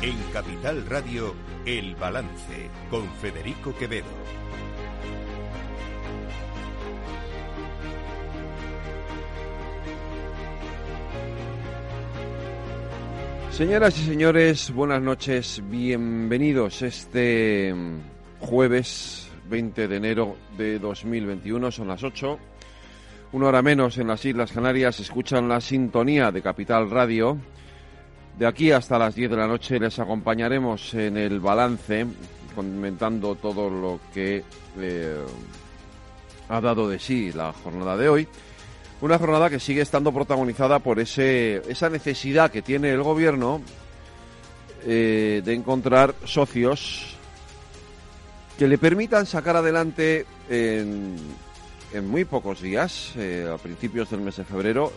En Capital Radio, El Balance, con Federico Quevedo. Señoras y señores, buenas noches, bienvenidos este jueves 20 de enero de 2021, son las 8, una hora menos en las Islas Canarias, escuchan la sintonía de Capital Radio. De aquí hasta las 10 de la noche les acompañaremos en El Balance, comentando todo lo que ha dado de sí la jornada de hoy. Una jornada que sigue estando protagonizada por esa necesidad que tiene el gobierno de encontrar socios que le permitan sacar adelante en muy pocos días, a principios del mes de febrero,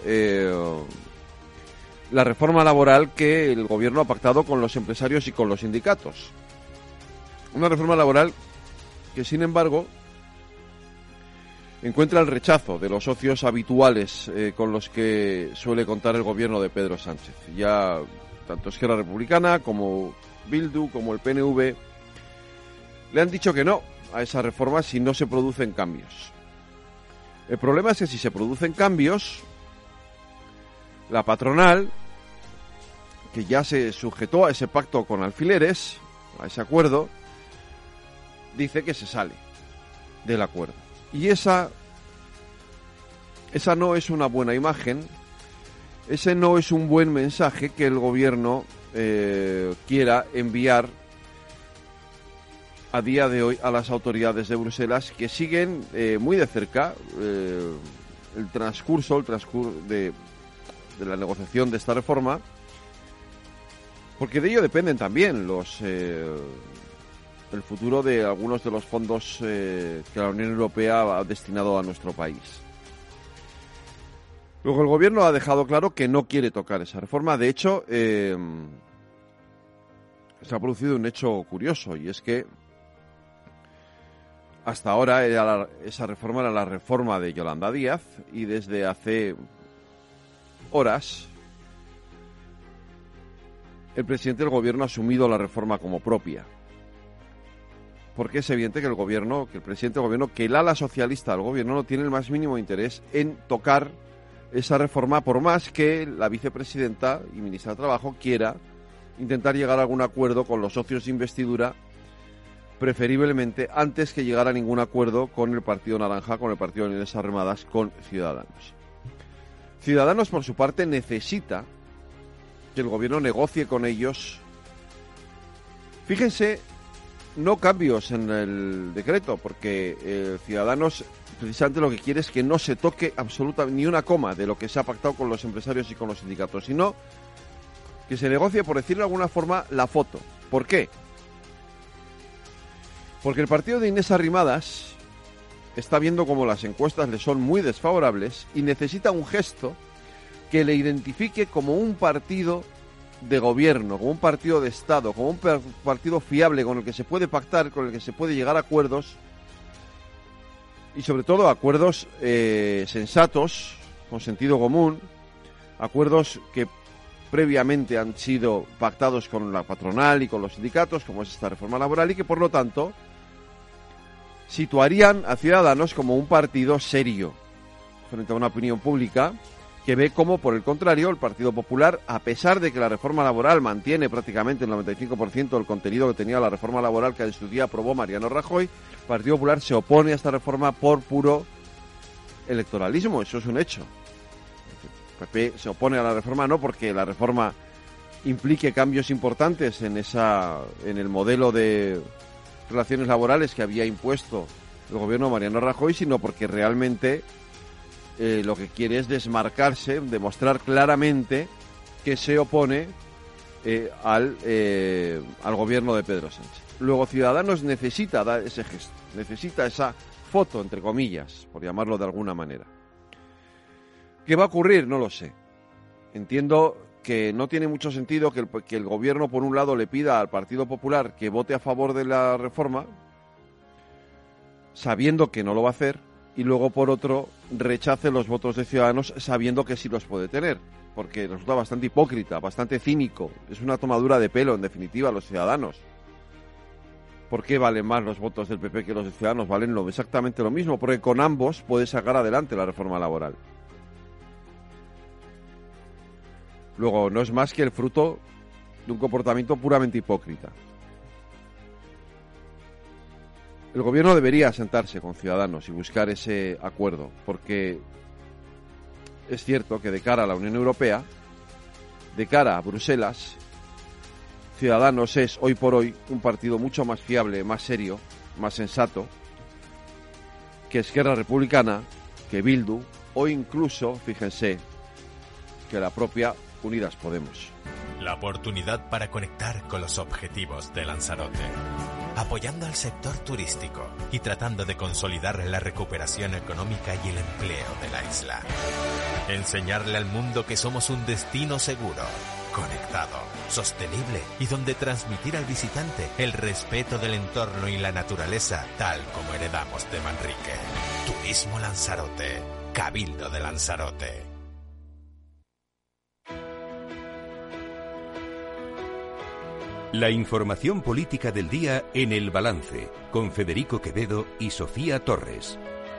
la reforma laboral que el gobierno ha pactado con los empresarios y con los sindicatos. Una reforma laboral que, sin embargo, encuentra el rechazo de los socios habituales con los que suele contar el gobierno de Pedro Sánchez. Ya tanto Esquerra Republicana como Bildu, como el PNV, le han dicho que no a esa reforma si no se producen cambios. El problema es que si se producen cambios, la patronal, que ya se sujetó a ese pacto con alfileres, a ese acuerdo, dice que se sale del acuerdo. Y esa no es una buena imagen, ese no es un buen mensaje que el gobierno quiera enviar a día de hoy a las autoridades de Bruselas, que siguen muy de cerca el transcurso de la negociación de esta reforma, porque de ello dependen también el futuro de algunos de los fondos que la Unión Europea ha destinado a nuestro país. Luego el gobierno ha dejado claro que no quiere tocar esa reforma. De hecho, se ha producido un hecho curioso, y es que hasta ahora esa reforma era la reforma de Yolanda Díaz, y desde hace horas el presidente del gobierno ha asumido la reforma como propia. Porque es evidente que el presidente del gobierno, que el ala socialista del gobierno no tiene el más mínimo interés en tocar esa reforma, por más que la vicepresidenta y ministra de Trabajo quiera intentar llegar a algún acuerdo con los socios de investidura, preferiblemente antes que llegar a ningún acuerdo con el Partido Naranja, con el Partido de Uniones Armadas, con Ciudadanos. Ciudadanos, por su parte, necesita que el gobierno negocie con ellos. Fíjense, no cambios en el decreto, porque Ciudadanos precisamente lo que quiere es que no se toque absolutamente ni una coma de lo que se ha pactado con los empresarios y con los sindicatos, sino que se negocie, por decirlo de alguna forma, la foto. ¿Por qué? Porque el partido de Inés Arrimadas está viendo como las encuestas le son muy desfavorables y necesita un gesto que le identifique como un partido de gobierno, como un partido de Estado, como un partido fiable con el que se puede pactar, con el que se puede llegar a acuerdos, y sobre todo acuerdos sensatos, con sentido común, acuerdos que previamente han sido pactados con la patronal y con los sindicatos, como es esta reforma laboral, y que por lo tanto situarían a Ciudadanos como un partido serio frente a una opinión pública que ve como, por el contrario, el Partido Popular, a pesar de que la reforma laboral mantiene prácticamente el 95% del contenido que tenía la reforma laboral que en su día aprobó Mariano Rajoy, el Partido Popular se opone a esta reforma por puro electoralismo. Eso es un hecho. El PP se opone a la reforma no porque la reforma implique cambios importantes en el modelo de relaciones laborales que había impuesto el gobierno de Mariano Rajoy, sino porque realmente lo que quiere es desmarcarse, demostrar claramente que se opone al gobierno de Pedro Sánchez. Luego Ciudadanos necesita dar ese gesto, necesita esa foto, entre comillas, por llamarlo de alguna manera. ¿Qué va a ocurrir? No lo sé. Entiendo que no tiene mucho sentido que el gobierno, por un lado, le pida al Partido Popular que vote a favor de la reforma, sabiendo que no lo va a hacer, y luego, por otro, rechace los votos de Ciudadanos sabiendo que sí los puede tener, porque resulta bastante hipócrita, bastante cínico. Es una tomadura de pelo, en definitiva, los Ciudadanos. ¿Por qué valen más los votos del PP que los de Ciudadanos? Valen exactamente lo mismo, porque con ambos puede sacar adelante la reforma laboral. Luego, no es más que el fruto de un comportamiento puramente hipócrita. El gobierno debería sentarse con Ciudadanos y buscar ese acuerdo, porque es cierto que de cara a la Unión Europea, de cara a Bruselas, Ciudadanos es hoy por hoy un partido mucho más fiable, más serio, más sensato que Esquerra Republicana, que Bildu o incluso, fíjense, que la propia Unidas Podemos. La oportunidad para conectar con los objetivos de Lanzarote, apoyando al sector turístico y tratando de consolidar la recuperación económica y el empleo de la isla. Enseñarle al mundo que somos un destino seguro, conectado, sostenible y donde transmitir al visitante el respeto del entorno y la naturaleza tal como heredamos de Manrique. Turismo Lanzarote, Cabildo de Lanzarote. La información política del día en El Balance, con Federico Quevedo y Sofía Torres.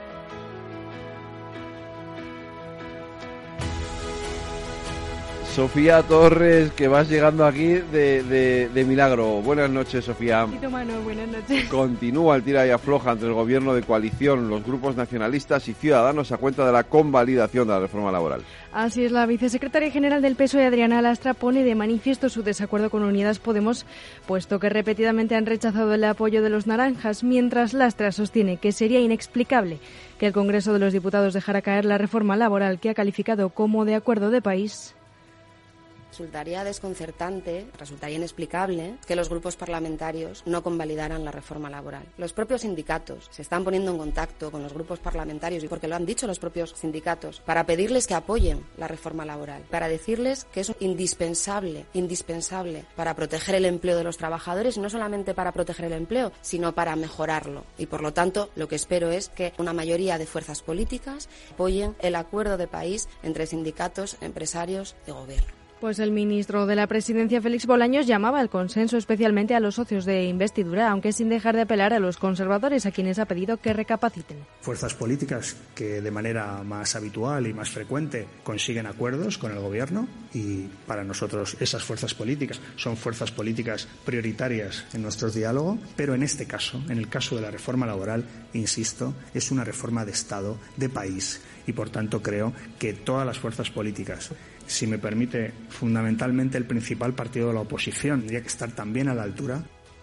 Sofía Torres, que vas llegando aquí de milagro. Buenas noches, Sofía. Tito Mano, buenas noches. Continúa el tira y afloja entre el gobierno de coalición, los grupos nacionalistas y Ciudadanos a cuenta de la convalidación de la reforma laboral. Así es, la vicesecretaria general del PSOE, Adriana Lastra, pone de manifiesto su desacuerdo con Unidas Podemos, puesto que repetidamente han rechazado el apoyo de los naranjas, mientras Lastra sostiene que sería inexplicable que el Congreso de los Diputados dejara caer la reforma laboral que ha calificado como de acuerdo de país. Resultaría desconcertante, resultaría inexplicable que los grupos parlamentarios no convalidaran la reforma laboral. Los propios sindicatos se están poniendo en contacto con los grupos parlamentarios, y porque lo han dicho los propios sindicatos, para pedirles que apoyen la reforma laboral, para decirles que es indispensable para proteger el empleo de los trabajadores, y no solamente para proteger el empleo, sino para mejorarlo. Y por lo tanto, lo que espero es que una mayoría de fuerzas políticas apoyen el acuerdo de país entre sindicatos, empresarios y gobierno. Pues el ministro de la Presidencia, Félix Bolaños, llamaba al consenso especialmente a los socios de investidura, aunque sin dejar de apelar a los conservadores, a quienes ha pedido que recapaciten. Fuerzas políticas que de manera más habitual y más frecuente consiguen acuerdos con el Gobierno, y para nosotros esas fuerzas políticas son fuerzas políticas prioritarias en nuestro diálogo, pero en este caso, en el caso de la reforma laboral, insisto, es una reforma de Estado, de país, y por tanto creo que todas las fuerzas políticas, si me permite, fundamentalmente el principal partido de la oposición, tendría que estar también a la altura.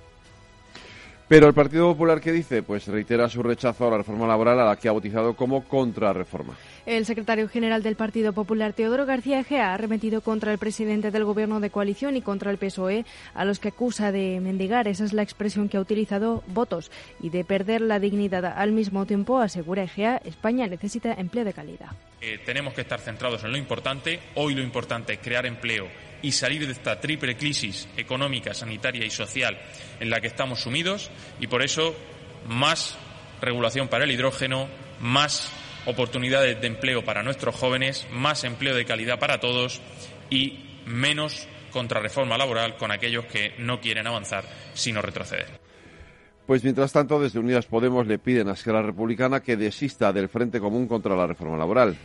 Pero el Partido Popular, ¿qué dice? Pues reitera su rechazo a la reforma laboral, a la que ha bautizado como contrarreforma. El secretario general del Partido Popular, Teodoro García Egea, ha arremetido contra el presidente del Gobierno de coalición y contra el PSOE, a los que acusa de mendigar, esa es la expresión que ha utilizado, votos y de perder la dignidad. Al mismo tiempo, asegura Egea, España necesita empleo de calidad. Tenemos que estar centrados en lo importante. Hoy lo importante es crear empleo y salir de esta triple crisis económica, sanitaria y social en la que estamos sumidos, y por eso más regulación para el hidrógeno, más oportunidades de empleo para nuestros jóvenes, más empleo de calidad para todos y menos contrarreforma laboral con aquellos que no quieren avanzar sino retroceder. Pues mientras tanto, desde Unidas Podemos le piden a Esquerra Republicana que desista del Frente Común contra la reforma laboral.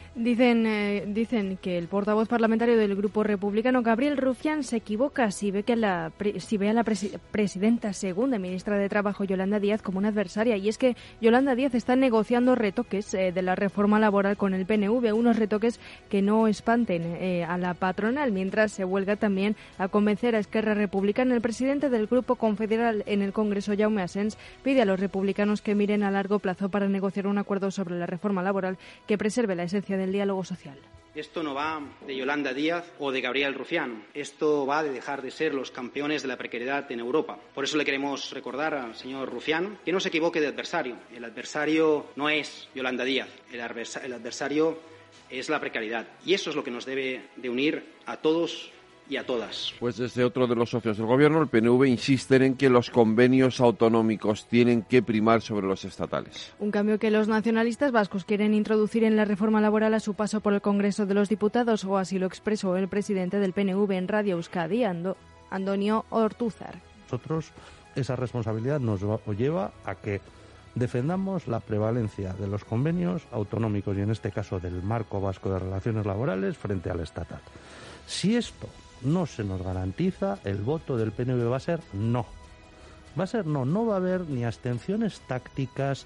Dicen que el portavoz parlamentario del Grupo Republicano, Gabriel Rufián, se equivoca si ve a la presidenta segunda ministra de Trabajo, Yolanda Díaz, como una adversaria. Y es que Yolanda Díaz está negociando retoques de la reforma laboral con el PNV, unos retoques que no espanten a la patronal, mientras se huelga también a convencer a Esquerra Republicana. El presidente del Grupo Confederal en el Congreso, Jaume Asens, pide a los republicanos que miren a largo plazo para negociar un acuerdo sobre la reforma laboral que preserve la esencia del diálogo social. Esto no va de Yolanda Díaz o de Gabriel Rufián. Esto va de dejar de ser los campeones de la precariedad en Europa. Por eso le queremos recordar al señor Rufián que no se equivoque de adversario. El adversario no es Yolanda Díaz. El adversario es la precariedad. Y eso es lo que nos debe de unir a todos y a todas. Pues desde otro de los socios del Gobierno, el PNV, insisten en que los convenios autonómicos tienen que primar sobre los estatales. Un cambio que los nacionalistas vascos quieren introducir en la reforma laboral a su paso por el Congreso de los Diputados, o así lo expresó el presidente del PNV en Radio Euskadi, Andonio Ortúzar. Nosotros esa responsabilidad nos lleva a que defendamos la prevalencia de los convenios autonómicos y en este caso del marco vasco de relaciones laborales frente al estatal. Si esto no se nos garantiza, el voto del PNV va a ser no. Va a ser no. No va a haber ni abstenciones tácticas,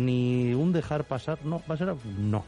ni un dejar pasar, no. Va a ser no.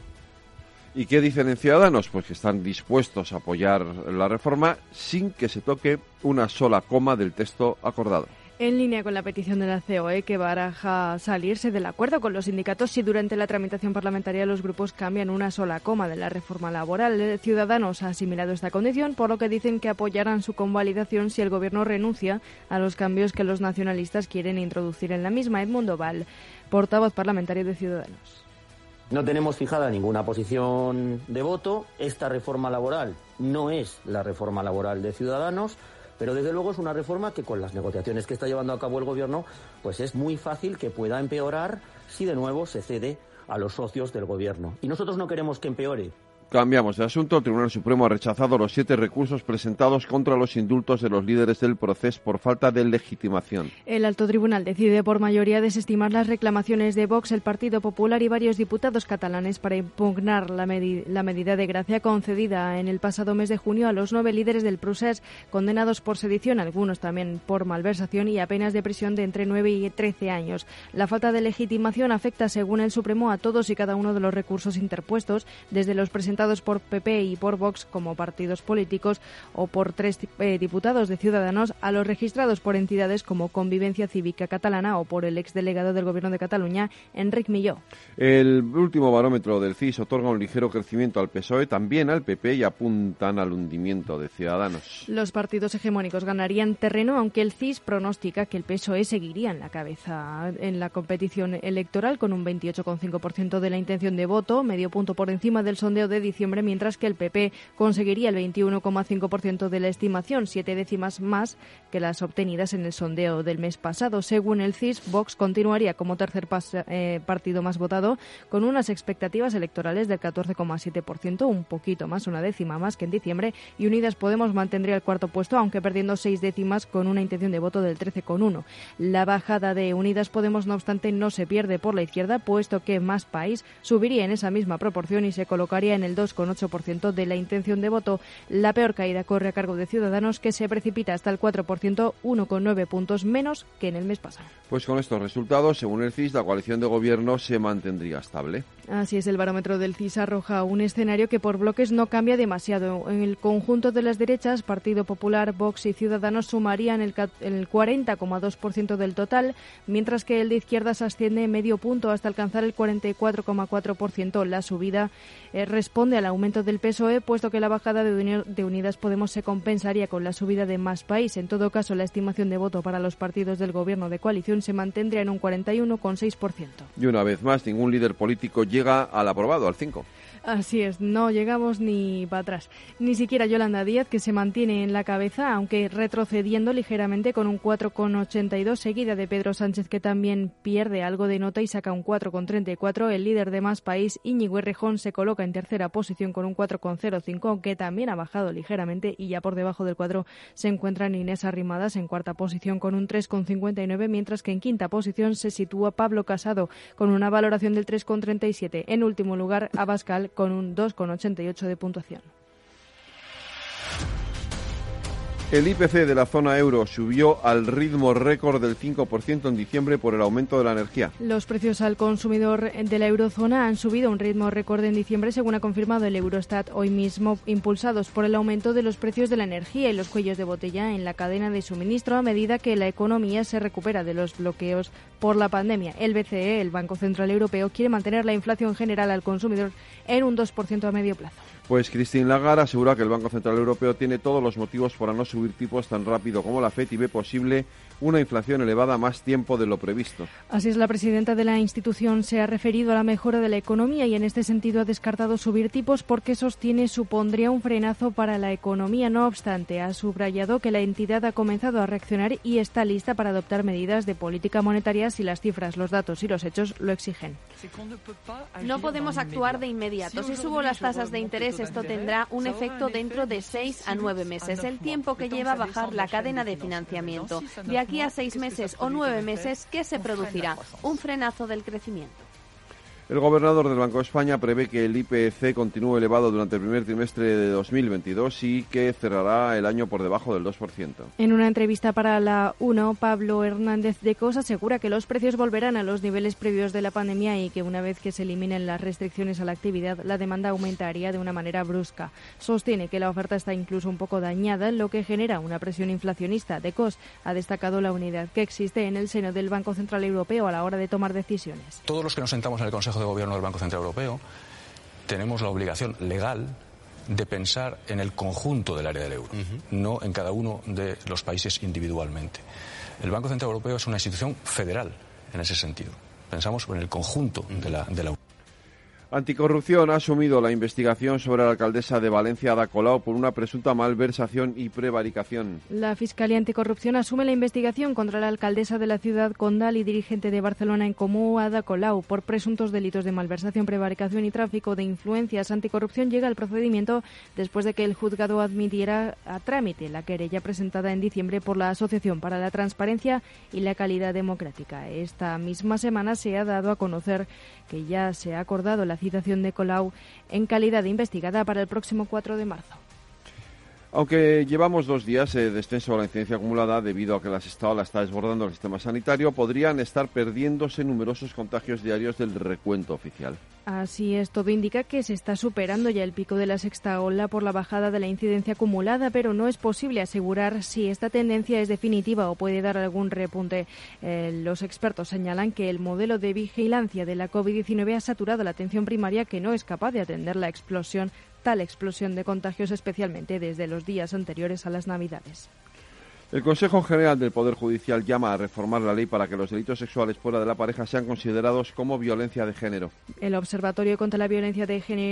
¿Y qué dicen en Ciudadanos? Pues que están dispuestos a apoyar la reforma sin que se toque una sola coma del texto acordado. En línea con la petición de la COE, que baraja salirse del acuerdo con los sindicatos si durante la tramitación parlamentaria los grupos cambian una sola coma de la reforma laboral. Ciudadanos ha asimilado esta condición, por lo que dicen que apoyarán su convalidación si el Gobierno renuncia a los cambios que los nacionalistas quieren introducir en la misma. Edmundo Val, portavoz parlamentario de Ciudadanos. No tenemos fijada ninguna posición de voto. Esta reforma laboral no es la reforma laboral de Ciudadanos, pero desde luego es una reforma que con las negociaciones que está llevando a cabo el Gobierno, pues es muy fácil que pueda empeorar si de nuevo se cede a los socios del Gobierno. Y nosotros no queremos que empeore. Cambiamos de asunto. El Tribunal Supremo ha rechazado los 7 recursos presentados contra los indultos de los líderes del proceso por falta de legitimación. El Alto Tribunal decide por mayoría desestimar las reclamaciones de Vox, el Partido Popular y varios diputados catalanes para impugnar la medida de gracia concedida en el pasado mes de junio a los 9 líderes del procés condenados por sedición, algunos también por malversación y a penas de prisión de entre 9 y 13 años. La falta de legitimación afecta, según el Supremo, a todos y cada uno de los recursos interpuestos, desde los presentados por PP y por Vox como partidos políticos o por 3 diputados de Ciudadanos, a los registrados por entidades como Convivencia Cívica Catalana o por el exdelegado del Gobierno de Cataluña, Enric Milló. El último barómetro del CIS otorga un ligero crecimiento al PSOE, también al PP, y apuntan al hundimiento de Ciudadanos. Los partidos hegemónicos ganarían terreno, aunque el CIS pronostica que el PSOE seguiría en la cabeza en la competición electoral con un 28,5% de la intención de voto, medio punto por encima del sondeo de diciembre, mientras que el PP conseguiría el 21,5% de la estimación, 7 décimas más que las obtenidas en el sondeo del mes pasado. Según el CIS, Vox continuaría como tercer partido más votado, con unas expectativas electorales del 14,7%, un poquito más, una décima más que en diciembre, y Unidas Podemos mantendría el cuarto puesto, aunque perdiendo 6 décimas con una intención de voto del 13,1%. La bajada de Unidas Podemos, no obstante, no se pierde por la izquierda, puesto que Más País subiría en esa misma proporción y se colocaría en el 2,8% de la intención de voto. La peor caída corre a cargo de Ciudadanos, que se precipita hasta el 4%, 1,9 puntos menos que en el mes pasado. Pues con estos resultados, según el CIS, la coalición de gobierno se mantendría estable. Así es, el barómetro del CIS arroja un escenario que por bloques no cambia demasiado. En el conjunto de las derechas, Partido Popular, Vox y Ciudadanos sumarían el 40,2% del total, mientras que el de izquierdas asciende medio punto hasta alcanzar el 44,4%. La subida responde al aumento del PSOE, puesto que la bajada de Unidas Podemos se compensaría con la subida de Más País. En todo caso, la estimación de voto para los partidos del gobierno de coalición se mantendría en un 41,6%. Y una vez más, ningún líder político llega al aprobado, al 5%. Así es, no llegamos ni para atrás. Ni siquiera Yolanda Díaz, que se mantiene en la cabeza, aunque retrocediendo ligeramente con un 4,82, seguida de Pedro Sánchez, que también pierde algo de nota y saca un 4,34. El líder de Más País, Íñigo Errejón, se coloca en tercera posición con un 4,05, aunque también ha bajado ligeramente, y ya por debajo del 4 se encuentran Inés Arrimadas en cuarta posición con un 3,59, mientras que en quinta posición se sitúa Pablo Casado con una valoración del 3,37. En último lugar, Abascal con un 2,88 de puntuación. El IPC de la zona euro subió al ritmo récord del 5% en diciembre por el aumento de la energía. Los precios al consumidor de la eurozona han subido a un ritmo récord en diciembre, según ha confirmado el Eurostat hoy mismo, impulsados por el aumento de los precios de la energía y los cuellos de botella en la cadena de suministro a medida que la economía se recupera de los bloqueos por la pandemia. El BCE, el Banco Central Europeo, quiere mantener la inflación general al consumidor en un 2% a medio plazo. Pues Christine Lagarde asegura que el Banco Central Europeo tiene todos los motivos para no subir tipos tan rápido como la FED y ve posible una inflación elevada más tiempo de lo previsto. Así es, la presidenta de la institución se ha referido a la mejora de la economía y en este sentido ha descartado subir tipos porque sostiene supondría un frenazo para la economía. No obstante, ha subrayado que la entidad ha comenzado a reaccionar y está lista para adoptar medidas de política monetaria si las cifras, los datos y los hechos lo exigen. No podemos actuar de inmediato. Si subo las tasas de interés, esto tendrá un efecto dentro de 6 a 9 meses, el tiempo que lleva a bajar la cadena de financiamiento. De aquí a 6 meses o 9 meses, ¿qué se producirá? Un frenazo del crecimiento. El gobernador del Banco de España prevé que el IPC continúe elevado durante el primer trimestre de 2022 y que cerrará el año por debajo del 2%. En una entrevista para la UNO, Pablo Hernández de Cos asegura que los precios volverán a los niveles previos de la pandemia y que una vez que se eliminen las restricciones a la actividad, la demanda aumentaría de una manera brusca. Sostiene que la oferta está incluso un poco dañada, lo que genera una presión inflacionista. De Cos ha destacado la unidad que existe en el seno del Banco Central Europeo a la hora de tomar decisiones. Todos los que nos sentamos en el Consejo de Gobierno del Banco Central Europeo tenemos la obligación legal de pensar en el conjunto del área del euro, no en cada uno de los países individualmente. El Banco Central Europeo es una institución federal en ese sentido. Pensamos en el conjunto de la Unión. Anticorrupción ha asumido la investigación sobre la alcaldesa de Valencia, Ada Colau, por una presunta malversación y prevaricación. La Fiscalía Anticorrupción asume la investigación contra la alcaldesa de la ciudad condal y dirigente de Barcelona en Comú, Ada Colau, por presuntos delitos de malversación, prevaricación y tráfico de influencias. Anticorrupción llega al procedimiento después de que el juzgado admitiera a trámite la querella presentada en diciembre por la Asociación para la Transparencia y la Calidad Democrática. Esta misma semana se ha dado a conocer que ya se ha acordado la citación de Colau en calidad de investigada para el próximo 4 de marzo. Aunque llevamos 2 días de descenso de la incidencia acumulada debido a que la sexta ola está desbordando el sistema sanitario, podrían estar perdiéndose numerosos contagios diarios del recuento oficial. Así es, todo indica que se está superando ya el pico de la sexta ola por la bajada de la incidencia acumulada, pero no es posible asegurar si esta tendencia es definitiva o puede dar algún repunte. Los expertos señalan que el modelo de vigilancia de la COVID-19 ha saturado la atención primaria, que no es capaz de atender tal explosión de contagios, especialmente desde los días anteriores a las Navidades. El Consejo General del Poder Judicial llama a reformar la ley para que los delitos sexuales fuera de la pareja sean considerados como violencia de género. El Observatorio contra la Violencia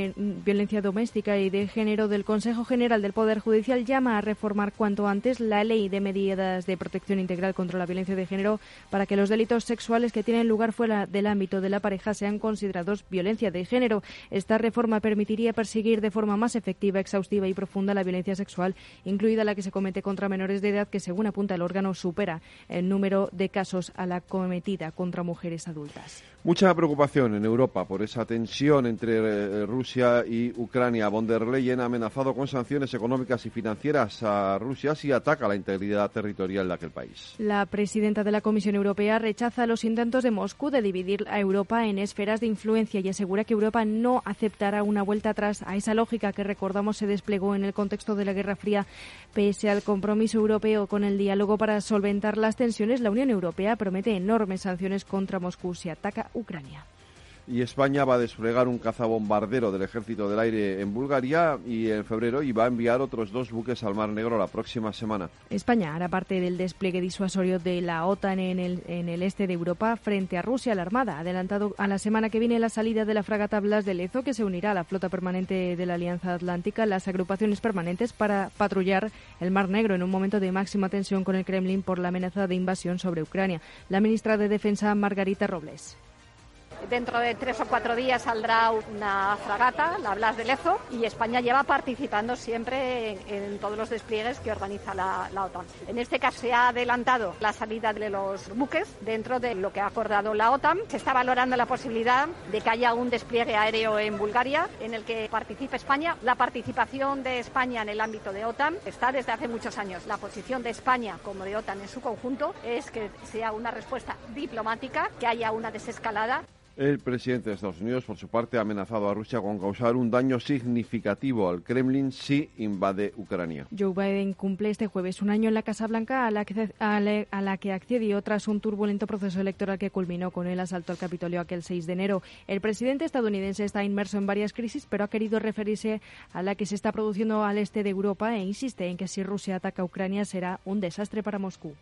Doméstica y de Género del Consejo General del Poder Judicial llama a reformar cuanto antes la Ley de Medidas de Protección Integral contra la Violencia de Género para que los delitos sexuales que tienen lugar fuera del ámbito de la pareja sean considerados violencia de género. Esta reforma permitiría perseguir de forma más efectiva, exhaustiva y profunda la violencia sexual, incluida la que se comete contra menores de edad, que según apunta el órgano supera el número de casos a la cometida contra mujeres adultas. Mucha preocupación en Europa por esa tensión entre Rusia y Ucrania. Von der Leyen ha amenazado con sanciones económicas y financieras a Rusia si ataca la integridad territorial de aquel país. La presidenta de la Comisión Europea rechaza los intentos de Moscú de dividir a Europa en esferas de influencia y asegura que Europa no aceptará una vuelta atrás a esa lógica que, recordamos, se desplegó en el contexto de la Guerra Fría. Pese al compromiso europeo con el diálogo para solventar las tensiones, la Unión Europea promete enormes sanciones contra Moscú si ataca Ucrania. Y España va a desplegar un cazabombardero del Ejército del Aire en Bulgaria y en febrero y va a enviar otros 2 buques al Mar Negro la próxima semana. España hará parte del despliegue disuasorio de la OTAN en el este de Europa frente a Rusia. La Armada ha adelantado a la semana que viene la salida de la fragata Blas de Lezo, que se unirá a la flota permanente de la Alianza Atlántica, las agrupaciones permanentes, para patrullar el Mar Negro en un momento de máxima tensión con el Kremlin por la amenaza de invasión sobre Ucrania. La ministra de Defensa, Margarita Robles. Dentro de 3 o 4 días saldrá una fragata, la Blas de Lezo, y España lleva participando siempre en todos los despliegues que organiza la OTAN. En este caso se ha adelantado la salida de los buques dentro de lo que ha acordado la OTAN. Se está valorando la posibilidad de que haya un despliegue aéreo en Bulgaria en el que participe España. La participación de España en el ámbito de OTAN está desde hace muchos años. La posición de España como de OTAN en su conjunto es que sea una respuesta diplomática, que haya una desescalada. El presidente de Estados Unidos, por su parte, ha amenazado a Rusia con causar un daño significativo al Kremlin si invade Ucrania. Joe Biden cumple este jueves un año en la Casa Blanca a la que accedió tras un turbulento proceso electoral que culminó con el asalto al Capitolio aquel 6 de enero. El presidente estadounidense está inmerso en varias crisis, pero ha querido referirse a la que se está produciendo al este de Europa e insiste en que si Rusia ataca a Ucrania será un desastre para Moscú.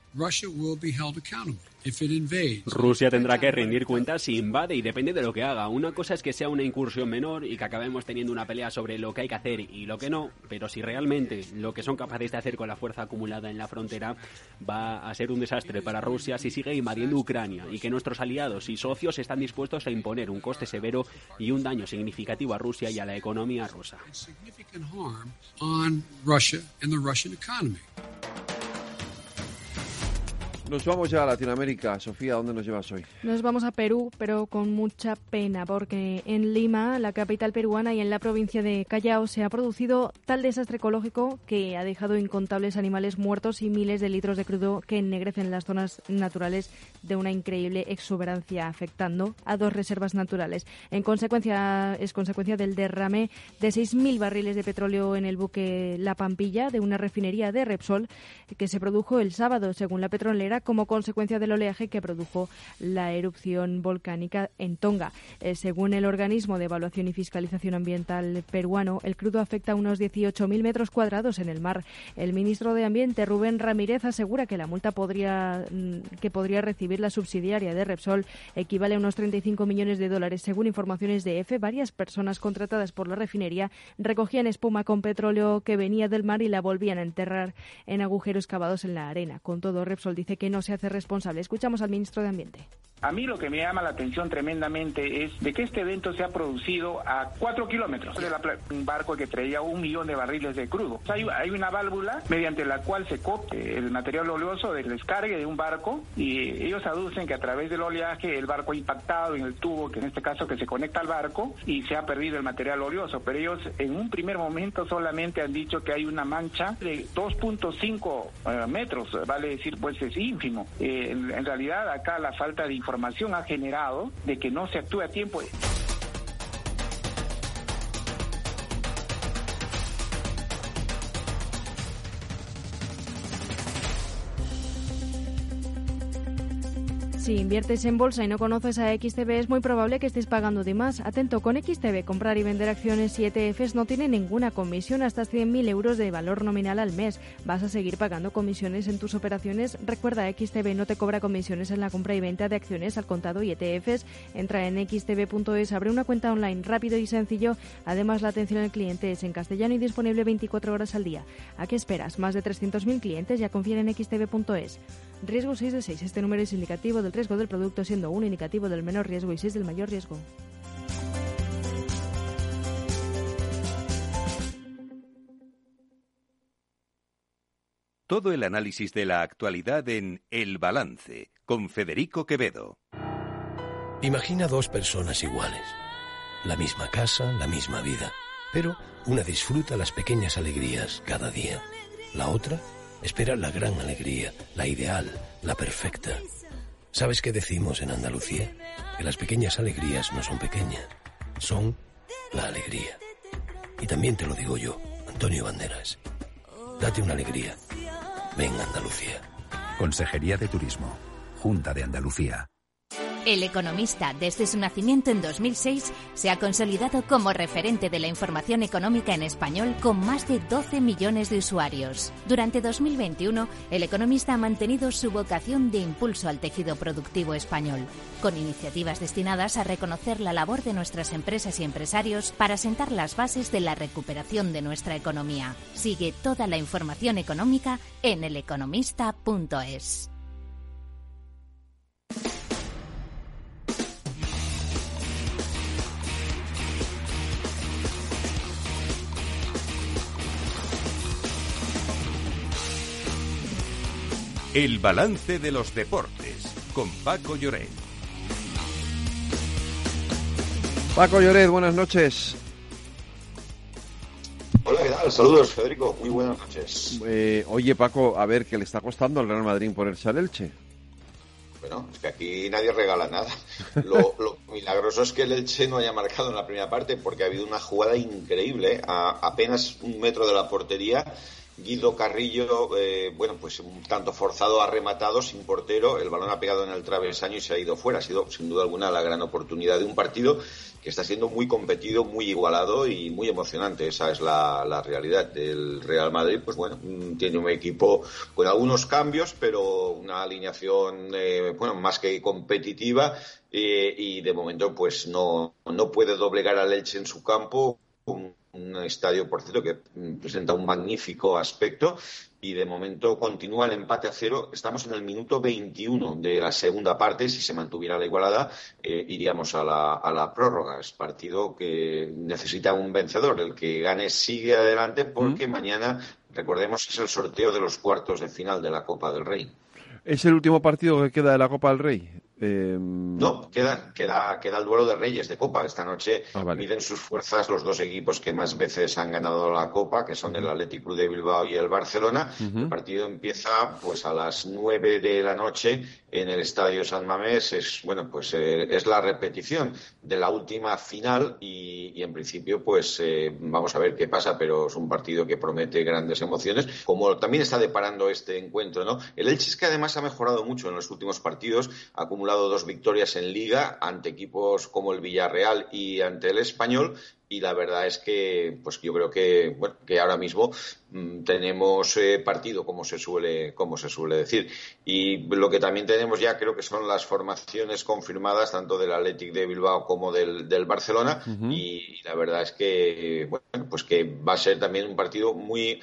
Rusia tendrá que rendir cuentas si invade y depende de lo que haga. Una cosa es que sea una incursión menor y que acabemos teniendo una pelea sobre lo que hay que hacer y lo que no, pero si realmente lo que son capaces de hacer con la fuerza acumulada en la frontera va a ser un desastre para Rusia si sigue invadiendo Ucrania y que nuestros aliados y socios están dispuestos a imponer un coste severo y un daño significativo a Rusia y a la economía rusa. Nos vamos ya a Latinoamérica. Sofía, ¿dónde nos llevas hoy? Nos vamos a Perú, pero con mucha pena, porque en Lima, la capital peruana, y en la provincia de Callao se ha producido tal desastre ecológico que ha dejado incontables animales muertos y miles de litros de crudo que ennegrecen las zonas naturales de una increíble exuberancia, afectando a 2 reservas naturales. Es consecuencia del derrame de 6.000 barriles de petróleo en el buque La Pampilla de una refinería de Repsol que se produjo el sábado, según la petrolera, como consecuencia del oleaje que produjo la erupción volcánica en Tonga. Según el organismo de evaluación y fiscalización ambiental peruano, el crudo afecta a unos 18.000 metros cuadrados en el mar. El ministro de Ambiente, Rubén Ramírez, asegura que la multa que podría recibir la subsidiaria de Repsol equivale a unos 35 millones de dólares. Según informaciones de EFE, varias personas contratadas por la refinería recogían espuma con petróleo que venía del mar y la volvían a enterrar en agujeros cavados en la arena. Con todo, Repsol dice que no se hace responsable. Escuchamos al ministro de Ambiente. A mí lo que me llama la atención tremendamente es de que este evento se ha producido a 4 kilómetros de un barco que traía 1 millón de barriles de crudo. Hay una válvula mediante la cual se copte el material oleoso del descargue de un barco y ellos aducen que a través del oleaje el barco ha impactado en el tubo, que en este caso que se conecta al barco, y se ha perdido el material oleoso. Pero ellos en un primer momento solamente han dicho que hay una mancha de 2.5 metros, vale decir, pues es ínfimo. En realidad acá la falta de información ha generado de que no se actúe a tiempo. Si inviertes en bolsa y no conoces a XTB, es muy probable que estés pagando de más. Atento, con XTB, comprar y vender acciones y ETFs no tiene ninguna comisión, hasta 100.000 euros de valor nominal al mes. ¿Vas a seguir pagando comisiones en tus operaciones? Recuerda, XTB no te cobra comisiones en la compra y venta de acciones al contado y ETFs. Entra en xtb.es, abre una cuenta online rápido y sencillo. Además, la atención al cliente es en castellano y disponible 24 horas al día. ¿A qué esperas? Más de 300.000 clientes ya confían en xtb.es. Riesgo 6 de 6. Este número es indicativo del riesgo del producto, siendo 1 indicativo del menor riesgo y 6 del mayor riesgo. Todo el análisis de la actualidad en El Balance, con Federico Quevedo. Imagina 2 personas iguales. La misma casa, la misma vida. Pero una disfruta las pequeñas alegrías cada día. La otra espera la gran alegría, la ideal, la perfecta. ¿Sabes qué decimos en Andalucía? Que las pequeñas alegrías no son pequeñas, son la alegría. Y también te lo digo yo, Antonio Banderas. Date una alegría. Ven Andalucía. Consejería de Turismo, Junta de Andalucía. El Economista, desde su nacimiento en 2006, se ha consolidado como referente de la información económica en español con más de 12 millones de usuarios. Durante 2021, El Economista ha mantenido su vocación de impulso al tejido productivo español, con iniciativas destinadas a reconocer la labor de nuestras empresas y empresarios para sentar las bases de la recuperación de nuestra economía. Sigue toda la información económica en eleconomista.es. El balance de los deportes, con Paco Lloret. Paco Lloret, buenas noches. Hola, ¿qué tal? Saludos, Federico. Muy buenas noches. Oye, Paco, a ver, ¿qué le está costando al Real Madrid ponerse al Elche? Bueno, es que aquí nadie regala nada. Lo milagroso es que el Elche no haya marcado en la primera parte, porque ha habido una jugada increíble, a apenas 1 metro de la portería. Guido Carrillo, pues un tanto forzado, ha rematado sin portero, el balón ha pegado en el travesaño y se ha ido fuera. Ha sido, sin duda alguna, la gran oportunidad de un partido que está siendo muy competido, muy igualado y muy emocionante. Esa es la realidad del Real Madrid. Pues bueno, tiene un equipo con algunos cambios, pero una alineación más que competitiva, y de momento pues no puede doblegar al Elche en su campo. Un estadio, por cierto, que presenta un magnífico aspecto, y de momento continúa el empate a 0. Estamos en el minuto 21 de la segunda parte. Si se mantuviera la igualada, iríamos a la prórroga. Es partido que necesita un vencedor. El que gane sigue adelante, porque mañana, recordemos, es el sorteo de los cuartos de final de la Copa del Rey. ¿Es el último partido que queda de la Copa del Rey? No, queda el duelo de Reyes de Copa. Esta noche miden sus fuerzas los dos equipos que más veces han ganado la Copa, que son el Athletic Club de Bilbao y el Barcelona. El partido empieza pues a las 9 de la noche en el Estadio San Mamés. Es la repetición de la última final, y en principio pues vamos a ver qué pasa, pero es un partido que promete grandes emociones, como también está deparando este encuentro, ¿no? El Elche es que además ha mejorado mucho en los últimos partidos, ha acumulado 2 victorias en Liga ante equipos como el Villarreal y ante el Español, y la verdad es que pues yo creo que ahora mismo tenemos partido, como se suele decir. Y lo que también tenemos ya, creo que son las formaciones confirmadas tanto del Athletic de Bilbao como del Barcelona, y la verdad es que pues que va a ser también un partido muy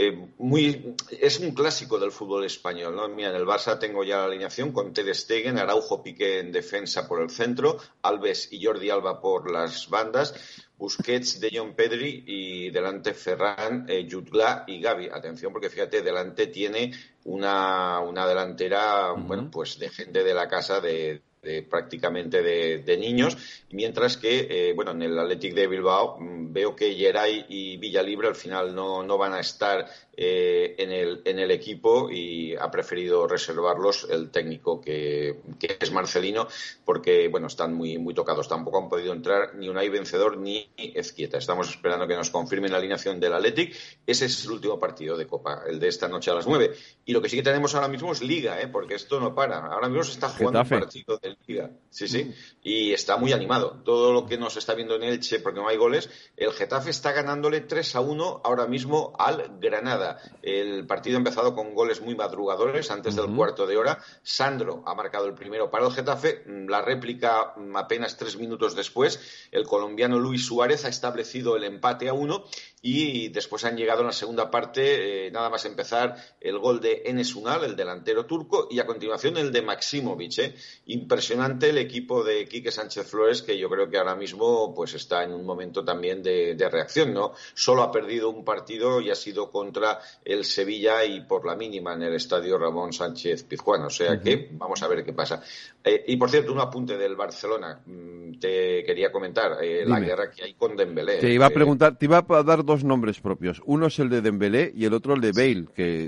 es un clásico del fútbol español, ¿no? Mira, en el Barça tengo ya la alineación con Ter Stegen, Araujo, Piqué en defensa por el centro, Alves y Jordi Alba por las bandas, Busquets, De Jong, Pedri, y delante Ferran, Jutgla y Gavi. Atención, porque fíjate, delante tiene una delantera, pues de gente de la casa, de prácticamente de niños, mientras que en el Athletic de Bilbao veo que Geray y Villalibre al final no van a estar en el equipo, y ha preferido reservarlos el técnico, que es Marcelino, porque están muy, muy tocados. Tampoco han podido entrar ni Unai Vencedor ni Ezquieta. Estamos esperando que nos confirmen la alineación del Athletic. Ese es el último partido de Copa, el de esta noche a las 9. Y lo que sí que tenemos ahora mismo es Liga, porque esto no para. Ahora mismo se está jugando un partido de Liga. Sí. Y está muy animado. Todo lo que nos está viendo en Elche, porque no hay goles, el Getafe está ganándole 3-1 ahora mismo al Granada. El partido ha empezado con goles muy madrugadores antes del cuarto de hora. Sandro ha marcado el primero para el Getafe. La réplica apenas 3 minutos después. El colombiano Luis Suárez ha establecido el empate a 1, y después han llegado en la segunda parte, nada más empezar, el gol de Enes Unal, el delantero turco, y a continuación el de Maximovic. Impresionante el equipo de Quique Sánchez Flores, que yo creo que ahora mismo pues está en un momento también de reacción, ¿no? Solo ha perdido un partido, y ha sido contra el Sevilla, y por la mínima en el estadio Ramón Sánchez Pizjuán. O sea que vamos a ver qué pasa. Y por cierto, un apunte del Barcelona. Te quería comentar la guerra que hay con Dembélé. Te iba a preguntar, te iba a dar 2 nombres propios. Uno es el de Dembélé y el otro el de Bale,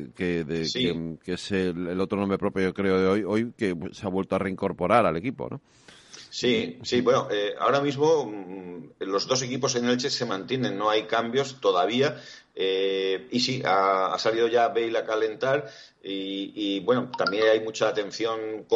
que es el otro nombre propio, yo creo, de hoy, que se ha vuelto a reincorporar al equipo, ¿no? Sí, ahora mismo los 2 equipos en Elche se mantienen, no hay cambios todavía, y sí, ha salido ya Bale a calentar, y también hay mucha atención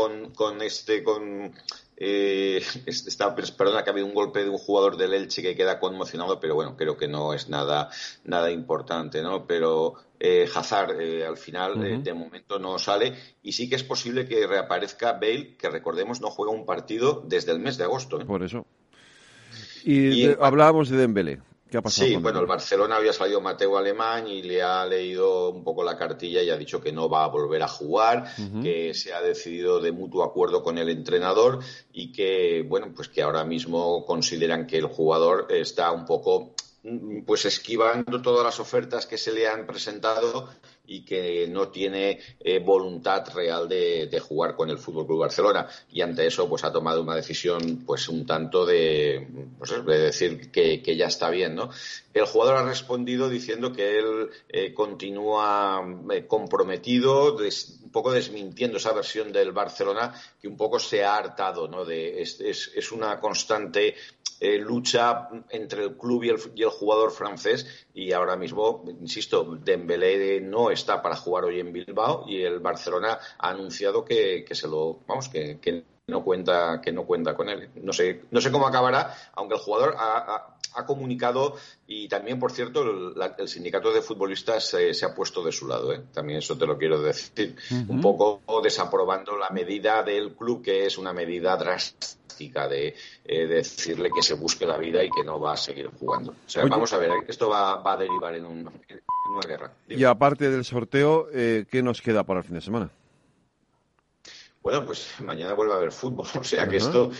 perdona, que ha habido un golpe de un jugador del Elche que queda conmocionado, pero creo que no es nada importante, ¿no? Pero Hazard al final de momento no sale, y sí que es posible que reaparezca Bale, que recordemos no juega un partido desde el mes de agosto. Por eso. Y hablábamos de Dembélé. ¿Qué ha pasado? Sí, el Barcelona había salido Mateo Alemán y le ha leído un poco la cartilla y ha dicho que no va a volver a jugar, que se ha decidido de mutuo acuerdo con el entrenador, y que, que ahora mismo consideran que el jugador está un poco pues esquivando todas las ofertas que se le han presentado y que no tiene voluntad real de jugar con el FC Barcelona, y ante eso pues ha tomado una decisión pues un tanto de decir que ya está bien, ¿no? El jugador ha respondido diciendo que él continúa comprometido, un poco desmintiendo esa versión del Barcelona que un poco se ha hartado, ¿no? Es una constante lucha entre el club y el jugador francés, y ahora mismo, insisto, Dembélé no está para jugar hoy en Bilbao y el Barcelona ha anunciado que no cuenta con él. No sé cómo acabará, aunque el jugador ha comunicado, y también, por cierto, el sindicato de futbolistas se ha puesto de su lado, también eso te lo quiero decir, un poco desaprobando la medida del club, que es una medida drástica de decirle que se busque la vida y que no va a seguir jugando. O sea, vamos a ver, esto va a derivar en una guerra. Dime. Y aparte del sorteo, ¿qué nos queda para el fin de semana? Bueno, pues mañana vuelve a haber fútbol, o sea que esto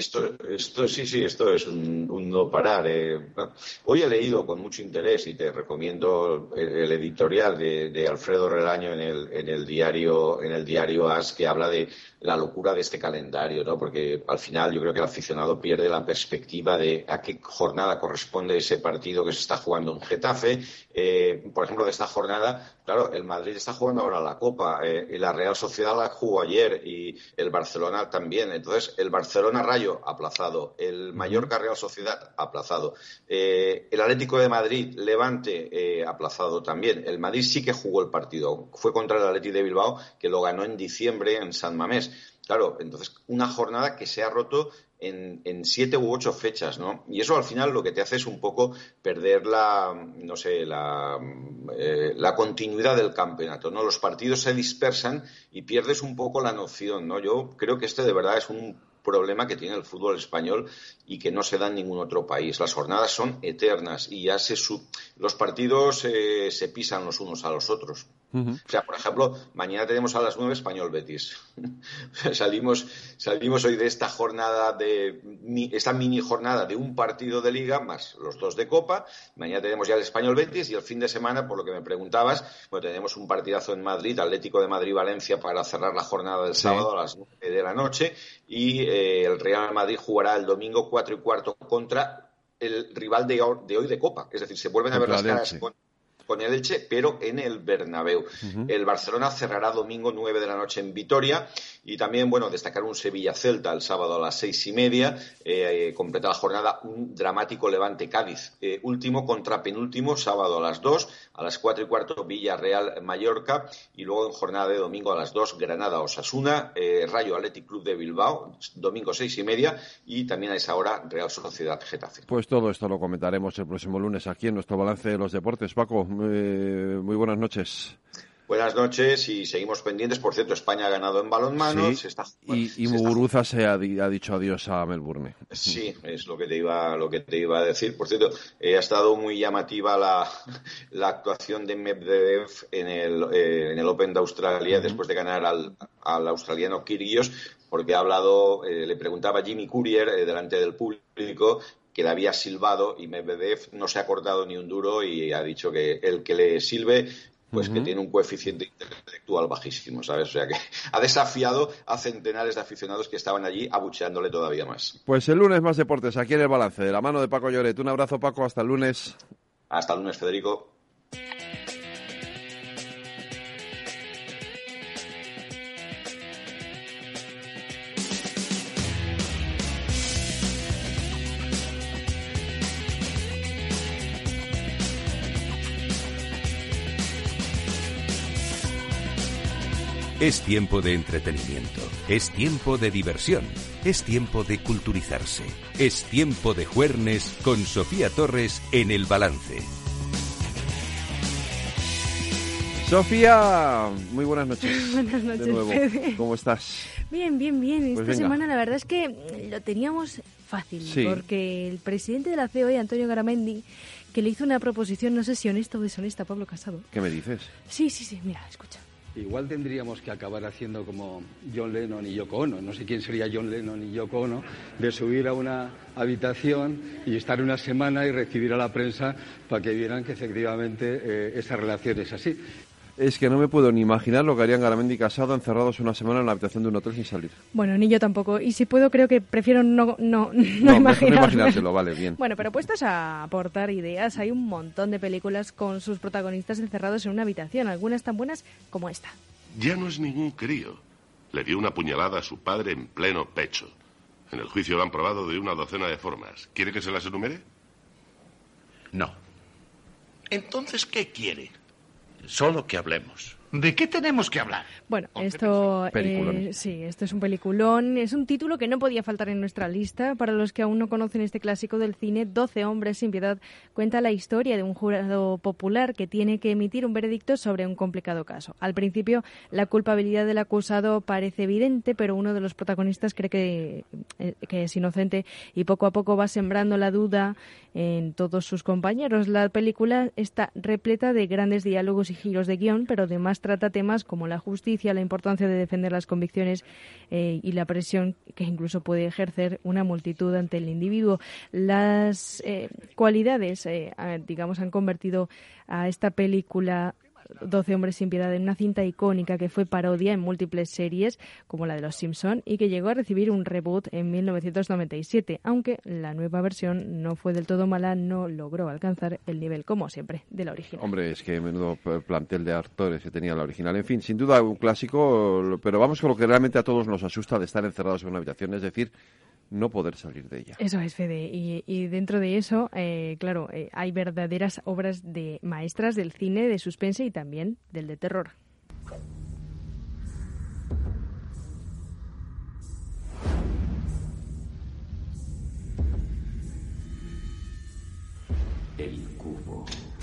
es un no parar. Hoy he leído con mucho interés, y te recomiendo el editorial de Alfredo Relaño en el diario AS, que habla de la locura de este calendario, ¿no? Porque al final yo creo que el aficionado pierde la perspectiva de a qué jornada corresponde ese partido que se está jugando en Getafe. Por ejemplo, de esta jornada, claro, el Madrid está jugando ahora la Copa, y la Real Sociedad la jugó ayer, y el Barcelona también. Entonces, el Barcelona-Rayo aplazado, el Mallorca-Real Sociedad aplazado, el Atlético de Madrid-Levante aplazado también. El Madrid sí que jugó el partido, fue contra el Athletic de Bilbao, que lo ganó en diciembre en San Mamés. Claro, entonces una jornada que se ha roto en 7 u 8 fechas, ¿no? Y eso al final lo que te hace es un poco perder la continuidad del campeonato, ¿no? Los partidos se dispersan y pierdes un poco la noción, ¿no? Yo creo que de verdad es un problema que tiene el fútbol español y que no se da en ningún otro país. Las jornadas son eternas y ya los partidos se pisan los unos a los otros. O sea, por ejemplo, mañana tenemos a las 9 Español-Betis. Salimos hoy de esta jornada, esta mini jornada de un partido de Liga más los 2 de Copa. Mañana tenemos ya el Español-Betis, y el fin de semana, por lo que me preguntabas, bueno, tenemos un partidazo en Madrid, Atlético de Madrid-Valencia, para cerrar la jornada del sábado a las 9 de la noche, y el Real Madrid jugará el domingo 4:15 contra el rival de hoy de Copa. Es decir, se vuelven a ver las caras con el Elche, pero en el Bernabéu. El Barcelona cerrará domingo 9 de la noche en Vitoria, y también, bueno, destacar un Sevilla-Celta el sábado a las 6:30, completa la jornada un dramático Levante-Cádiz, último contra penúltimo, sábado a las 2, a las 4:15 Villarreal-Mallorca, y luego en jornada de domingo a las 2 Granada-Osasuna, Rayo Athletic Club de Bilbao, domingo 6:30, y también a esa hora Real Sociedad-Getafe. Pues todo esto lo comentaremos el próximo lunes aquí en nuestro balance de los deportes. Paco, muy buenas noches. Buenas noches, y seguimos pendientes. Por cierto, España ha ganado en balonmano. Sí, y Muguruza se ha dicho adiós a Melbourne. Sí, es lo que te iba a decir. Por cierto, ha estado muy llamativa la actuación de Medvedev en el Open de Australia, después de ganar al australiano Kyrgios, porque ha hablado, le preguntaba Jimmy Courier delante del público, que le había silbado, y Medvedev no se ha cortado ni un duro y ha dicho que el que le silbe, pues que tiene un coeficiente intelectual bajísimo, ¿sabes? O sea que ha desafiado a centenares de aficionados que estaban allí abucheándole todavía más. Pues el lunes más deportes aquí en El Balance, de la mano de Paco Lloret. Un abrazo, Paco, hasta el lunes. Hasta el lunes, Federico. Es tiempo de entretenimiento, es tiempo de diversión, es tiempo de culturizarse, es tiempo de juernes con Sofía Torres en El Balance. Sofía, muy buenas noches. Buenas noches, de nuevo. Fede. ¿Cómo estás? Bien. Pues Esta semana la verdad es que lo teníamos fácil, porque el presidente de la COE, Antonio Garamendi, que le hizo una proposición, no sé si honesta o deshonesta, a Pablo Casado. ¿Qué me dices? Sí, mira, escucha. Igual tendríamos que acabar haciendo como John Lennon y Yoko Ono. No sé quién sería John Lennon y Yoko Ono, de subir a una habitación y estar una semana y recibir a la prensa para que vieran que efectivamente esa relación es así. Es que no me puedo ni imaginar lo que harían Garamendi y Casado encerrados una semana en la habitación de un hotel sin salir. Bueno, ni yo tampoco. Y si puedo, creo que prefiero no imaginárselo, vale, bien. Bueno, pero puestos a aportar ideas, hay un montón de películas con sus protagonistas encerrados en una habitación, algunas tan buenas como esta. Ya no es ningún crío. Le dio una puñalada a su padre en pleno pecho. En el juicio lo han probado de una docena de formas. ¿Quiere que se las enumere? No. Entonces, ¿qué quiere? Solo que hablemos. ¿De qué tenemos que hablar? Bueno, esto sí, esto es un peliculón. Es un título que no podía faltar en nuestra lista. Para los que aún no conocen este clásico del cine, 12 hombres sin piedad cuenta la historia de un jurado popular que tiene que emitir un veredicto sobre un complicado caso. Al principio, la culpabilidad del acusado parece evidente, pero uno de los protagonistas cree que es inocente y poco a poco va sembrando la duda en todos sus compañeros. La película está repleta de grandes diálogos y giros de guión, pero además trata temas como la justicia, la importancia de defender las convicciones y la presión que incluso puede ejercer una multitud ante el individuo. Las cualidades, digamos, han convertido a esta película 12 hombres sin piedad en una cinta icónica que fue parodia en múltiples series como la de Los Simpson y que llegó a recibir un reboot en 1997, aunque la nueva versión no fue del todo mala, no logró alcanzar el nivel, como siempre, de la original. Hombre, es que menudo plantel de actores que tenía la original. En fin, sin duda un clásico, pero vamos con lo que realmente a todos nos asusta de estar encerrados en una habitación, es decir, no poder salir de ella. Eso es, Fede. Y dentro de eso, claro, hay verdaderas obras de maestras del cine de suspense y también del de terror. El Cubo.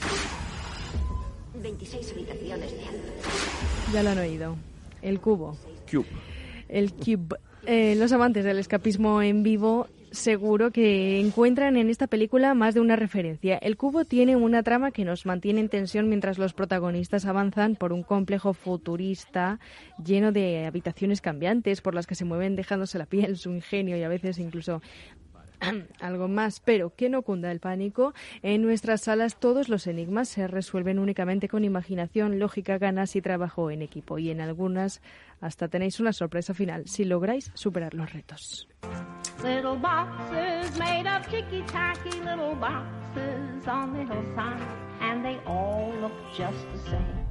26 habitaciones de alto. Ya lo han oído. El Cubo. Cube. El Cube. Los amantes del escapismo en vivo seguro que encuentran en esta película más de una referencia. El Cubo tiene una trama que nos mantiene en tensión mientras los protagonistas avanzan por un complejo futurista lleno de habitaciones cambiantes por las que se mueven dejándose la piel, su ingenio y a veces incluso algo más, pero que no cunda el pánico. En nuestras salas todos los enigmas se resuelven únicamente con imaginación, lógica, ganas y trabajo en equipo, y en algunas hasta tenéis una sorpresa final si lográis superar los retos. Little boxes made of ticky-tacky little boxes on the hillside, and they all look just the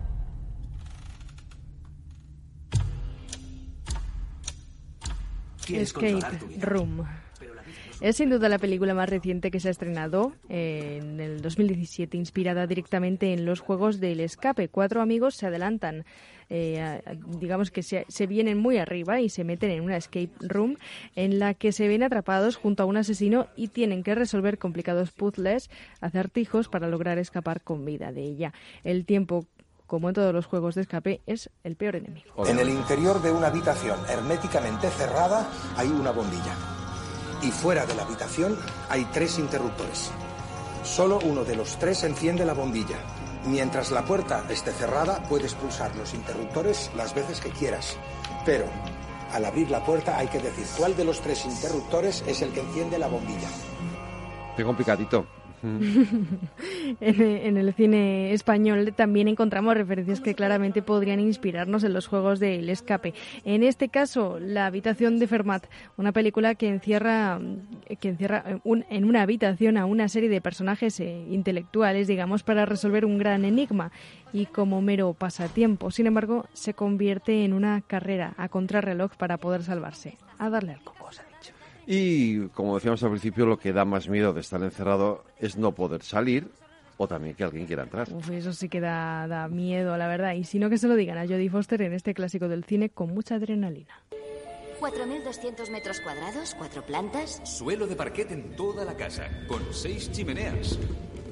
same. Escape Room. Es sin duda la película más reciente que se ha estrenado en el 2017, inspirada directamente en los juegos del escape. 4 amigos se adelantan, digamos que se vienen muy arriba y se meten en una escape room en la que se ven atrapados junto a un asesino y tienen que resolver complicados puzzles, acertijos para lograr escapar con vida de ella. El tiempo, como en todos los juegos de escape, es el peor enemigo. En el interior de una habitación herméticamente cerrada hay una bombilla. Y fuera de la habitación hay 3 interruptores. Solo uno de los 3 enciende la bombilla. Mientras la puerta esté cerrada, puedes pulsar los interruptores las veces que quieras. Pero al abrir la puerta hay que decir cuál de los 3 interruptores es el que enciende la bombilla. Qué complicadito. En el cine español también encontramos referencias que claramente podrían inspirarnos en los juegos del escape. En este caso, La habitación de Fermat, una película que encierra en una habitación a una serie de personajes intelectuales, digamos, para resolver un gran enigma y como mero pasatiempo. Sin embargo, se convierte en una carrera a contrarreloj para poder salvarse. A darle al coco, os ha dicho. Y, como decíamos al principio, lo que da más miedo de estar encerrado es no poder salir o también que alguien quiera entrar. Uf, eso sí que da miedo, la verdad. Y si no, que se lo digan a Jodie Foster en este clásico del cine con mucha adrenalina. 4.200 metros cuadrados, 4 plantas. Suelo de parquet en toda la casa, con 6 chimeneas.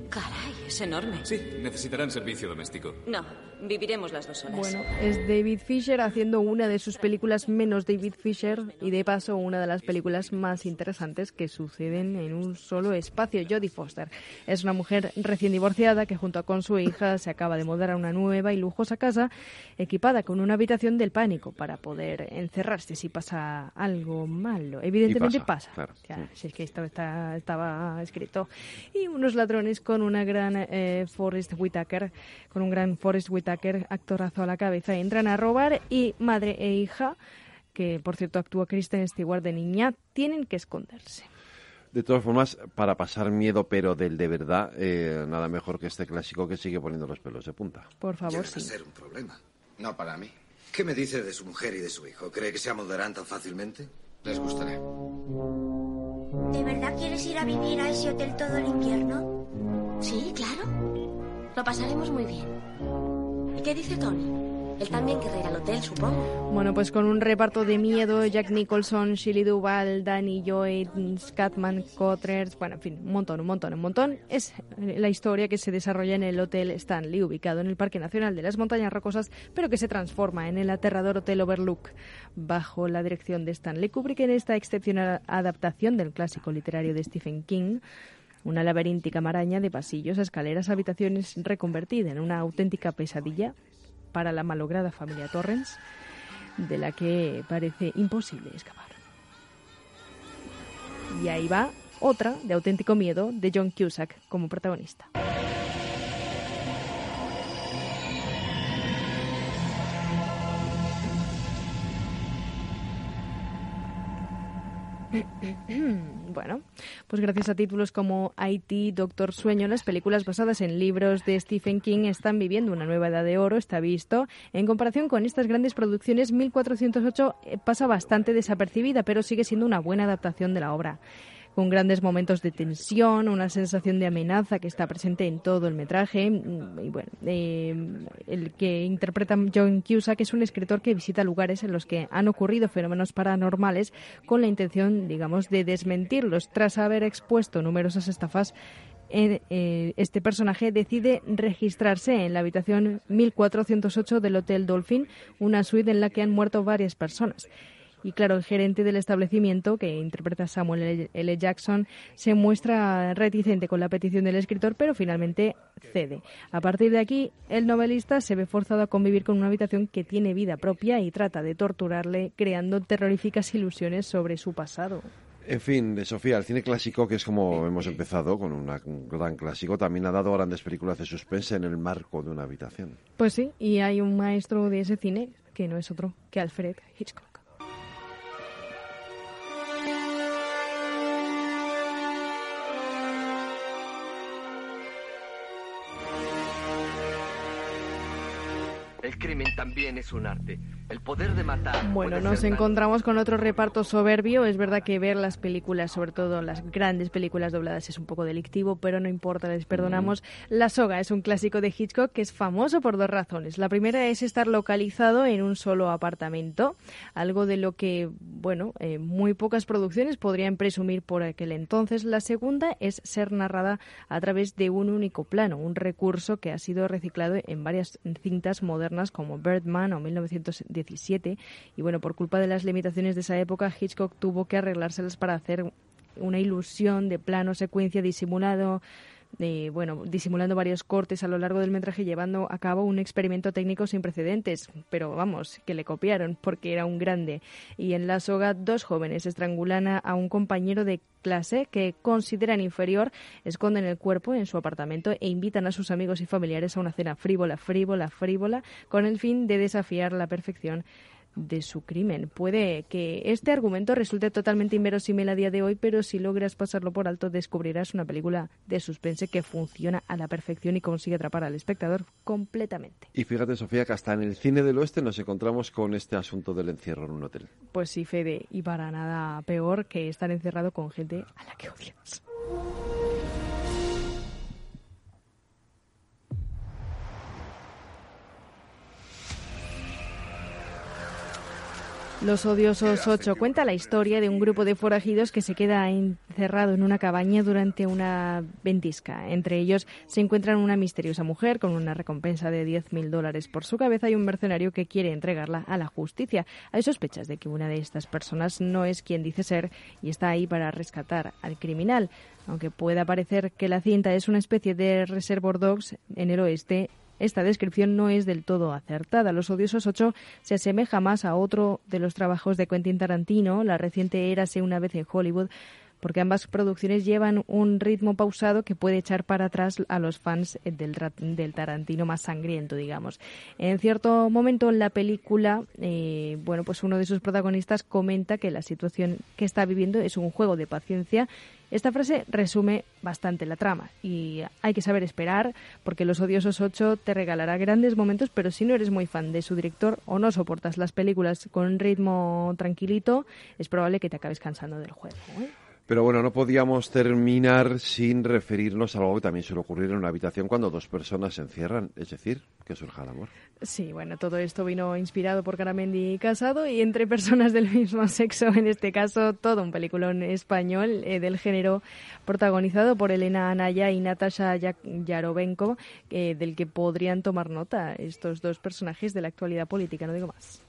Caray, es enorme. Sí, necesitarán servicio doméstico. No, viviremos las 2 horas. Bueno, es David Fincher haciendo una de sus películas menos David Fincher y de paso una de las películas más interesantes que suceden en un solo espacio. Jodie Foster es una mujer recién divorciada que junto con su hija se acaba de mudar a una nueva y lujosa casa equipada con una habitación del pánico para poder encerrarse si pasa algo malo. Evidentemente pasa. Claro. Ya, si es que esto estaba escrito. Y unos ladrones con una gran Forrest Whitaker, actorazo a la cabeza, entran a robar y madre e hija, que por cierto actúa Kristen Stewart de niña, tienen que esconderse. De todas formas, para pasar miedo, pero del de verdad, nada mejor que este clásico que sigue poniendo los pelos de punta. Por favor, sí. Va a ser un problema. No para mí. ¿Qué me dice de su mujer y de su hijo? ¿Cree que se amoldarán tan fácilmente? Les gustará. ¿De verdad quieres ir a vivir a ese hotel todo el invierno? Sí, claro. Lo pasaremos muy bien. ¿Y qué dice Tony? Él también querrá ir al hotel, supongo. Bueno, pues con un reparto de miedo, Jack Nicholson, Shelley Duvall, Danny Lloyd, Scatman Crothers, bueno, en fin, un montón. Es la historia que se desarrolla en el Hotel Stanley, ubicado en el Parque Nacional de las Montañas Rocosas, pero que se transforma en el aterrador Hotel Overlook, bajo la dirección de Stanley Kubrick en esta excepcional adaptación del clásico literario de Stephen King. Una laberíntica maraña de pasillos, escaleras, habitaciones reconvertida en una auténtica pesadilla para la malograda familia Torrance, de la que parece imposible escapar. Y ahí va otra de auténtico miedo de John Cusack como protagonista. Bueno, pues gracias a títulos como IT, Doctor Sueño, las películas basadas en libros de Stephen King están viviendo una nueva edad de oro, está visto. En comparación con estas grandes producciones, 1408 pasa bastante desapercibida, pero sigue siendo una buena adaptación de la obra, con grandes momentos de tensión, una sensación de amenaza que está presente en todo el metraje. Y bueno, el que interpreta John Cusack es un escritor que visita lugares en los que han ocurrido fenómenos paranormales con la intención, digamos, de desmentirlos. Tras haber expuesto numerosas estafas, este personaje decide registrarse en la habitación 1408 del Hotel Dolphin, una suite en la que han muerto varias personas. Y claro, el gerente del establecimiento, que interpreta Samuel L. Jackson, se muestra reticente con la petición del escritor, pero finalmente cede. A partir de aquí, el novelista se ve forzado a convivir con una habitación que tiene vida propia y trata de torturarle, creando terroríficas ilusiones sobre su pasado. En fin, Sofía, el cine clásico, que es como hemos empezado, con un gran clásico, también ha dado grandes películas de suspense en el marco de una habitación. Pues sí, y hay un maestro de ese cine que no es otro que Alfred Hitchcock. El crimen también es un arte. El poder de matar. Bueno, nos encontramos con otro reparto soberbio. Es verdad que ver las películas, sobre todo las grandes películas dobladas, es un poco delictivo, pero no importa, les perdonamos. La Soga es un clásico de Hitchcock que es famoso por 2 razones. La primera es estar localizado en un solo apartamento, algo de lo que, bueno, muy pocas producciones podrían presumir por aquel entonces. La segunda es ser narrada a través de un único plano, un recurso que ha sido reciclado en varias cintas modernas como Birdman o 1917, y bueno, por culpa de las limitaciones de esa época, Hitchcock tuvo que arreglárselas para hacer una ilusión de plano secuencia disimulando varios cortes a lo largo del metraje, llevando a cabo un experimento técnico sin precedentes, pero vamos, que le copiaron porque era un grande. Y en La Soga, 2 jóvenes estrangulan a un compañero de clase que consideran inferior, esconden el cuerpo en su apartamento e invitan a sus amigos y familiares a una cena frívola, con el fin de desafiar la perfección de su crimen. Puede que este argumento resulte totalmente inverosímil a día de hoy, pero si logras pasarlo por alto, descubrirás una película de suspense que funciona a la perfección y consigue atrapar al espectador completamente. Y fíjate, Sofía, que hasta en el cine del oeste nos encontramos con este asunto del encierro en un hotel. Pues sí, Fede, y para nada peor que estar encerrado con gente a la que odias. Los Odiosos 8 cuenta la historia de un grupo de forajidos que se queda encerrado en una cabaña durante una ventisca. Entre ellos se encuentran una misteriosa mujer con una recompensa de $10.000 por su cabeza y un mercenario que quiere entregarla a la justicia. Hay sospechas de que una de estas personas no es quien dice ser y está ahí para rescatar al criminal. Aunque pueda parecer que la cinta es una especie de Reservoir Dogs en el oeste, esta descripción no es del todo acertada. Los Odiosos 8 se asemeja más a otro de los trabajos de Quentin Tarantino, la reciente Érase una vez en Hollywood, porque ambas producciones llevan un ritmo pausado que puede echar para atrás a los fans del Tarantino más sangriento, digamos. En cierto momento en la película, pues uno de sus protagonistas comenta que la situación que está viviendo es un juego de paciencia. Esta frase resume bastante la trama y hay que saber esperar porque Los Odiosos 8 te regalará grandes momentos, pero si no eres muy fan de su director o no soportas las películas con ritmo tranquilito, es probable que te acabes cansando del juego, ¿eh? Pero bueno, no podíamos terminar sin referirnos a algo que también suele ocurrir en una habitación cuando dos personas se encierran, es decir, que surja el amor. Sí, bueno, todo esto vino inspirado por Garamendi Casado y entre personas del mismo sexo, en este caso todo un peliculón español del género protagonizado por Elena Anaya y Natasha Yarovenko, del que podrían tomar nota estos dos personajes de la actualidad política, no digo más.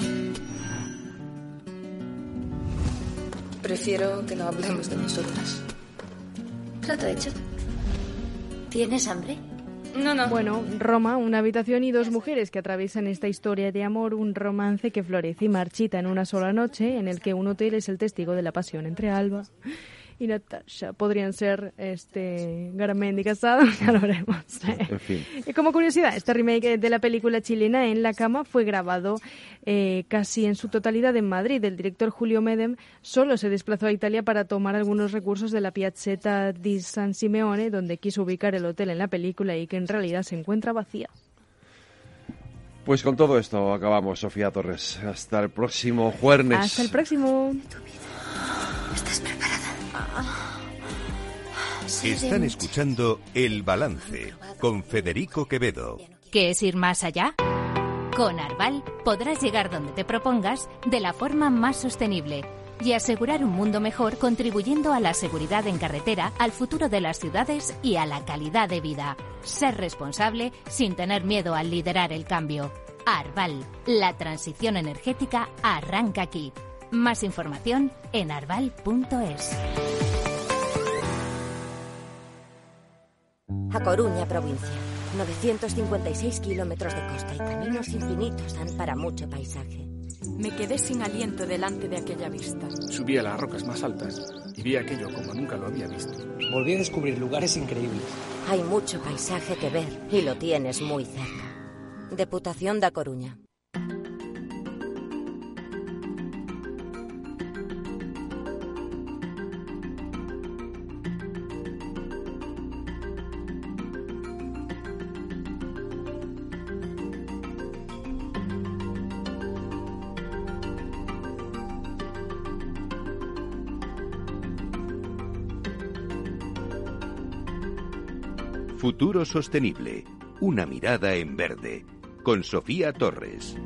Prefiero que no hablemos de nosotras. Trato hecho. ¿Tienes hambre? No. Bueno, Roma, una habitación y dos mujeres que atraviesan esta historia de amor, un romance que florece y marchita en una sola noche, en el que un hotel es el testigo de la pasión entre Alba y Natasha. Podrían ser Garamendi Casado, ya lo veremos. En fin. Y como curiosidad, este remake de la película chilena En la cama fue grabado casi en su totalidad en Madrid. El director Julio Medem solo se desplazó a Italia para tomar algunos recursos de la Piazzetta di San Simeone, donde quiso ubicar el hotel en la película y que en realidad se encuentra vacía. Pues con todo esto acabamos, Sofía Torres. Hasta el próximo jueves. Hasta el próximo. ¿Estás preparada? Están escuchando El Balance con Federico Quevedo. ¿Qué es ir más allá? Con Arval podrás llegar donde te propongas de la forma más sostenible y asegurar un mundo mejor contribuyendo a la seguridad en carretera, al futuro de las ciudades y a la calidad de vida. Ser responsable sin tener miedo al liderar el cambio. Arval, la transición energética arranca aquí. Más información en arval.es. A Coruña, provincia. 956 kilómetros de costa y caminos infinitos dan para mucho paisaje. Me quedé sin aliento delante de aquella vista. Subí a las rocas más altas y vi aquello como nunca lo había visto. Volví a descubrir lugares increíbles. Hay mucho paisaje que ver y lo tienes muy cerca. Deputación da Coruña. Futuro Sostenible, una mirada en verde, con Sofía Torres.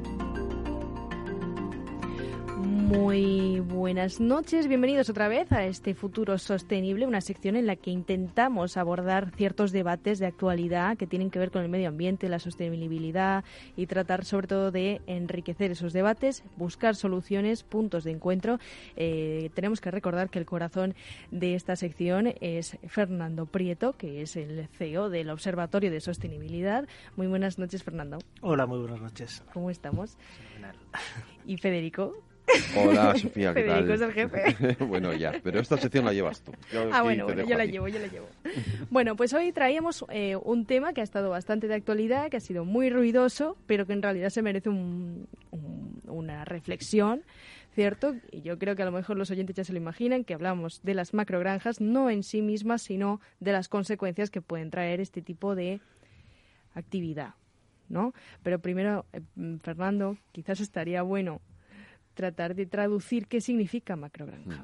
Muy buenas noches, bienvenidos otra vez a este Futuro Sostenible, una sección en la que intentamos abordar ciertos debates de actualidad que tienen que ver con el medio ambiente, la sostenibilidad y tratar sobre todo de enriquecer esos debates, buscar soluciones, puntos de encuentro. Tenemos que recordar que el corazón de esta sección es Fernando Prieto, que es el CEO del Observatorio de Sostenibilidad. Muy buenas noches, Fernando. Hola, muy buenas noches. ¿Cómo estamos? Fenomenal. ¿Y Federico? Hola, Sofía, ¿qué tal? Federico es el jefe. Bueno, ya, pero esta sección la llevas tú. Yo la llevo. Bueno, pues hoy traíamos un tema que ha estado bastante de actualidad, que ha sido muy ruidoso, pero que en realidad se merece una reflexión, ¿cierto? Y yo creo que a lo mejor los oyentes ya se lo imaginan, que hablamos de las macrogranjas, no en sí mismas, sino de las consecuencias que pueden traer este tipo de actividad, ¿no? Pero primero, Fernando, quizás estaría bueno tratar de traducir qué significa macrogranja.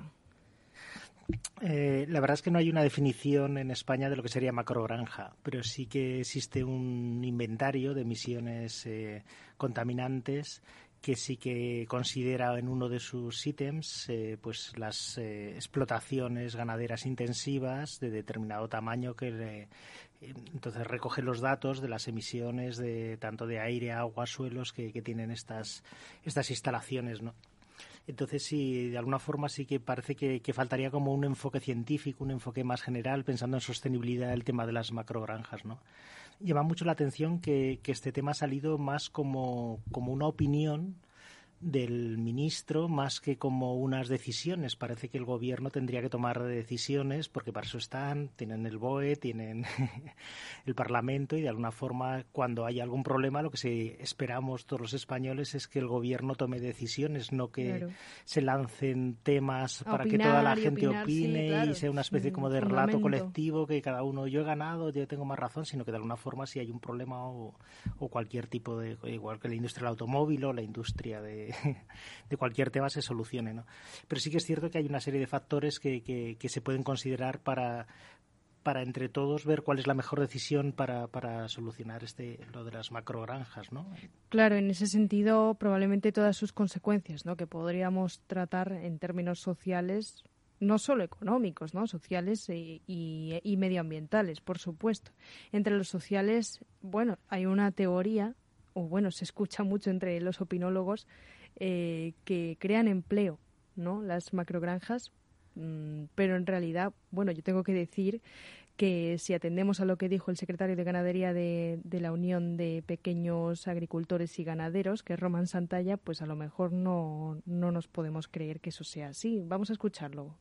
La verdad es que no hay una definición en España de lo que sería macrogranja, pero sí que existe un inventario de emisiones contaminantes sí que considera en uno de sus ítems pues las explotaciones ganaderas intensivas de determinado tamaño entonces recoge los datos de las emisiones de tanto de aire, agua, suelos que tienen estas instalaciones, ¿no? Entonces, sí, de alguna forma sí que parece que faltaría como un enfoque científico, un enfoque más general, pensando en sostenibilidad del tema de las macrogranjas, ¿no? Llama mucho la atención que este tema ha salido más como una opinión del ministro más que como unas decisiones. Parece que el gobierno tendría que tomar decisiones porque para eso tienen el BOE, tienen el Parlamento y de alguna forma cuando hay algún problema lo que esperamos todos los españoles es que el gobierno tome decisiones, no que se lancen temas para que toda la gente opine, sí, claro, y sea una especie como de relato colectivo que cada uno, yo he ganado, yo tengo más razón, sino que de alguna forma si hay un problema o cualquier tipo de, igual que la industria del automóvil o la industria de cualquier tema se solucione, ¿no? Pero sí que es cierto que hay una serie de factores que se pueden considerar para entre todos ver cuál es la mejor decisión para solucionar lo de las macrogranjas, ¿no? Claro, en ese sentido probablemente todas sus consecuencias, ¿no? Que podríamos tratar en términos sociales, no solo económicos, ¿no? Sociales y medioambientales, por supuesto. Entre los sociales, bueno, hay una teoría, o bueno, se escucha mucho entre los opinólogos, que crean empleo, ¿no? Las macrogranjas, pero en realidad, bueno, yo tengo que decir que si atendemos a lo que dijo el secretario de Ganadería de la Unión de Pequeños Agricultores y Ganaderos, que es Román Santalla, pues a lo mejor no nos podemos creer que eso sea así. Vamos a escucharlo.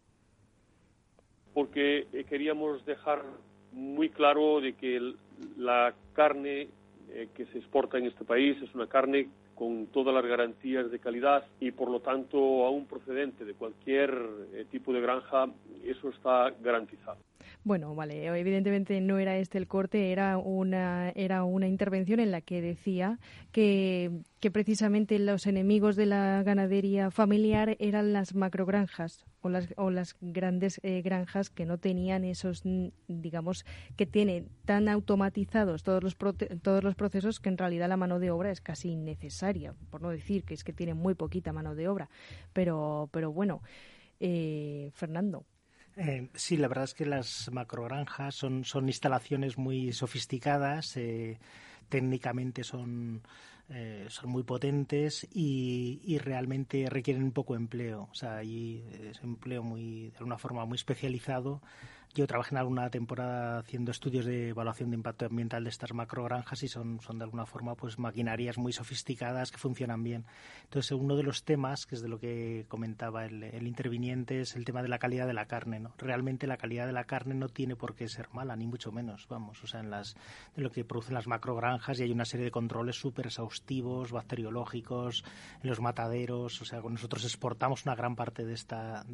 Porque queríamos dejar muy claro de que la carne que se exporta en este país es una carne con todas las garantías de calidad y por lo tanto aún procedente de cualquier tipo de granja, eso está garantizado. Bueno, vale, evidentemente no era este el corte, era una intervención en la que decía que precisamente los enemigos de la ganadería familiar eran las macrogranjas o las grandes granjas que no tenían esos, digamos, que tienen tan automatizados todos los procesos que en realidad la mano de obra es casi innecesaria, por no decir que es que tienen muy poquita mano de obra. Pero bueno, Fernando. Sí, la verdad es que las macrogranjas son instalaciones muy sofisticadas, técnicamente son muy potentes y realmente requieren poco empleo. O sea, allí es empleo de alguna forma muy especializado. Yo trabajé en alguna temporada haciendo estudios de evaluación de impacto ambiental de estas macrogranjas y son de alguna forma pues maquinarias muy sofisticadas que funcionan bien. Entonces, uno de los temas, que es de lo que comentaba el interviniente, es el tema de la calidad de la carne, ¿no? Realmente la calidad de la carne no tiene por qué ser mala, ni mucho menos, vamos. O sea, de lo que producen las macrogranjas y hay una serie de controles súper exhaustivos, bacteriológicos, en los mataderos. O sea, nosotros exportamos una gran parte de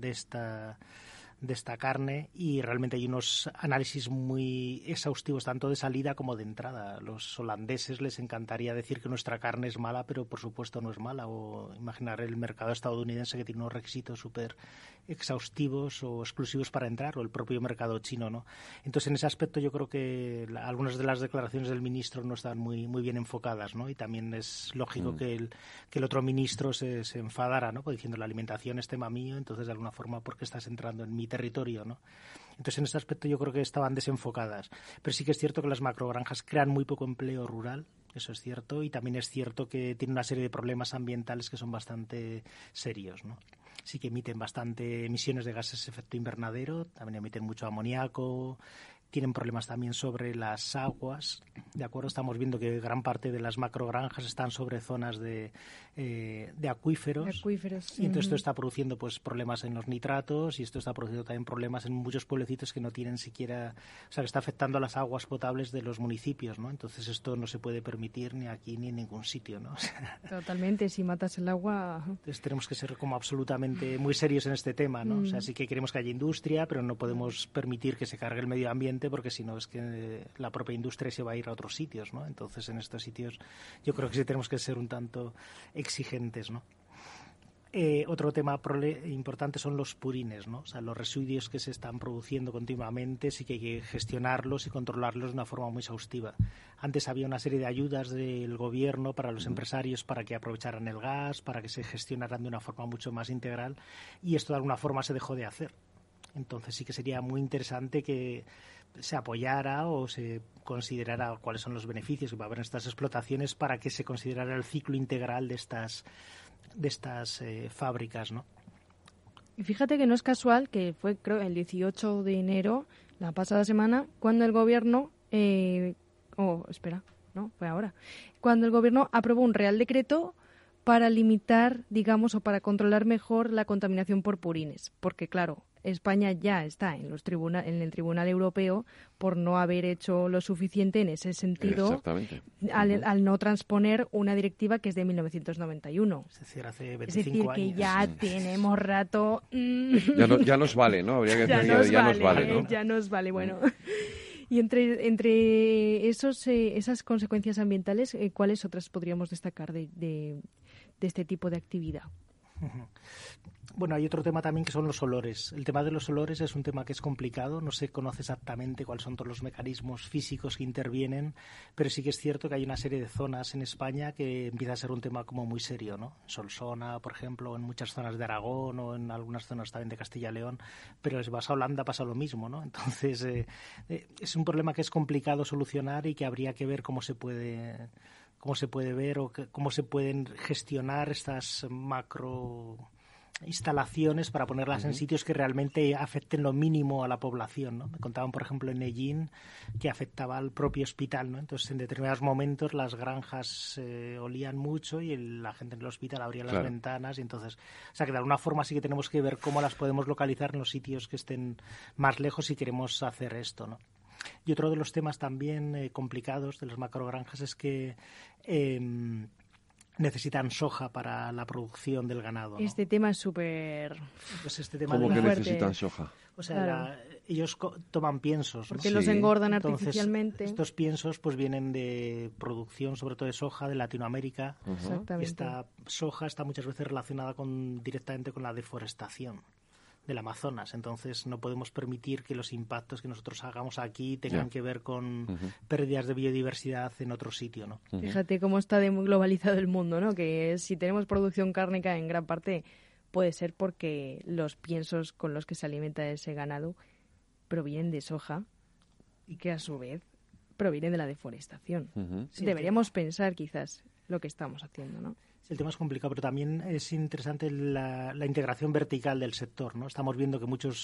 esta carne y realmente hay unos análisis muy exhaustivos tanto de salida como de entrada. A los holandeses les encantaría decir que nuestra carne es mala, pero por supuesto no es mala, o imaginar el mercado estadounidense que tiene unos requisitos súper exhaustivos o exclusivos para entrar, o el propio mercado chino, ¿no? Entonces, en ese aspecto yo creo que algunas de las declaraciones del ministro no están muy bien enfocadas, ¿no? Y también es lógico que el otro ministro se enfadara, ¿no? Pues diciendo la alimentación es tema mío, entonces de alguna forma porque estás entrando en mi territorio, ¿no? Entonces, en ese aspecto yo creo que estaban desenfocadas. Pero sí que es cierto que las macrogranjas crean muy poco empleo rural, eso es cierto, y también es cierto que tienen una serie de problemas ambientales que son bastante serios, ¿no? Sí que emiten bastante emisiones de gases de efecto invernadero, también emiten mucho amoníaco, tienen problemas también sobre las aguas, ¿de acuerdo? Estamos viendo que gran parte de las macrogranjas están sobre zonas de acuíferos. Y entonces esto está produciendo pues problemas en los nitratos y esto está produciendo también problemas en muchos pueblecitos que no tienen siquiera, o sea, que está afectando a las aguas potables de los municipios, ¿no? Entonces esto no se puede permitir ni aquí ni en ningún sitio, ¿no? O sea, totalmente, si matas el agua. Entonces tenemos que ser como absolutamente muy serios en este tema, ¿no? O sea, sí que queremos que haya industria, pero no podemos permitir que se cargue el medio ambiente, porque si no es que la propia industria se va a ir a otros sitios, ¿no? Entonces en estos sitios yo creo que sí tenemos que ser un tanto exigentes, ¿no? Otro tema importante son los purines, ¿no? O sea, los residuos que se están produciendo continuamente, sí que hay que gestionarlos y controlarlos de una forma muy exhaustiva. Antes había una serie de ayudas del gobierno para los empresarios para que aprovecharan el gas, para que se gestionaran de una forma mucho más integral, y esto de alguna forma se dejó de hacer. Entonces sí que sería muy interesante que se apoyara o se considerara cuáles son los beneficios que va a haber en estas explotaciones para que se considerara el ciclo integral de estas fábricas, ¿no? Y fíjate que no es casual que fue, creo, el 18 de enero, la pasada semana, cuando el gobierno... fue ahora. Cuando el gobierno aprobó un Real Decreto para limitar, digamos, o para controlar mejor la contaminación por purines. Porque, claro, España ya está en el Tribunal Europeo por no haber hecho lo suficiente en ese sentido al no transponer una directiva que es de 1991. Es decir, hace 25 años. Es decir, que ya tenemos rato... Ya nos vale, ¿no? Habría que Ya nos vale, bueno. Y entre esas consecuencias ambientales, ¿cuáles otras podríamos destacar de este tipo de actividad? Bueno, hay otro tema también que son los olores. El tema de los olores es un tema que es complicado, no se conoce exactamente cuáles son todos los mecanismos físicos que intervienen, pero sí que es cierto que hay una serie de zonas en España que empieza a ser un tema como muy serio, ¿no? Solsona, por ejemplo, en muchas zonas de Aragón o en algunas zonas también de Castilla y León, pero si vas a Holanda pasa lo mismo, ¿no? Entonces es un problema que es complicado solucionar y que habría que ver cómo se puede ver o cómo se pueden gestionar estas macro instalaciones para ponerlas en sitios que realmente afecten lo mínimo a la población, ¿no? Me contaban, por ejemplo, en Ellín que afectaba al propio hospital, ¿no? Entonces, en determinados momentos las granjas olían mucho y la gente en el hospital abría las ventanas y entonces, o sea, que de alguna forma sí que tenemos que ver cómo las podemos localizar en los sitios que estén más lejos si queremos hacer esto, ¿no? Y otro de los temas también complicados de las macrogranjas es que necesitan soja para la producción del ganado, ¿no? Este tema es súper... Pues tema ¿Cómo que fuerte. necesitan soja? O sea, ellos toman piensos, ¿no? Porque los engordan Entonces, artificialmente. Estos piensos pues vienen de producción, sobre todo de soja, de Latinoamérica. Exactamente. Esta soja está muchas veces relacionada directamente con la deforestación del Amazonas, entonces no podemos permitir que los impactos que nosotros hagamos aquí tengan que ver con pérdidas de biodiversidad en otro sitio, ¿no? Fíjate cómo está globalizado el mundo, ¿no? Que si tenemos producción cárnica en gran parte puede ser porque los piensos con los que se alimenta ese ganado provienen de soja y que a su vez provienen de la deforestación. Sí, deberíamos pensar quizás lo que estamos haciendo, ¿no? El tema es complicado, pero también es interesante la integración vertical del sector, ¿no? Estamos viendo que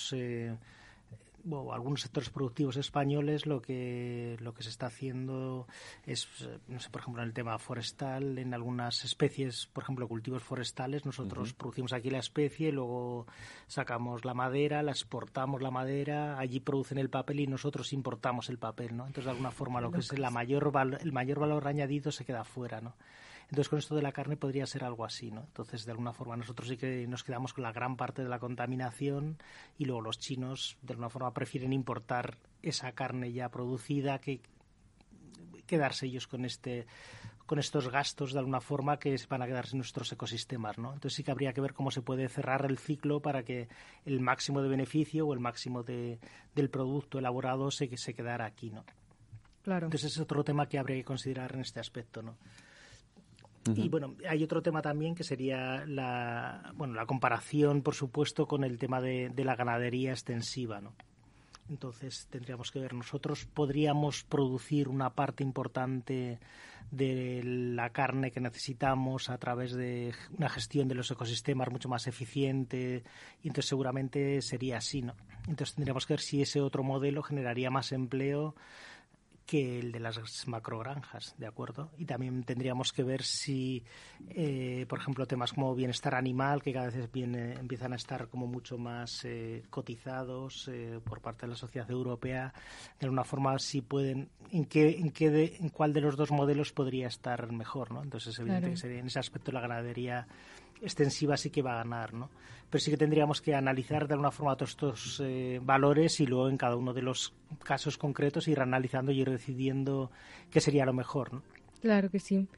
algunos sectores productivos españoles lo que se está haciendo es, no sé, por ejemplo, en el tema forestal, en algunas especies, por ejemplo, cultivos forestales, nosotros producimos aquí la especie, luego sacamos la madera, la exportamos la madera, allí producen el papel y nosotros importamos el papel, ¿no? Entonces, de alguna forma, lo que es el mayor valor añadido se queda fuera, ¿no? Entonces, con esto de la carne podría ser algo así, ¿no? Entonces, de alguna forma, nosotros sí que nos quedamos con la gran parte de la contaminación y luego los chinos, de alguna forma, prefieren importar esa carne ya producida que quedarse ellos con estos gastos, de alguna forma, que van a quedarse en nuestros ecosistemas, ¿no? Entonces, sí que habría que ver cómo se puede cerrar el ciclo para que el máximo de beneficio o el máximo del producto elaborado se quedara aquí, ¿no? Claro. Entonces, es otro tema que habría que considerar en este aspecto, ¿no? Y bueno, hay otro tema también que sería la comparación, por supuesto, con el tema de la ganadería extensiva, ¿no? Entonces tendríamos que ver, nosotros podríamos producir una parte importante de la carne que necesitamos a través de una gestión de los ecosistemas mucho más eficiente y entonces seguramente sería así, ¿no? Entonces tendríamos que ver si ese otro modelo generaría más empleo que el de las macrogranjas, ¿de acuerdo? Y también tendríamos que ver si, por ejemplo, temas como bienestar animal, que cada vez empiezan a estar como mucho más cotizados por parte de la sociedad europea, de alguna forma si pueden, en cuál de los dos modelos podría estar mejor, ¿no? Entonces es evidente que sería, en ese aspecto la ganadería extensiva sí que va a ganar, ¿no? Pero sí que tendríamos que analizar de alguna forma todos estos valores y luego en cada uno de los casos concretos ir analizando y ir decidiendo qué sería lo mejor, ¿no? Claro que sí.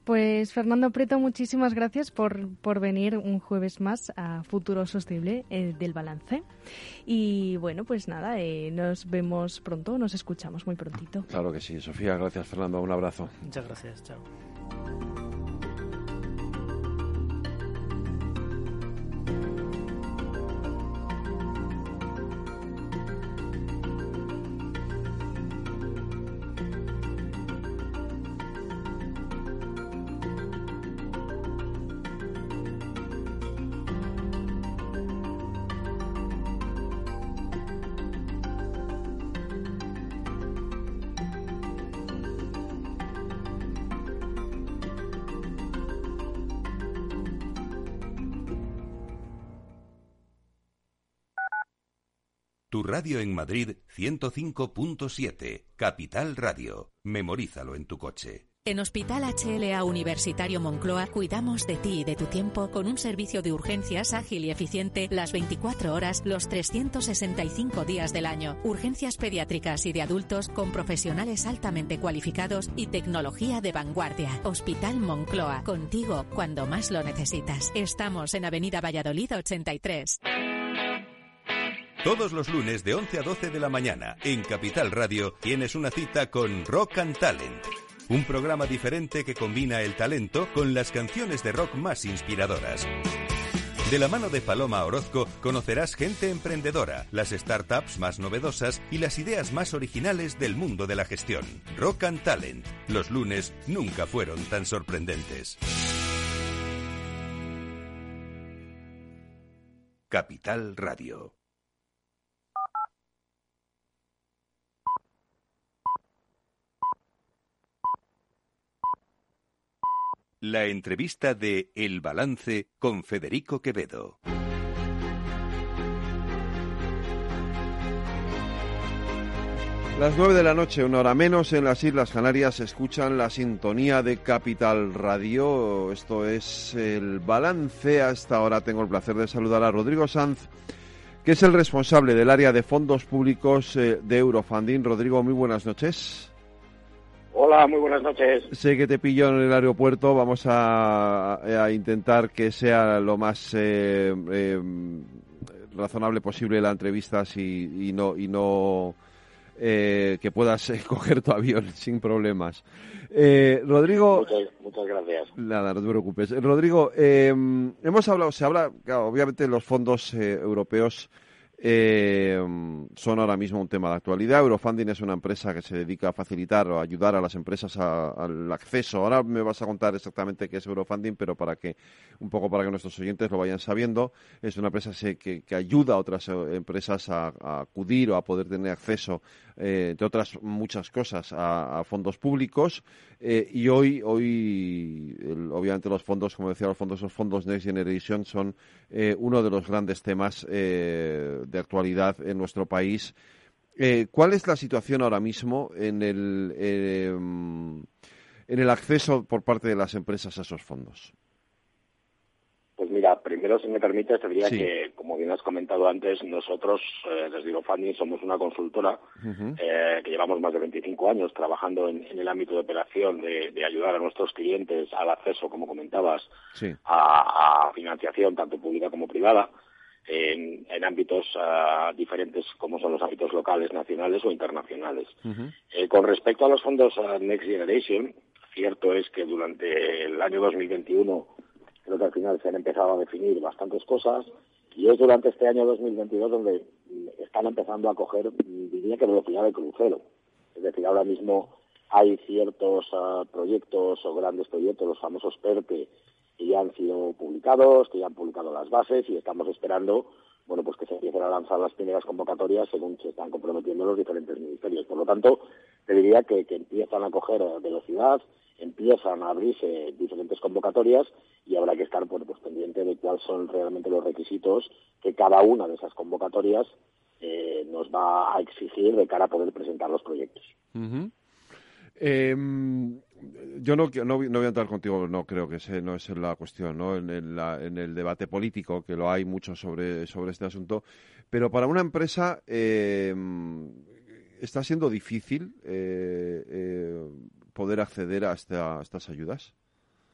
Pues Fernando Prieto, muchísimas gracias por venir un jueves más a Futuro Sostenible del Balance. Y bueno, pues nada, nos vemos pronto, nos escuchamos muy prontito. Claro que sí, Sofía. Gracias, Fernando. Un abrazo. Muchas gracias. Chao. Tu radio en Madrid 105.7, Capital Radio. Memorízalo en tu coche. En Hospital HLA Universitario Moncloa cuidamos de ti y de tu tiempo con un servicio de urgencias ágil y eficiente las 24 horas, los 365 días del año. Urgencias pediátricas y de adultos con profesionales altamente cualificados y tecnología de vanguardia. Hospital Moncloa, contigo cuando más lo necesitas. Estamos en Avenida Valladolid 83. Todos los lunes de 11 a 12 de la mañana, en Capital Radio, tienes una cita con Rock and Talent. Un programa diferente que combina el talento con las canciones de rock más inspiradoras. De la mano de Paloma Orozco conocerás gente emprendedora, las startups más novedosas y las ideas más originales del mundo de la gestión. Rock and Talent. Los lunes nunca fueron tan sorprendentes. Capital Radio. La entrevista de El Balance con Federico Quevedo. Las 9 de la noche, una hora menos, en las Islas Canarias, escuchan la sintonía de Capital Radio. Esto es El Balance. A esta hora tengo el placer de saludar a Rodrigo Sanz, que es el responsable del área de fondos públicos de Eurofunding. Rodrigo, muy buenas noches. Hola, muy buenas noches. Sé que te pillo en el aeropuerto. Vamos a intentar que sea lo más razonable posible la entrevista y no que puedas coger tu avión sin problemas. Rodrigo... Muchas gracias. Nada, no te preocupes. Rodrigo, hemos hablado, claro, obviamente los fondos europeos son ahora mismo un tema de actualidad. Eurofunding es una empresa que se dedica a facilitar o ayudar a las empresas al acceso. Ahora me vas a contar exactamente qué es Eurofunding, pero para que nuestros oyentes lo vayan sabiendo, es una empresa que ayuda a otras empresas a acudir o a poder tener acceso, entre otras muchas cosas, a fondos públicos. Y hoy obviamente los fondos, como decía, los fondos Next Generation son uno de los grandes temas de actualidad en nuestro país. ¿Cuál es la situación ahora mismo en el acceso por parte de las empresas a esos fondos? Pues mira, primero, si me permites, te diría Sí. que, como bien has comentado antes, nosotros, desde Eurofunding, somos una consultora que llevamos más de 25 años trabajando en el ámbito de operación de ayudar a nuestros clientes al acceso, como comentabas, Sí. a financiación, tanto pública como privada, en ámbitos diferentes, como son los ámbitos locales, nacionales o internacionales. Con respecto a los fondos Next Generation, cierto es que durante el año 2021 creo que al final se han empezado a definir bastantes cosas y es durante este año 2022 donde están empezando a coger, diría que velocidad de crucero. Es decir, ahora mismo hay ciertos proyectos o grandes proyectos, los famosos PERTE, que ya han sido publicados, que ya han publicado las bases y estamos esperando, bueno, pues que se empiecen a lanzar las primeras convocatorias según se están comprometiendo los diferentes ministerios. Por lo tanto, te diría que empiezan a coger velocidad, empiezan a abrirse diferentes convocatorias y habrá que estar pues pendiente de cuáles son realmente los requisitos que cada una de esas convocatorias nos va a exigir de cara a poder presentar los proyectos. Yo no voy a entrar contigo, no creo que no es la cuestión, ¿no? En el debate político, que lo hay mucho sobre este asunto, pero para una empresa está siendo difícil poder acceder a estas ayudas.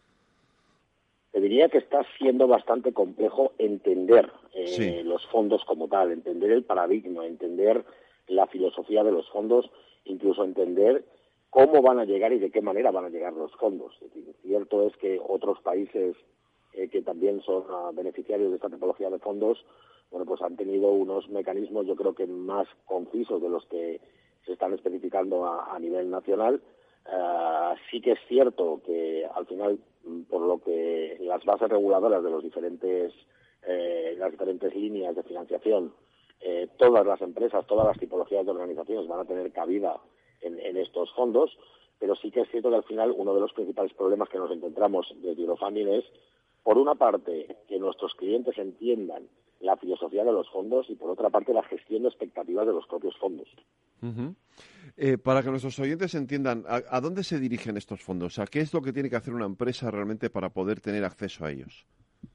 diría que está siendo bastante complejo entender Sí. los fondos como tal, entender el paradigma, entender la filosofía de los fondos, incluso entender cómo van a llegar y de qué manera van a llegar los fondos. Es decir, cierto es que otros países que también son beneficiarios de esta tipología de fondos, bueno, pues han tenido unos mecanismos, yo creo que más concisos de los que se están especificando a nivel nacional. Sí que es cierto que al final, por lo que las bases reguladoras de los las diferentes líneas de financiación, todas las empresas, todas las tipologías de organizaciones van a tener cabida en estos fondos, pero sí que es cierto que al final uno de los principales problemas que nos encontramos de Eurofunding es, por una parte, que nuestros clientes entiendan la filosofía de los fondos y, por otra parte, la gestión de expectativas de los propios fondos. Uh-huh. Para que nuestros oyentes entiendan, ¿a dónde se dirigen estos fondos? ¿A qué es lo que tiene que hacer una empresa realmente para poder tener acceso a ellos?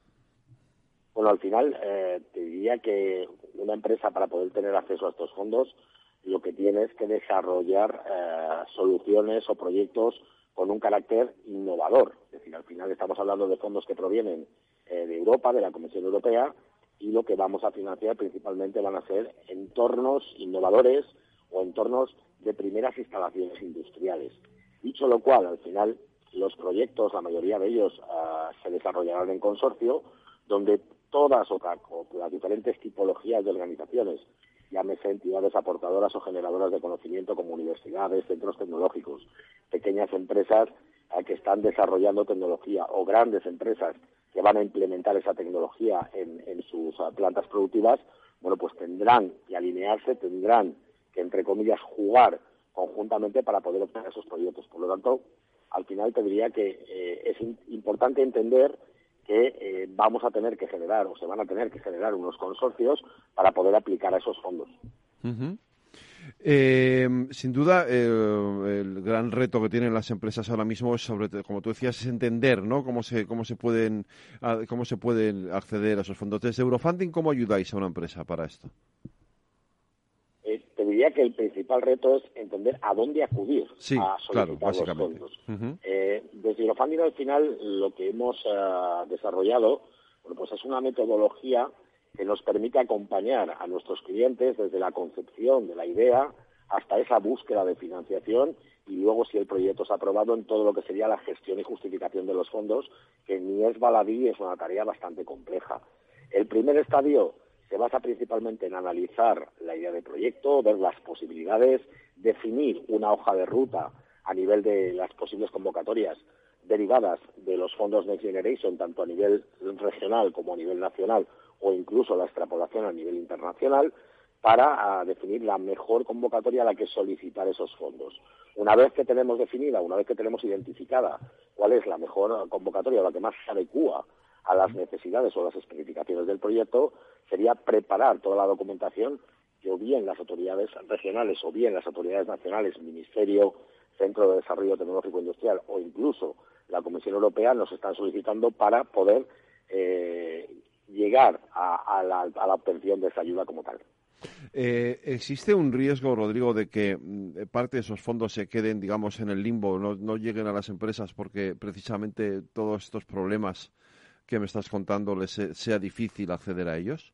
Bueno, al final, te diría que una empresa, para poder tener acceso a estos fondos, lo que tiene es que desarrollar soluciones o proyectos con un carácter innovador. Es decir, al final estamos hablando de fondos que provienen de Europa, de la Comisión Europea, y lo que vamos a financiar principalmente van a ser entornos innovadores o entornos de primeras instalaciones industriales. Dicho lo cual, al final, los proyectos, la mayoría de ellos, se desarrollarán en consorcio, donde todas o las diferentes tipologías de organizaciones, llámese entidades aportadoras o generadoras de conocimiento como universidades, centros tecnológicos, pequeñas empresas que están desarrollando tecnología o grandes empresas que van a implementar esa tecnología en sus plantas productivas, bueno, pues tendrán que alinearse, tendrán que, entre comillas, jugar conjuntamente para poder obtener esos proyectos. Por lo tanto, al final te diría que es importante entender que vamos a tener que generar, o se van a tener que generar unos consorcios para poder aplicar a esos fondos. Uh-huh. Sin duda, el gran reto que tienen las empresas ahora mismo es, como tú decías, es entender, ¿no? Cómo se pueden acceder a esos fondos. Desde Eurofunding, ¿cómo ayudáis a una empresa para esto? Te diría que el principal reto es entender a dónde acudir a solicitar los fondos. Uh-huh. Desde Eurofunding, al final, lo que hemos desarrollado, bueno, pues es una metodología que nos permite acompañar a nuestros clientes desde la concepción de la idea hasta esa búsqueda de financiación y luego, si el proyecto es aprobado, en todo lo que sería la gestión y justificación de los fondos, que ni es baladí, es una tarea bastante compleja. El primer estadio se basa principalmente en analizar la idea de proyecto, ver las posibilidades, definir una hoja de ruta a nivel de las posibles convocatorias derivadas de los fondos Next Generation, tanto a nivel regional como a nivel nacional, o incluso la extrapolación a nivel internacional, para definir la mejor convocatoria a la que solicitar esos fondos. Una vez que tenemos definida, una vez que tenemos identificada cuál es la mejor convocatoria o la que más se adecúa a las necesidades o las especificaciones del proyecto, sería preparar toda la documentación que o bien las autoridades regionales o bien las autoridades nacionales, Ministerio, Centro de Desarrollo Tecnológico Industrial o incluso la Comisión Europea nos están solicitando para poder llegar a la obtención de esa ayuda como tal. ¿Existe un riesgo, Rodrigo, de que parte de esos fondos se queden, digamos, en el limbo, no lleguen a las empresas porque precisamente todos estos problemas que me estás contando les sea difícil acceder a ellos?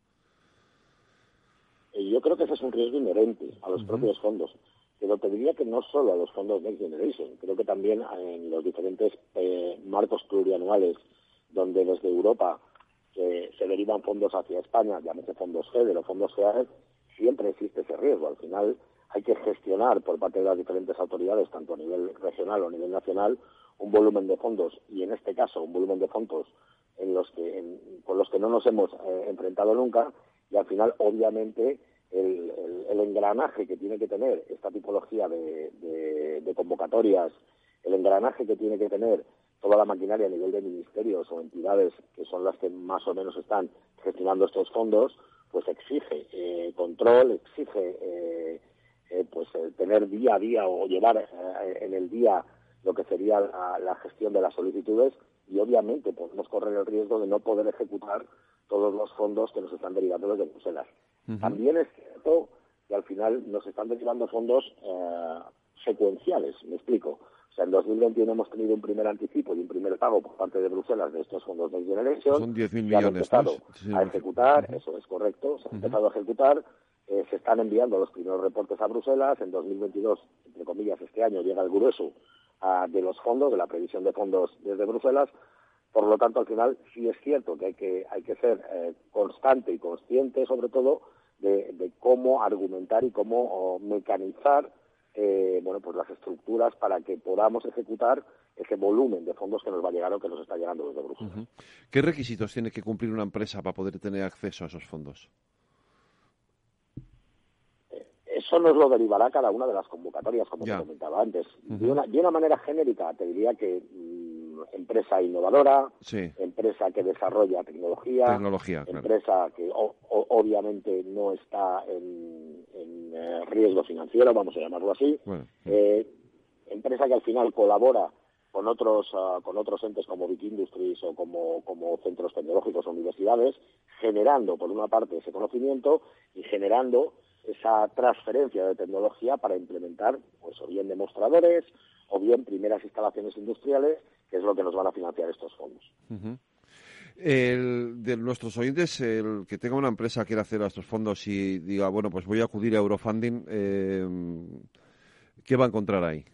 Yo creo que ese es un riesgo inherente a los propios fondos, pero te diría que no solo a los fondos Next Generation, creo que también en los diferentes marcos plurianuales donde desde Europa se derivan fondos hacia España, llámese fondos FEDER o fondos FEAD, siempre existe ese riesgo. Al final hay que gestionar por parte de las diferentes autoridades, tanto a nivel regional o a nivel nacional, un volumen de fondos, y en este caso un volumen de fondos con los que no nos hemos enfrentado nunca, y al final, obviamente, el engranaje que tiene que tener esta tipología de convocatorias, el engranaje que tiene que tener toda la maquinaria a nivel de ministerios o entidades que son las que más o menos están gestionando estos fondos, pues exige control, exige tener día a día o llevar en el día lo que sería la gestión de las solicitudes, y obviamente podemos correr el riesgo de no poder ejecutar todos los fondos que nos están derivando desde Bruselas. Uh-huh. También es cierto que al final nos están derivando fondos secuenciales, me explico. O O sea, en 2021 hemos tenido un primer anticipo y un primer pago por parte de Bruselas de estos fondos Next Generation. Son 10.000 millones. Se han empezado Sí. a ejecutar, eso es correcto, se han empezado a ejecutar, se están enviando los primeros reportes a Bruselas. En 2022, entre comillas, este año llega el grueso de los fondos, de la previsión de fondos desde Bruselas. Por lo tanto, al final sí es cierto que hay que ser constante y consciente, sobre todo, de cómo argumentar y cómo mecanizar pues las estructuras para que podamos ejecutar ese volumen de fondos que nos va a llegar o que nos está llegando desde Bruselas. Uh-huh. ¿Qué requisitos tiene que cumplir una empresa para poder tener acceso a esos fondos? Eso nos lo derivará cada una de las convocatorias, como te comentaba antes. Uh-huh. De una manera genérica, te diría que empresa innovadora, sí. Empresa que desarrolla tecnología, empresa claro. que obviamente no está en riesgo financiero, vamos a llamarlo así, bueno. Empresa que al final colabora con otros entes como Big Industries o como centros tecnológicos o universidades, generando por una parte ese conocimiento y generando esa transferencia de tecnología para implementar, pues o bien demostradores o bien primeras instalaciones industriales, que es lo que nos van a financiar estos fondos. Uh-huh. De nuestros oyentes, el que tenga una empresa quiera hacer a estos fondos y diga, bueno, pues voy a acudir a Eurofunding, ¿qué va a encontrar ahí?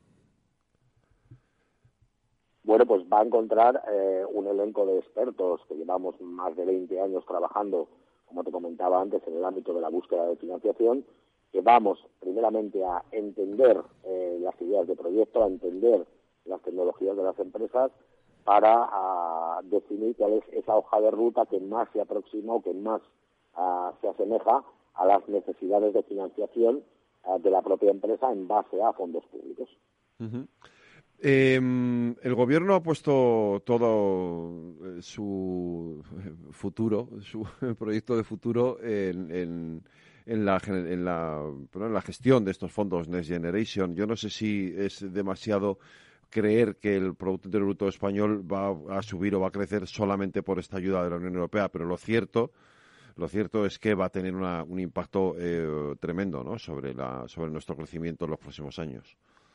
Bueno, pues va a encontrar un elenco de expertos que llevamos más de 20 años trabajando, como te comentaba antes, en el ámbito de la búsqueda de financiación, que vamos primeramente a entender las ideas de proyecto, a entender las tecnologías de las empresas para definir cuál es esa hoja de ruta que más se aproxima o que más se asemeja a las necesidades de financiación de la propia empresa en base a fondos públicos. Uh-huh. El gobierno ha puesto todo su futuro, su proyecto de futuro en la gestión de estos fondos Next Generation. Yo no sé si es demasiado creer que el Producto Interior Bruto español va a subir o va a crecer solamente por esta ayuda de la Unión Europea, pero lo cierto es que va a tener un impacto tremendo, ¿no?, sobre nuestro crecimiento en los próximos años.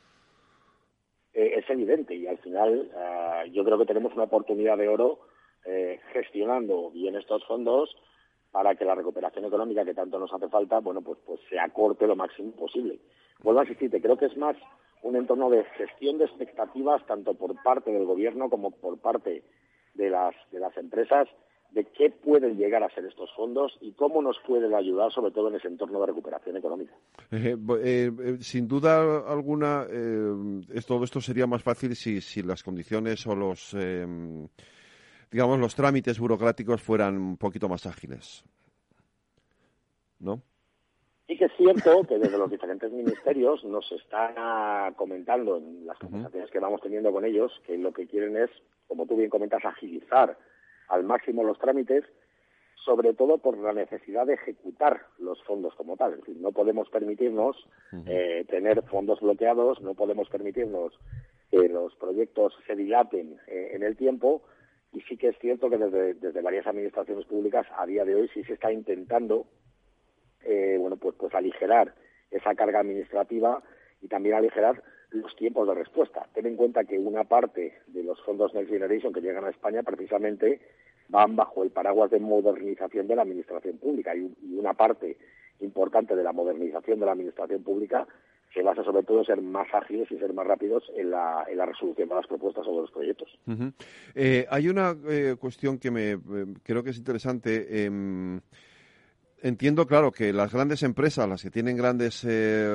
Es evidente y al final yo creo que tenemos una oportunidad de oro gestionando bien estos fondos para que la recuperación económica que tanto nos hace falta, bueno, pues se acorte lo máximo posible. Vuelvo a insistirte, creo que es más un entorno de gestión de expectativas tanto por parte del gobierno como por parte de las empresas de qué pueden llegar a ser estos fondos y cómo nos pueden ayudar, sobre todo en ese entorno de recuperación económica. Sin duda alguna, todo esto sería más fácil si las condiciones o los trámites burocráticos fueran un poquito más ágiles, ¿no? Sí que es cierto que desde los diferentes ministerios nos están comentando en las conversaciones que vamos teniendo con ellos que lo que quieren es, como tú bien comentas, agilizar al máximo los trámites, sobre todo por la necesidad de ejecutar los fondos como tal. Es decir, no podemos permitirnos tener fondos bloqueados, no podemos permitirnos que los proyectos se dilaten en el tiempo, y sí que es cierto que desde varias administraciones públicas a día de hoy sí se está intentando pues aligerar esa carga administrativa y también aligerar los tiempos de respuesta. Ten en cuenta que una parte de los fondos Next Generation que llegan a España precisamente van bajo el paraguas de modernización de la administración pública y una parte importante de la modernización de la administración pública se basa sobre todo en ser más ágiles y ser más rápidos en la resolución de las propuestas o de los proyectos. Uh-huh. Hay una cuestión que creo que es interesante. Entiendo, claro, que las grandes empresas, las que tienen grandes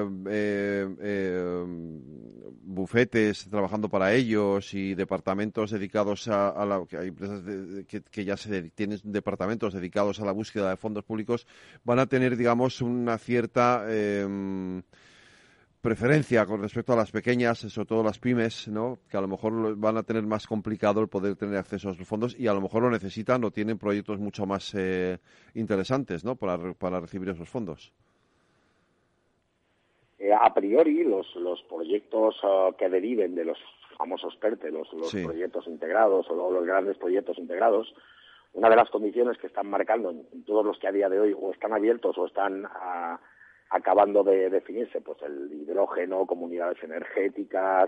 bufetes trabajando para ellos y departamentos dedicados que hay empresas que ya tienen departamentos dedicados a la búsqueda de fondos públicos, van a tener, digamos, una cierta preferencia con respecto a las pequeñas, sobre todo las pymes, ¿no?, que a lo mejor van a tener más complicado el poder tener acceso a esos fondos y a lo mejor lo necesitan o tienen proyectos mucho más interesantes, ¿no?, para recibir esos fondos. A priori, los proyectos que deriven de los famosos PERTE, los proyectos integrados o los grandes proyectos integrados, una de las condiciones que están marcando en todos los que a día de hoy o están abiertos o están acabando de definirse, pues el hidrógeno, comunidades energéticas,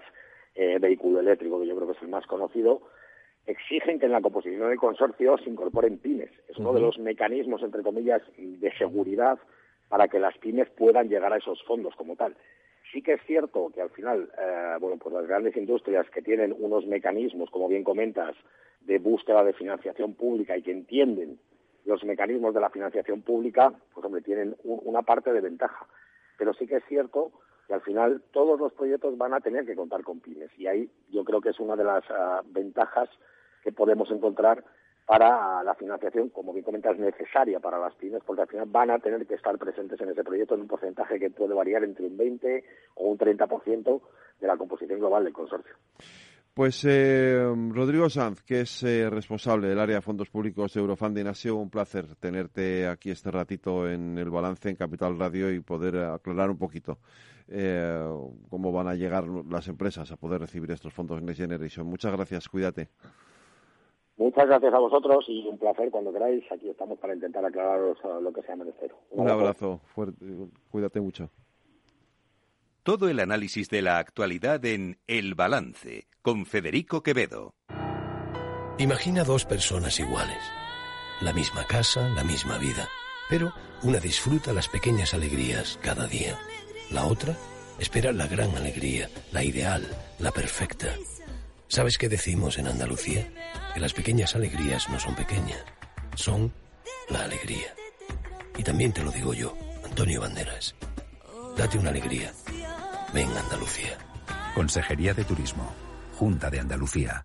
vehículo eléctrico, que yo creo que es el más conocido, exigen que en la composición del consorcio se incorporen pymes. Es uno de los mecanismos, entre comillas, de seguridad para que las pymes puedan llegar a esos fondos como tal. Sí que es cierto que al final, pues las grandes industrias que tienen unos mecanismos, como bien comentas, de búsqueda de financiación pública y que entienden los mecanismos de la financiación pública, pues hombre, tienen una parte de ventaja. Pero sí que es cierto que al final todos los proyectos van a tener que contar con pymes. Y ahí yo creo que es una de las ventajas que podemos encontrar para la financiación, como bien comentas, necesaria para las pymes, porque al final van a tener que estar presentes en ese proyecto en un porcentaje que puede variar entre un 20 o un 30% de la composición global del consorcio. Pues Rodrigo Sanz, que es responsable del área de fondos públicos de Eurofunding, ha sido un placer tenerte aquí este ratito en el balance en Capital Radio y poder aclarar un poquito cómo van a llegar las empresas a poder recibir estos fondos Next Generation. Muchas gracias, cuídate. Muchas gracias a vosotros y un placer cuando queráis. Aquí estamos para intentar aclararos lo que sea menester. Un abrazo fuerte, cuídate mucho. Todo el análisis de la actualidad en El Balance, con Federico Quevedo. Imagina dos personas iguales. La misma casa, la misma vida. Pero una disfruta las pequeñas alegrías cada día. La otra espera la gran alegría, la ideal, la perfecta. ¿Sabes qué decimos en Andalucía? Que las pequeñas alegrías no son pequeñas, son la alegría. Y también te lo digo yo, Antonio Banderas. Date una alegría. Ven Andalucía. Consejería de Turismo, Junta de Andalucía.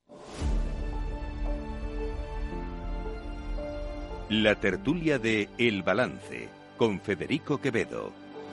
La tertulia de El Balance, con Federico Quevedo.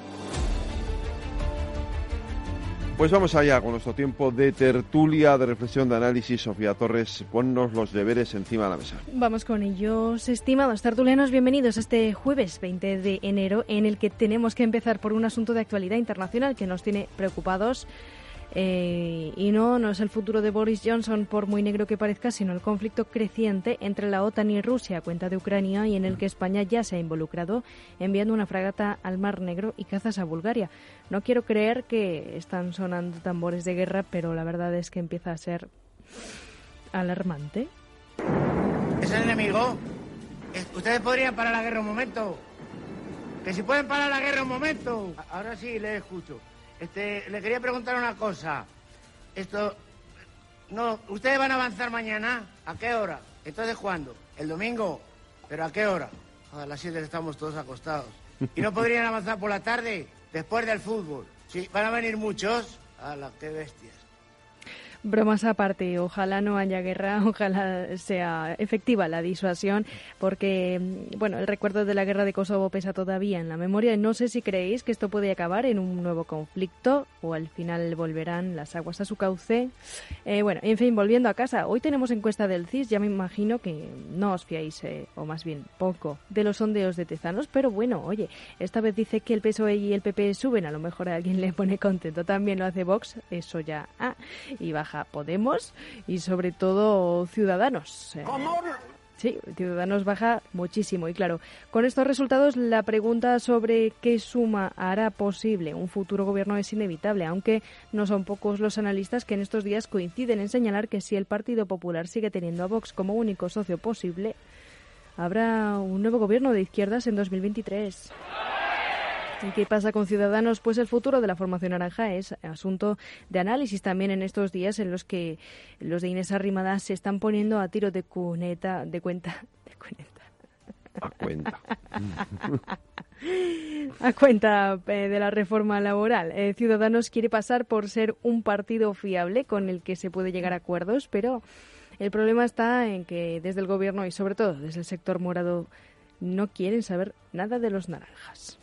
Pues vamos allá con nuestro tiempo de tertulia, de reflexión, de análisis. Sofía Torres, ponnos los deberes encima de la mesa. Vamos con ellos, estimados tertulianos, bienvenidos a este jueves 20 de enero, en el que tenemos que empezar por un asunto de actualidad internacional que nos tiene preocupados. Y no es el futuro de Boris Johnson, por muy negro que parezca, sino el conflicto creciente entre la OTAN y Rusia a cuenta de Ucrania, y en el que España ya se ha involucrado enviando una fragata al Mar Negro y cazas a Bulgaria. No quiero creer que están sonando tambores de guerra, pero la verdad es que empieza a ser alarmante. ¿Es el enemigo? ¿Ustedes podrían parar la guerra un momento? Que si pueden parar la guerra un momento. Ahora sí, les escucho. Le quería preguntar una cosa. ¿Ustedes van a avanzar mañana? ¿A qué hora? ¿Entonces cuándo? ¿El domingo? ¿Pero a qué hora? A las 7 estamos todos acostados. ¿Y no podrían avanzar por la tarde? Después del fútbol. ¿Sí? ¿Van a venir muchos? ¡Hala, qué bestias! Bromas aparte, ojalá no haya guerra, ojalá sea efectiva la disuasión, porque, bueno, el recuerdo de la guerra de Kosovo pesa todavía en la memoria. No sé si creéis que esto puede acabar en un nuevo conflicto o al final volverán las aguas a su cauce. Bueno, en fin, volviendo a casa, hoy tenemos encuesta del CIS. Ya me imagino que no os fiáis, o más bien poco, de los sondeos de Tezanos, pero bueno, oye, esta vez dice que el PSOE y el PP suben, a lo mejor a alguien le pone contento. También lo hace Vox, eso ya, y baja Podemos y sobre todo Ciudadanos. Sí, Ciudadanos baja muchísimo y claro, con estos resultados la pregunta sobre qué suma hará posible un futuro gobierno es inevitable, aunque no son pocos los analistas que en estos días coinciden en señalar que si el Partido Popular sigue teniendo a Vox como único socio posible, habrá un nuevo gobierno de izquierdas en 2023. ¿Y qué pasa con Ciudadanos? Pues el futuro de la formación naranja es asunto de análisis también en estos días en los que los de Inés Arrimadas se están poniendo a tiro de cuenta. A cuenta. A cuenta de la reforma laboral. Ciudadanos quiere pasar por ser un partido fiable con el que se puede llegar a acuerdos, pero el problema está en que desde el gobierno y sobre todo desde el sector morado no quieren saber nada de los naranjas.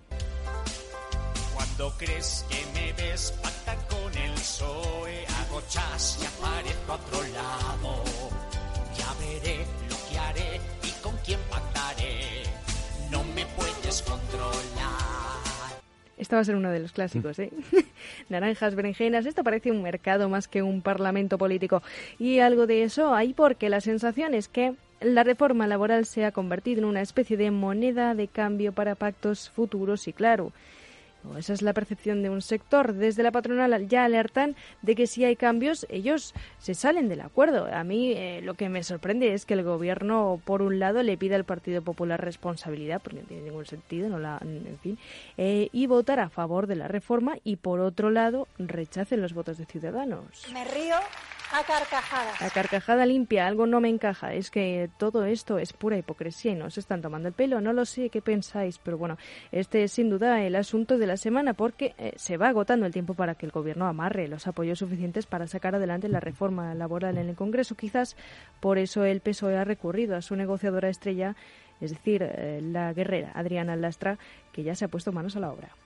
Cuando crees que me ves pactar con el PSOE, hago chas y aparezco a otro lado. Ya veré lo que haré y con quién pactaré. No me puedes controlar. Este va a ser uno de los clásicos, ¿eh? Naranjas, berenjenas, esto parece un mercado más que un parlamento político. Y algo de eso hay porque la sensación es que la reforma laboral se ha convertido en una especie de moneda de cambio para pactos futuros y claro, Esa es la percepción de un sector. Desde la patronal ya alertan de que si hay cambios, ellos se salen del acuerdo. A mí lo que me sorprende es que el Gobierno, por un lado, le pida al Partido Popular responsabilidad, porque no tiene ningún sentido, y votar a favor de la reforma, y por otro lado, rechacen los votos de Ciudadanos. Me río a carcajadas. A carcajada limpia, algo no me encaja. Es que todo esto es pura hipocresía y nos están tomando el pelo. No lo sé qué pensáis, pero bueno, este es sin duda el asunto de la semana, porque se va agotando el tiempo para que el Gobierno amarre los apoyos suficientes para sacar adelante la reforma laboral en el Congreso. Quizás por eso el PSOE ha recurrido a su negociadora estrella, es decir, la guerrera Adriana Lastra, que ya se ha puesto manos a la obra.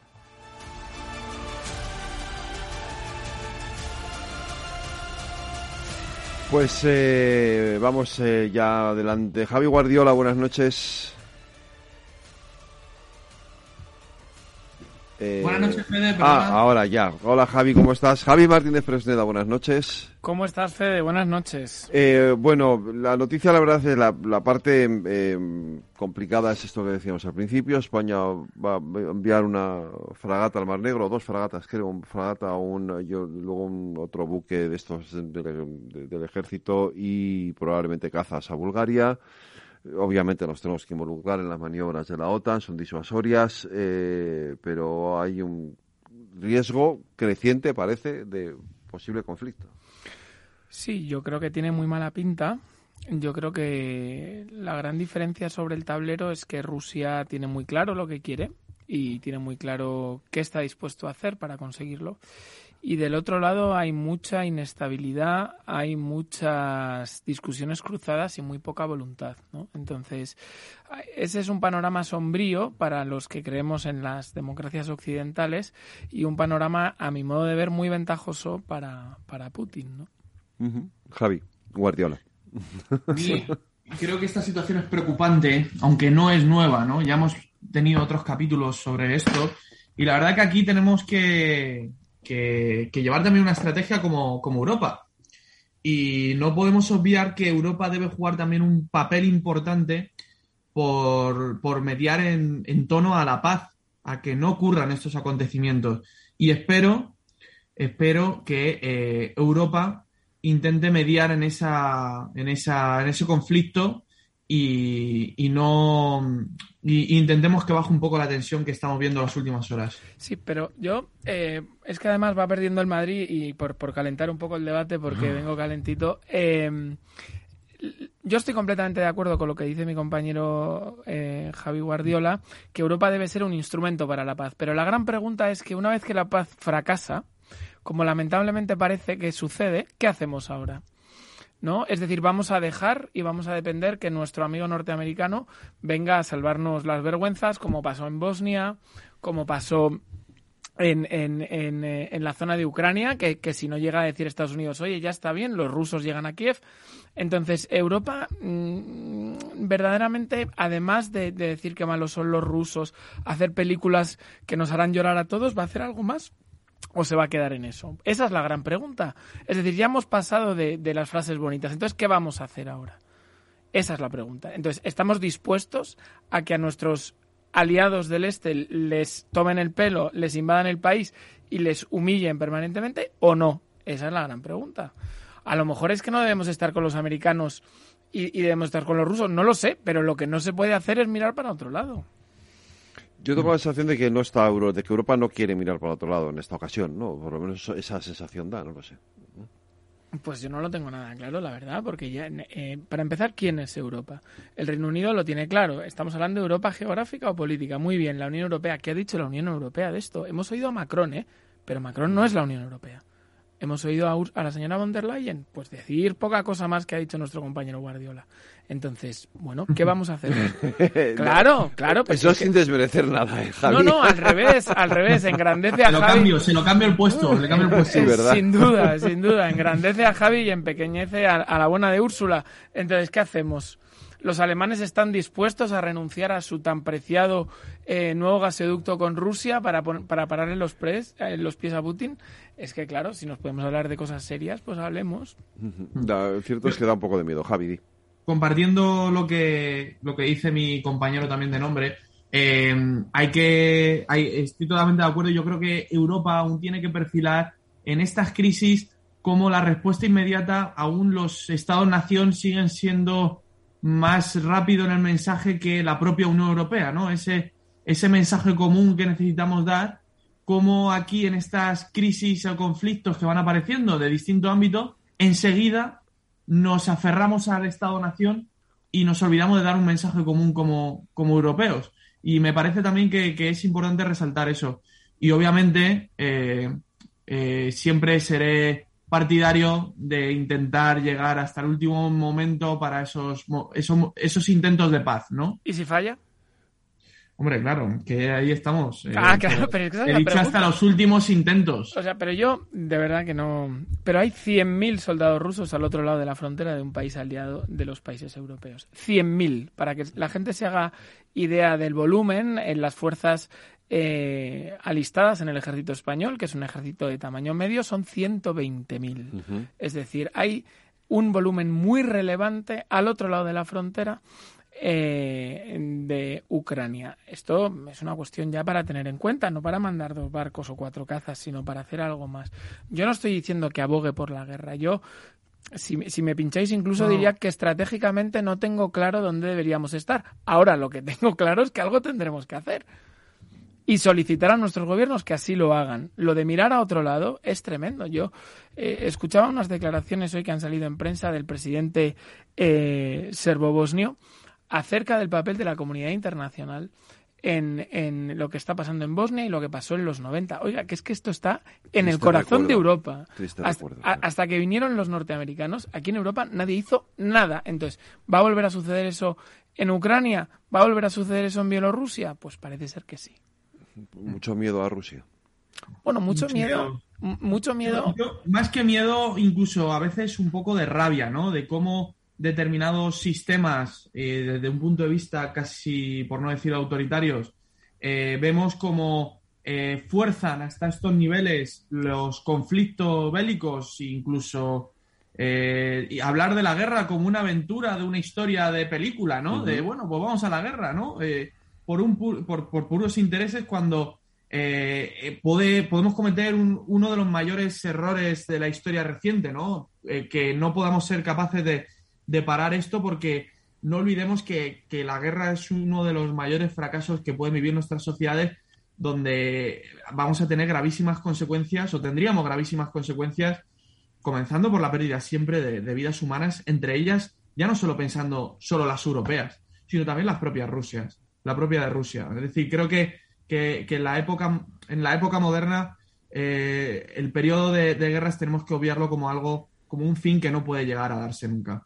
Pues vamos ya adelante. Javi Guardiola, buenas noches. Buenas noches, Fede. Perdona. Ahora ya. Hola, Javi, ¿cómo estás? Javi Martínez Fresneda, buenas noches. ¿Cómo estás, Fede? Buenas noches. Bueno, la noticia, la verdad, es la parte complicada es esto que decíamos al principio. España va a enviar una fragata al Mar Negro, 2 fragatas, creo, una fragata, luego otro buque de estos del ejército y probablemente cazas a Bulgaria. Obviamente nos tenemos que involucrar en las maniobras de la OTAN, son disuasorias, pero hay un riesgo creciente, parece, de posible conflicto. Sí, yo creo que tiene muy mala pinta. Yo creo que la gran diferencia sobre el tablero es que Rusia tiene muy claro lo que quiere y tiene muy claro qué está dispuesto a hacer para conseguirlo. Y del otro lado hay mucha inestabilidad, hay muchas discusiones cruzadas y muy poca voluntad, ¿no? Entonces, ese es un panorama sombrío para los que creemos en las democracias occidentales y un panorama, a mi modo de ver, muy ventajoso para Putin, ¿no? Uh-huh. Javi Guardiola. Sí. Creo que esta situación es preocupante, aunque no es nueva, ¿no? Ya hemos tenido otros capítulos sobre esto y la verdad que aquí tenemos que llevar también una estrategia como Europa. Y no podemos obviar que Europa debe jugar también un papel importante por mediar en tono a la paz, a que no ocurran estos acontecimientos. Y espero que Europa intente mediar en ese conflicto y intentemos que baje un poco la tensión que estamos viendo en las últimas horas. Sí, pero yo es que además va perdiendo el Madrid y por calentar un poco el debate, porque vengo calentito, yo estoy completamente de acuerdo con lo que dice mi compañero Javi Guardiola, que Europa debe ser un instrumento para la paz, pero la gran pregunta es que una vez que la paz fracasa, como lamentablemente parece que sucede, ¿qué hacemos ahora? ¿No? Es decir, vamos a dejar y vamos a depender que nuestro amigo norteamericano venga a salvarnos las vergüenzas, como pasó en Bosnia, como pasó en la zona de Ucrania, que si no llega a decir Estados Unidos, oye, ya está bien, los rusos llegan a Kiev. Entonces, Europa, verdaderamente, además de decir que malos son los rusos, hacer películas que nos harán llorar a todos, ¿va a hacer algo más? ¿O se va a quedar en eso? Esa es la gran pregunta. Es decir, ya hemos pasado de las frases bonitas. Entonces, ¿qué vamos a hacer ahora? Esa es la pregunta. Entonces, ¿estamos dispuestos a que a nuestros aliados del Este les tomen el pelo, les invadan el país y les humillen permanentemente o no? Esa es la gran pregunta. A lo mejor es que no debemos estar con los americanos y debemos estar con los rusos. No lo sé, pero lo que no se puede hacer es mirar para otro lado. Yo tengo la sensación de que de que Europa no quiere mirar para otro lado en esta ocasión, ¿no? Por lo menos esa sensación da, no lo sé. Pues yo no lo tengo nada claro, la verdad, porque ya, para empezar, ¿quién es Europa? El Reino Unido lo tiene claro. Estamos hablando de Europa geográfica o política. Muy bien, la Unión Europea. ¿Qué ha dicho la Unión Europea de esto? Hemos oído a Macron, pero Macron no es la Unión Europea. Hemos oído a la señora von der Leyen, pues decir poca cosa más que ha dicho nuestro compañero Guardiola. Entonces, bueno, ¿qué vamos a hacer? Claro. Eso es sin desmerecer nada, Javi. No, al revés, engrandece a Javi. Se lo cambio el puesto, Sí, ¿verdad? Sin duda, engrandece a Javi y empequeñece a la buena de Úrsula. Entonces, ¿qué hacemos? ¿Los alemanes están dispuestos a renunciar a su tan preciado nuevo gasoducto con Rusia para pararle los pies a Putin? Es que, claro, si nos podemos hablar de cosas serias, pues hablemos. Cierto es que da un poco de miedo, Javi. Compartiendo lo que dice mi compañero también de nombre, Estoy totalmente de acuerdo. Yo creo que Europa aún tiene que perfilar en estas crisis como la respuesta inmediata. Aún los Estados-nación siguen siendo más rápido en el mensaje que la propia Unión Europea, ¿no? Ese mensaje común que necesitamos dar, como aquí en estas crisis o conflictos que van apareciendo de distintos ámbitos, enseguida nos aferramos al Estado-nación y nos olvidamos de dar un mensaje común como europeos. Y me parece también que es importante resaltar eso. Y obviamente siempre seré partidario de intentar llegar hasta el último momento para esos intentos de paz, ¿no? ¿Y si falla? Hombre, claro, que ahí estamos. Claro, pero esa es la he dicho pregunta. hasta los últimos intentos. O sea, pero yo, de verdad que no... Pero hay 100.000 soldados rusos al otro lado de la frontera de un país aliado de los países europeos. 100.000, para que la gente se haga idea del volumen en las fuerzas alistadas en el ejército español, que es un ejército de tamaño medio, son 120.000. Uh-huh. Es decir, hay un volumen muy relevante al otro lado de la frontera de Ucrania. Esto es una cuestión ya para tener en cuenta, no para mandar 2 barcos o 4 cazas, sino para hacer algo más. Yo no estoy diciendo que abogue por la guerra. Yo, si me pincháis, incluso diría que estratégicamente no tengo claro dónde deberíamos estar. Ahora lo que tengo claro es que algo tendremos que hacer. Y solicitar a nuestros gobiernos que así lo hagan. Lo de mirar a otro lado es tremendo. Yo escuchaba unas declaraciones hoy que han salido en prensa del presidente serbo-bosnio acerca del papel de la comunidad internacional en lo que está pasando en Bosnia y lo que pasó en los 90. Oiga, que es que esto está en el corazón de Europa. Hasta que vinieron los norteamericanos, aquí en Europa nadie hizo nada. Entonces, ¿va a volver a suceder eso en Ucrania? ¿Va a volver a suceder eso en Bielorrusia? Pues parece ser que sí. Mucho miedo a Rusia. Bueno, mucho miedo. Yo, más que miedo, incluso a veces un poco de rabia, ¿no? De cómo determinados sistemas, desde un punto de vista casi, por no decir autoritarios, vemos como fuerzan hasta estos niveles los conflictos bélicos, incluso y hablar de la guerra como una aventura de una historia de película, ¿no? Uh-huh. De, bueno, pues vamos a la guerra, ¿no? Por puros intereses, cuando podemos cometer uno de los mayores errores de la historia reciente, ¿no? Que no podamos ser capaces de parar esto, porque no olvidemos que la guerra es uno de los mayores fracasos que pueden vivir nuestras sociedades, donde vamos a tener gravísimas consecuencias, o tendríamos gravísimas consecuencias, comenzando por la pérdida siempre de vidas humanas, entre ellas, ya no solo pensando solo las europeas, sino también las propias Rusias. La propia de Rusia. Es decir, creo que en la época moderna el periodo de guerras tenemos que obviarlo como un fin que no puede llegar a darse nunca.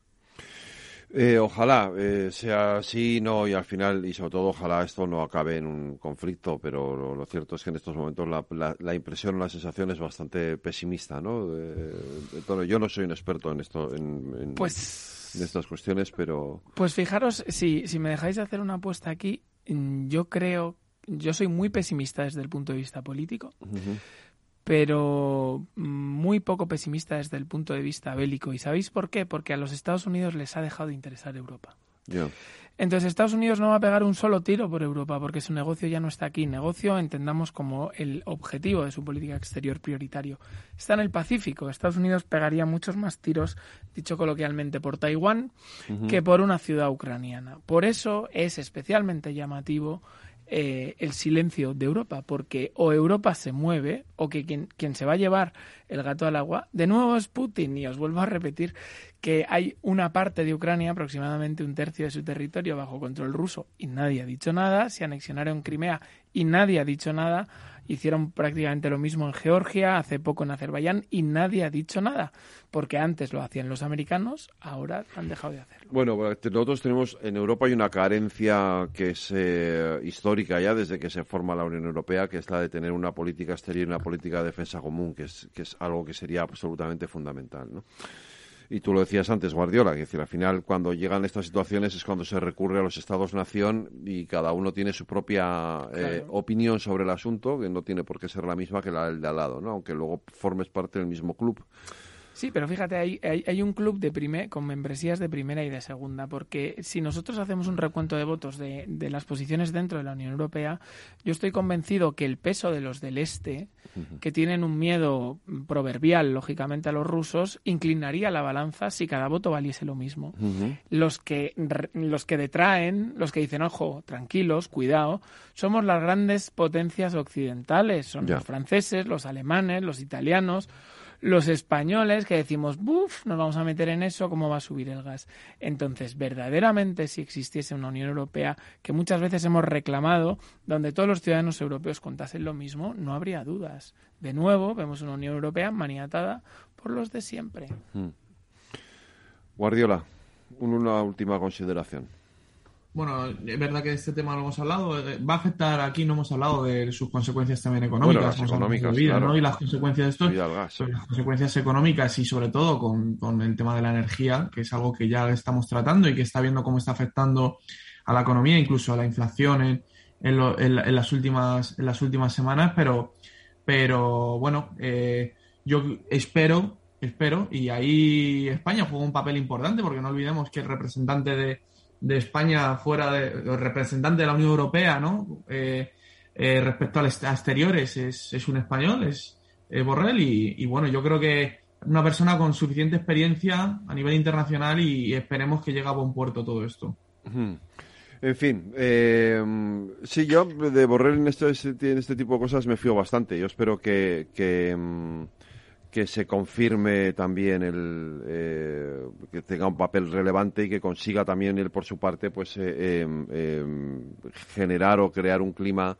Ojalá sea así, no, y al final, y sobre todo ojalá esto no acabe en un conflicto, pero lo cierto es que en estos momentos la impresión, la sensación es bastante pesimista, ¿no? Yo no soy un experto en esto, en estas cuestiones, pero... Pues fijaros, si me dejáis hacer una apuesta aquí, yo soy muy pesimista desde el punto de vista político, uh-huh, pero muy poco pesimista desde el punto de vista bélico. ¿Y sabéis por qué? Porque a los Estados Unidos les ha dejado de interesar Europa. Yeah. Entonces Estados Unidos no va a pegar un solo tiro por Europa, porque su negocio ya no está aquí. Negocio, entendamos, como el objetivo de su política exterior prioritario. Está en el Pacífico. Estados Unidos pegaría muchos más tiros, dicho coloquialmente, por Taiwán, uh-huh, que por una ciudad ucraniana. Por eso es especialmente llamativo el silencio de Europa, porque o Europa se mueve, o que quien se va a llevar el gato al agua, de nuevo es Putin. Y os vuelvo a repetir que hay una parte de Ucrania, aproximadamente 1/3 de su territorio, bajo control ruso, y nadie ha dicho nada. Se anexionaron Crimea y nadie ha dicho nada. Hicieron prácticamente lo mismo en Georgia, hace poco en Azerbaiyán, y nadie ha dicho nada, porque antes lo hacían los americanos, ahora han dejado de hacerlo. Bueno, nosotros tenemos, en Europa hay una carencia que es histórica ya desde que se forma la Unión Europea, que es la de tener una política exterior y una política de defensa común, que es algo que sería absolutamente fundamental, ¿no? Y tú lo decías antes, Guardiola, que es decir, al final cuando llegan estas situaciones es cuando se recurre a los Estados-nación y cada uno tiene su propia opinión sobre el asunto, que no tiene por qué ser la misma que la del de al lado, ¿no? Aunque luego formes parte del mismo club. Sí, pero fíjate, hay un club con membresías de primera y de segunda, porque si nosotros hacemos un recuento de votos de las posiciones dentro de la Unión Europea, yo estoy convencido que el peso de los del este, que tienen un miedo proverbial, lógicamente, a los rusos, inclinaría la balanza si cada voto valiese lo mismo. Los que detraen, los que dicen, ojo, tranquilos, cuidado, somos las grandes potencias occidentales, son los franceses, los alemanes, los italianos, los españoles, que decimos, ¡buf!, nos vamos a meter en eso, ¿cómo va a subir el gas? Entonces, verdaderamente, si existiese una Unión Europea, que muchas veces hemos reclamado, donde todos los ciudadanos europeos contasen lo mismo, no habría dudas. De nuevo, vemos una Unión Europea maniatada por los de siempre. Guardiola, una última consideración. Bueno, es verdad que de este tema lo hemos hablado. Va a afectar, aquí no hemos hablado de sus consecuencias también económicas. Bueno, las económicas, vida, claro. ¿no? Y las consecuencias de esto, las consecuencias económicas y sobre todo con el tema de la energía, que es algo que ya estamos tratando y que está viendo cómo está afectando a la economía, incluso a la inflación en las últimas semanas. Pero bueno, yo espero, y ahí España juega un papel importante, porque no olvidemos que el representante de España el representante de la Unión Europea, ¿no? Respecto a exteriores es un español, es Borrell, y bueno, yo creo que una persona con suficiente experiencia a nivel internacional y esperemos que llegue a buen puerto todo esto. En fin, sí, yo de Borrell en este tipo de cosas me fío bastante. Yo espero que se confirme también que tenga un papel relevante y que consiga también él por su parte pues generar o crear un clima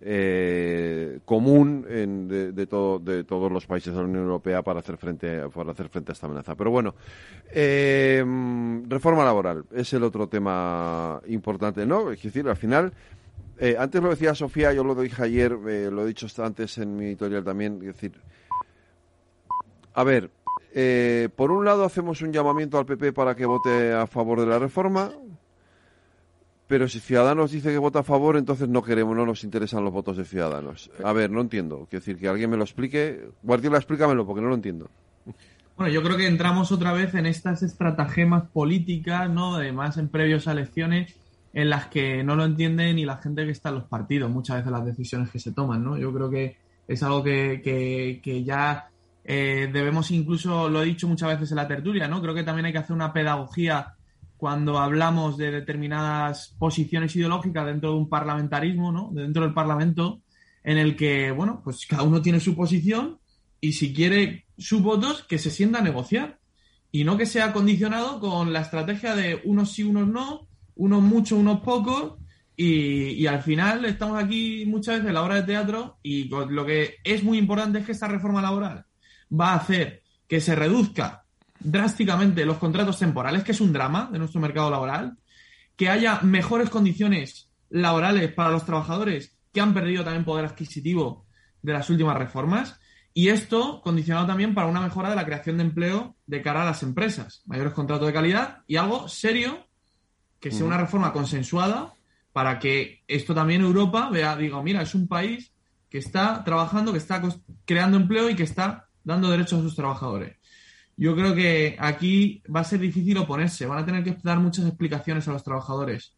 común de todos los países de la Unión Europea para hacer frente a esta amenaza. Pero bueno, reforma laboral es el otro tema importante, ¿no? Es decir, al final, antes lo decía Sofía, yo lo dije ayer, lo he dicho antes en mi editorial también, es decir, a ver, por un lado hacemos un llamamiento al PP para que vote a favor de la reforma, pero si Ciudadanos dice que vota a favor, entonces no nos interesan los votos de Ciudadanos. A ver, no entiendo. Quiero decir, que alguien me lo explique. Guardiola, explícamelo, porque no lo entiendo. Bueno, yo creo que entramos otra vez en estas estratagemas políticas, ¿no? Además, en previos a elecciones, en las que no lo entiende ni la gente que está en los partidos, muchas veces las decisiones que se toman, ¿no? Yo creo que es algo que ya... debemos, incluso lo he dicho muchas veces en la tertulia, ¿no? Creo que también hay que hacer una pedagogía cuando hablamos de determinadas posiciones ideológicas dentro de un parlamentarismo, ¿no? Dentro del Parlamento, en el que, bueno, pues cada uno tiene su posición y si quiere sus votos, que se sienta a negociar y no que sea condicionado con la estrategia de unos sí, unos no, unos muchos, unos pocos y al final estamos aquí muchas veces en la obra de teatro y lo que es muy importante es que esta reforma laboral va a hacer que se reduzca drásticamente los contratos temporales, que es un drama de nuestro mercado laboral, que haya mejores condiciones laborales para los trabajadores que han perdido también poder adquisitivo de las últimas reformas, y esto condicionado también para una mejora de la creación de empleo de cara a las empresas, mayores contratos de calidad y algo serio, que sea una reforma consensuada para que esto también Europa diga, mira, es un país que está trabajando, que está creando empleo y que está dando derechos a sus trabajadores. Yo creo que aquí va a ser difícil oponerse, van a tener que dar muchas explicaciones a los trabajadores.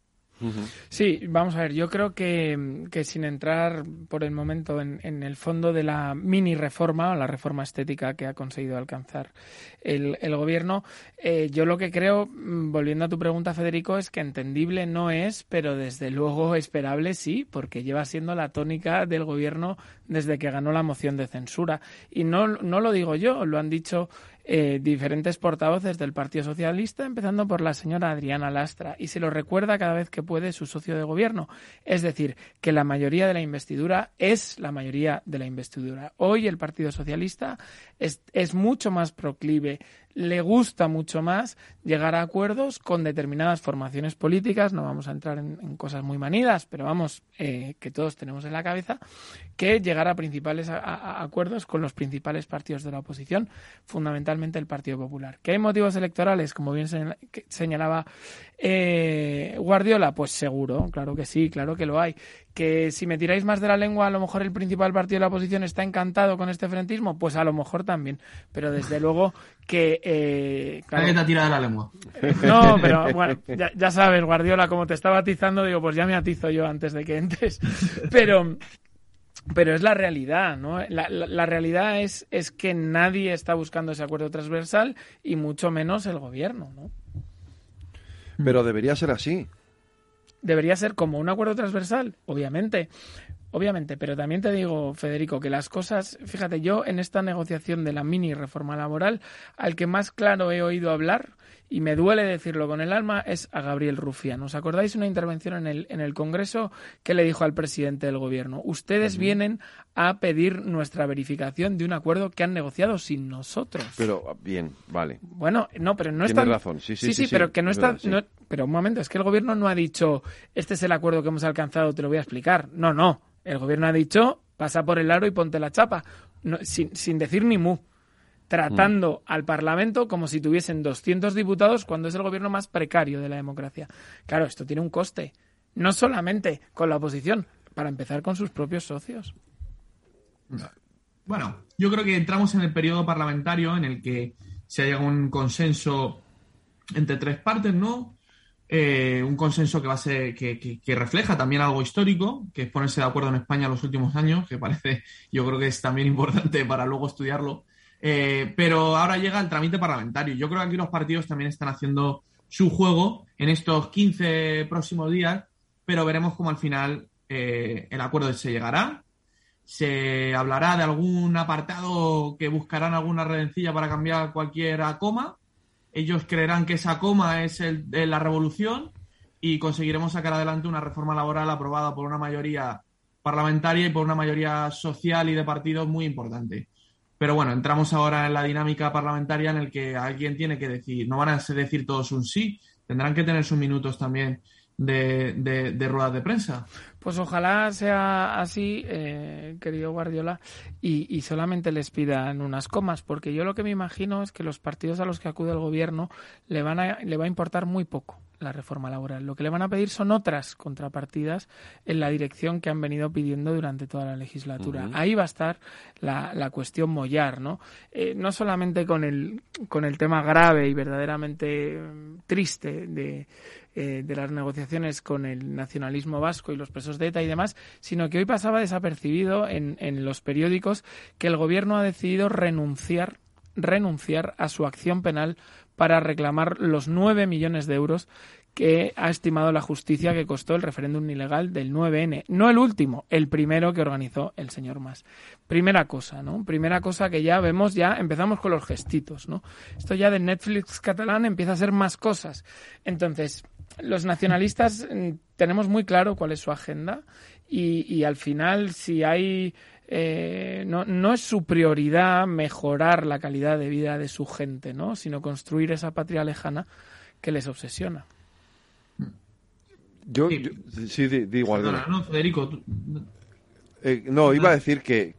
Sí, vamos a ver, yo creo que sin entrar por el momento en el fondo de la mini reforma o la reforma estética que ha conseguido alcanzar el gobierno, yo lo que creo, volviendo a tu pregunta, Federico, es que entendible no es, pero desde luego esperable sí, porque lleva siendo la tónica del gobierno desde que ganó la moción de censura. Y no lo digo yo, lo han dicho diferentes portavoces del Partido Socialista, empezando por la señora Adriana Lastra, y se lo recuerda cada vez que puede su socio de gobierno. Es decir, que la mayoría de la investidura es la mayoría de la investidura. Hoy el Partido Socialista es mucho más proclive le gusta mucho más llegar a acuerdos con determinadas formaciones políticas, no vamos a entrar en cosas muy manidas, pero vamos, que todos tenemos en la cabeza, que llegar a principales a acuerdos con los principales partidos de la oposición, fundamentalmente el Partido Popular. ¿Que hay motivos electorales, como bien señalaba Guardiola? Pues seguro, claro que sí, claro que lo hay. Que si me tiráis más de la lengua, a lo mejor el principal partido de la oposición está encantado con este frentismo, pues a lo mejor también, pero desde luego que... claro, ¿Alguien te ha tirado de la lengua? No, pero bueno, ya sabes, Guardiola, como te estaba atizando, digo, pues ya me atizo yo antes de que entres, pero es la realidad, ¿no? La realidad es que nadie está buscando ese acuerdo transversal y mucho menos el gobierno, ¿no? Pero debería ser así. Debería ser como un acuerdo transversal, obviamente, pero también te digo, Federico, que las cosas, fíjate, yo en esta negociación de la mini reforma laboral, al que más claro he oído hablar, y me duele decirlo con el alma, es a Gabriel Rufián. ¿Os acordáis una intervención en el Congreso que le dijo al presidente del gobierno? Ustedes vienen a pedir nuestra verificación de un acuerdo que han negociado sin nosotros. Pero, bien, vale. Bueno, no, pero no está... Tienes razón, sí, pero que no está... Verdad, sí. No, pero un momento, es que el gobierno no ha dicho, este es el acuerdo que hemos alcanzado, te lo voy a explicar. No. El gobierno ha dicho, pasa por el aro y ponte la chapa. No, sin decir ni mu. Tratando al Parlamento como si tuviesen 200 diputados cuando es el gobierno más precario de la democracia. Claro, esto tiene un coste. No solamente con la oposición, para empezar con sus propios socios. Bueno, yo creo que entramos en el periodo parlamentario en el que se ha llegado a un consenso entre tres partes, ¿no? Un consenso que va a ser que refleja también algo histórico, que es ponerse de acuerdo en España en los últimos años, que parece, yo creo que es también importante para luego estudiarlo. Pero ahora llega el trámite parlamentario. Yo creo que aquí los partidos también están haciendo su juego en estos 15 próximos días, pero veremos cómo al final el acuerdo se llegará. Se hablará de algún apartado que buscarán alguna redencilla para cambiar cualquier coma. Ellos creerán que esa coma es la revolución y conseguiremos sacar adelante una reforma laboral aprobada por una mayoría parlamentaria y por una mayoría social y de partidos muy importante. Pero bueno, entramos ahora en la dinámica parlamentaria en el que alguien tiene que decir, no van a decir todos un sí, tendrán que tener sus minutos también de ruedas de prensa. Pues ojalá sea así, querido Guardiola, y solamente les pidan unas comas, porque yo lo que me imagino es que los partidos a los que acude el gobierno le va a importar muy poco la reforma laboral. Lo que le van a pedir son otras contrapartidas en la dirección que han venido pidiendo durante toda la legislatura. Ahí va a estar la cuestión mollar, ¿no? No solamente con el tema grave y verdaderamente triste de las negociaciones con el nacionalismo vasco y los presos de ETA y demás, sino que hoy pasaba desapercibido en los periódicos que el gobierno ha decidido renunciar a su acción penal para reclamar los 9 millones de euros que ha estimado la justicia que costó el referéndum ilegal del 9N. No el último, el primero que organizó el señor Mas. Primera cosa, ¿no? Primera cosa que ya vemos, ya empezamos con los gestitos, ¿no? Esto ya de Netflix catalán empieza a ser más cosas. Entonces, los nacionalistas tenemos muy claro cuál es su agenda y al final, si hay... no es su prioridad mejorar la calidad de vida de su gente, ¿no? Sino construir esa patria lejana que les obsesiona. Sí, digo algo. No, Federico. No, iba a decir que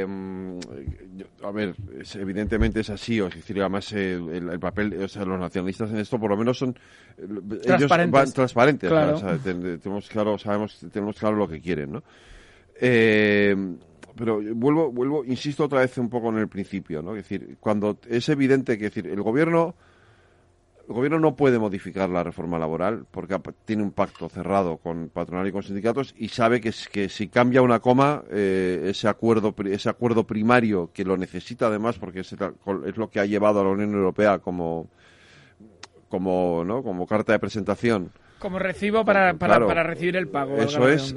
a ver, evidentemente es así, es decir, además el papel, o sea, los nacionalistas en esto por lo menos son ellos van transparentes, claro. O sea, tenemos claro lo que quieren, ¿no? Pero vuelvo, insisto otra vez un poco en el principio, ¿no? Es decir, cuando es evidente que, es decir, el gobierno no puede modificar la reforma laboral porque tiene un pacto cerrado con patronal y con sindicatos y sabe que si cambia una coma, ese acuerdo primario que lo necesita además porque es lo que ha llevado a la Unión Europea como carta de presentación. Como recibo para recibir el pago. Eso es,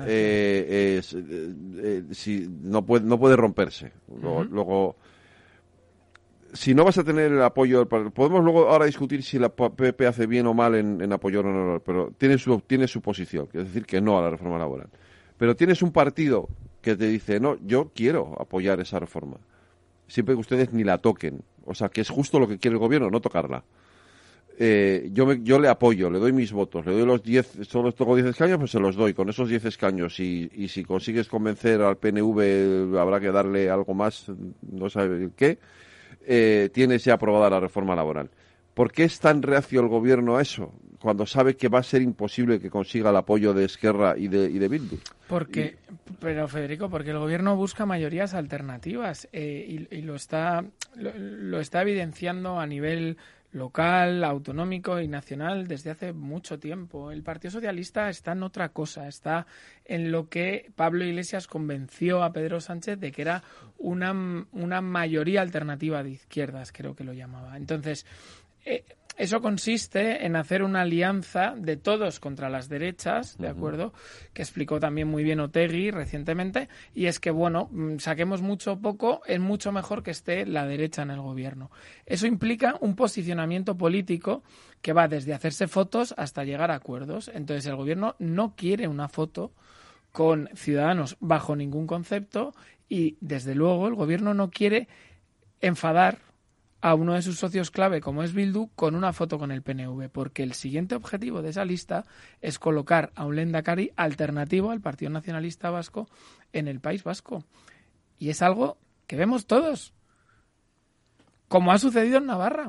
no puede romperse. Luego, si no vas a tener el apoyo, podemos luego ahora discutir si la PP hace bien o mal en apoyar o no, pero tiene su posición, es decir, que no a la reforma laboral. Pero tienes un partido que te dice, no, yo quiero apoyar esa reforma, siempre que ustedes ni la toquen, o sea, que es justo lo que quiere el gobierno, no tocarla. Yo le apoyo, le doy mis votos, le doy los 10, solo tengo 10 escaños, pues se los doy, con esos 10 escaños, y si consigues convencer al PNV, habrá que darle algo más, no sabe qué, tienes ya aprobada la reforma laboral. ¿Por qué es tan reacio el gobierno a eso, cuando sabe que va a ser imposible que consiga el apoyo de Esquerra y de Bildu? Pero Federico, porque el gobierno busca mayorías alternativas y lo está evidenciando a nivel local, autonómico y nacional desde hace mucho tiempo. El Partido Socialista está en otra cosa, está en lo que Pablo Iglesias convenció a Pedro Sánchez de que era una mayoría alternativa de izquierdas, creo que lo llamaba. Entonces, eso consiste en hacer una alianza de todos contra las derechas, ¿de acuerdo? Que explicó también muy bien Otegi recientemente, y es que, bueno, saquemos mucho o poco, es mucho mejor que esté la derecha en el gobierno. Eso implica un posicionamiento político que va desde hacerse fotos hasta llegar a acuerdos. Entonces, el gobierno no quiere una foto con Ciudadanos bajo ningún concepto y, desde luego, el gobierno no quiere enfadar a uno de sus socios clave, como es Bildu, con una foto con el PNV, porque el siguiente objetivo de esa lista es colocar a un lehendakari alternativo al Partido Nacionalista Vasco en el País Vasco. Y es algo que vemos todos, como ha sucedido en Navarra,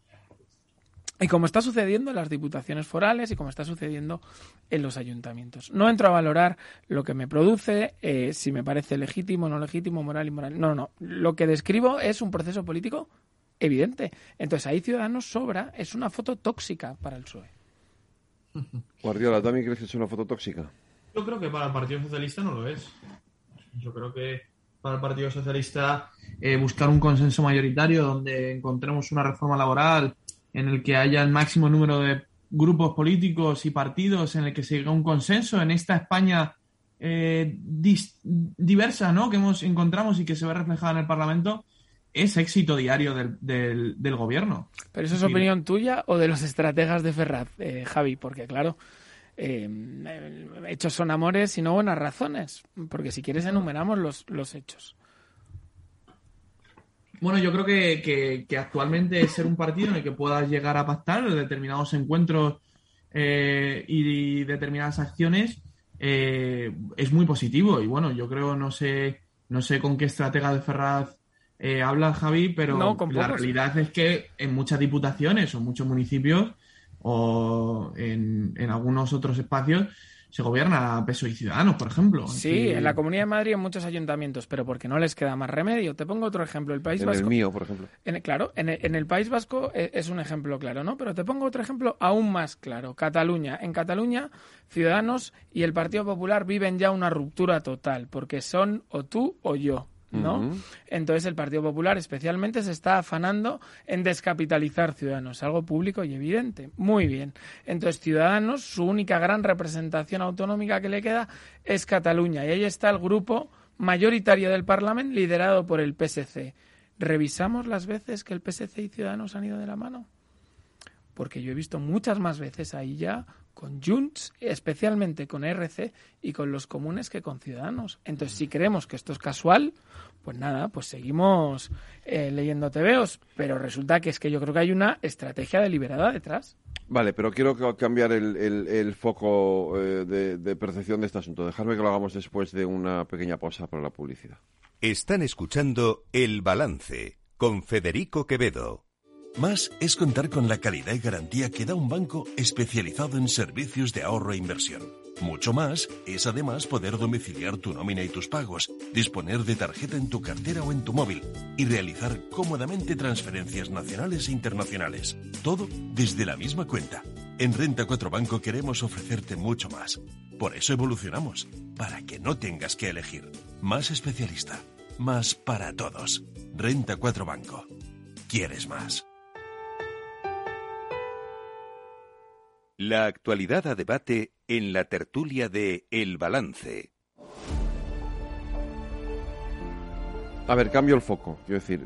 y como está sucediendo en las diputaciones forales y como está sucediendo en los ayuntamientos. No entro a valorar lo que me produce, si me parece legítimo, no legítimo, moral, inmoral. No. Lo que describo es un proceso político evidente. Entonces, ahí Ciudadanos sobra, es una foto tóxica para el PSOE. Guardiola, ¿también crees que es una foto tóxica? Yo creo que para el Partido Socialista no lo es. Yo creo que para el Partido Socialista buscar un consenso mayoritario donde encontremos una reforma laboral en el que haya el máximo número de grupos políticos y partidos, en el que se llegue a un consenso en esta España diversa, ¿no?, que encontramos y que se ve reflejada en el Parlamento, es éxito diario del gobierno. ¿Pero eso es opinión tuya o de los estrategas de Ferraz, Javi? Porque, claro, hechos son amores y no buenas razones. Porque si quieres enumeramos los hechos. Bueno, yo creo que actualmente ser un partido en el que puedas llegar a pactar determinados encuentros y determinadas acciones es muy positivo. Y bueno, yo creo, no sé con qué estratega de Ferraz habla Javi, pero la realidad es que en muchas diputaciones o muchos municipios o en algunos otros espacios se gobierna PSOE y Ciudadanos, por ejemplo. Sí, en la Comunidad de Madrid en muchos ayuntamientos, pero porque no les queda más remedio. Te pongo otro ejemplo. El País Vasco. En el mío, por ejemplo. En el País Vasco es un ejemplo claro, ¿no? Pero te pongo otro ejemplo aún más claro. Cataluña. En Cataluña, Ciudadanos y el Partido Popular viven ya una ruptura total, porque son o tú o yo, ¿no? Uh-huh. Entonces el Partido Popular especialmente se está afanando en descapitalizar Ciudadanos, algo público y evidente. Muy bien. Entonces Ciudadanos, su única gran representación autonómica que le queda es Cataluña, y ahí está el grupo mayoritario del Parlamento liderado por el PSC. ¿Revisamos las veces que el PSC y Ciudadanos han ido de la mano? Porque yo he visto muchas más veces ahí ya con Junts, especialmente con RC y con los comunes, que con Ciudadanos. Entonces, si creemos que esto es casual, pues nada, pues seguimos leyendo tebeos, pero resulta que es que yo creo que hay una estrategia deliberada detrás. Vale, pero quiero cambiar el foco de percepción de este asunto. Dejadme que lo hagamos después de una pequeña pausa para la publicidad. Están escuchando El Balance con Federico Quevedo. Más es contar con la calidad y garantía que da un banco especializado en servicios de ahorro e inversión. Mucho más es además poder domiciliar tu nómina y tus pagos, disponer de tarjeta en tu cartera o en tu móvil y realizar cómodamente transferencias nacionales e internacionales. Todo desde la misma cuenta. En Renta 4 Banco queremos ofrecerte mucho más. Por eso evolucionamos, para que no tengas que elegir. Más especialista, más para todos. Renta 4 Banco. ¿Quieres más? La actualidad a debate en la tertulia de El Balance. A ver, cambio el foco. Quiero decir,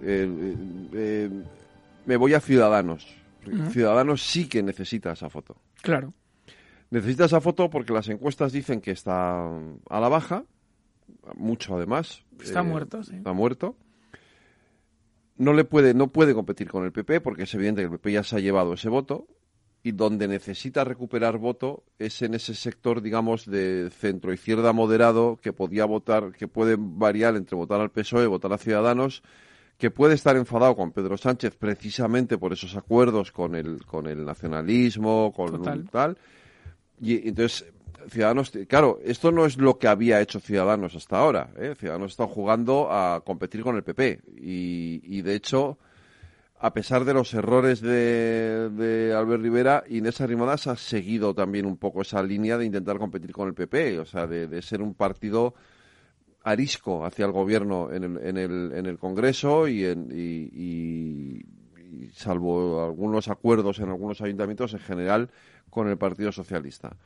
me voy a Ciudadanos. Uh-huh. Ciudadanos sí que necesita esa foto. Claro. Necesita esa foto porque las encuestas dicen que está a la baja. Mucho, además. Está muerto, sí. Está muerto. no puede competir con el PP, porque es evidente que el PP ya se ha llevado ese voto, y donde necesita recuperar voto es en ese sector, digamos, de centro-izquierda moderado, que podía votar, que puede variar entre votar al PSOE, votar a Ciudadanos, que puede estar enfadado con Pedro Sánchez precisamente por esos acuerdos con el nacionalismo, con tal. Y entonces, Ciudadanos, claro, esto no es lo que había hecho Ciudadanos hasta ahora, ¿eh? Ciudadanos está jugando a competir con el PP y de hecho, a pesar de los errores de Albert Rivera, Inés Arrimadas ha seguido también un poco esa línea de intentar competir con el PP, o sea, de ser un partido arisco hacia el gobierno en el Congreso y salvo algunos acuerdos en algunos ayuntamientos, en general con el Partido Socialista.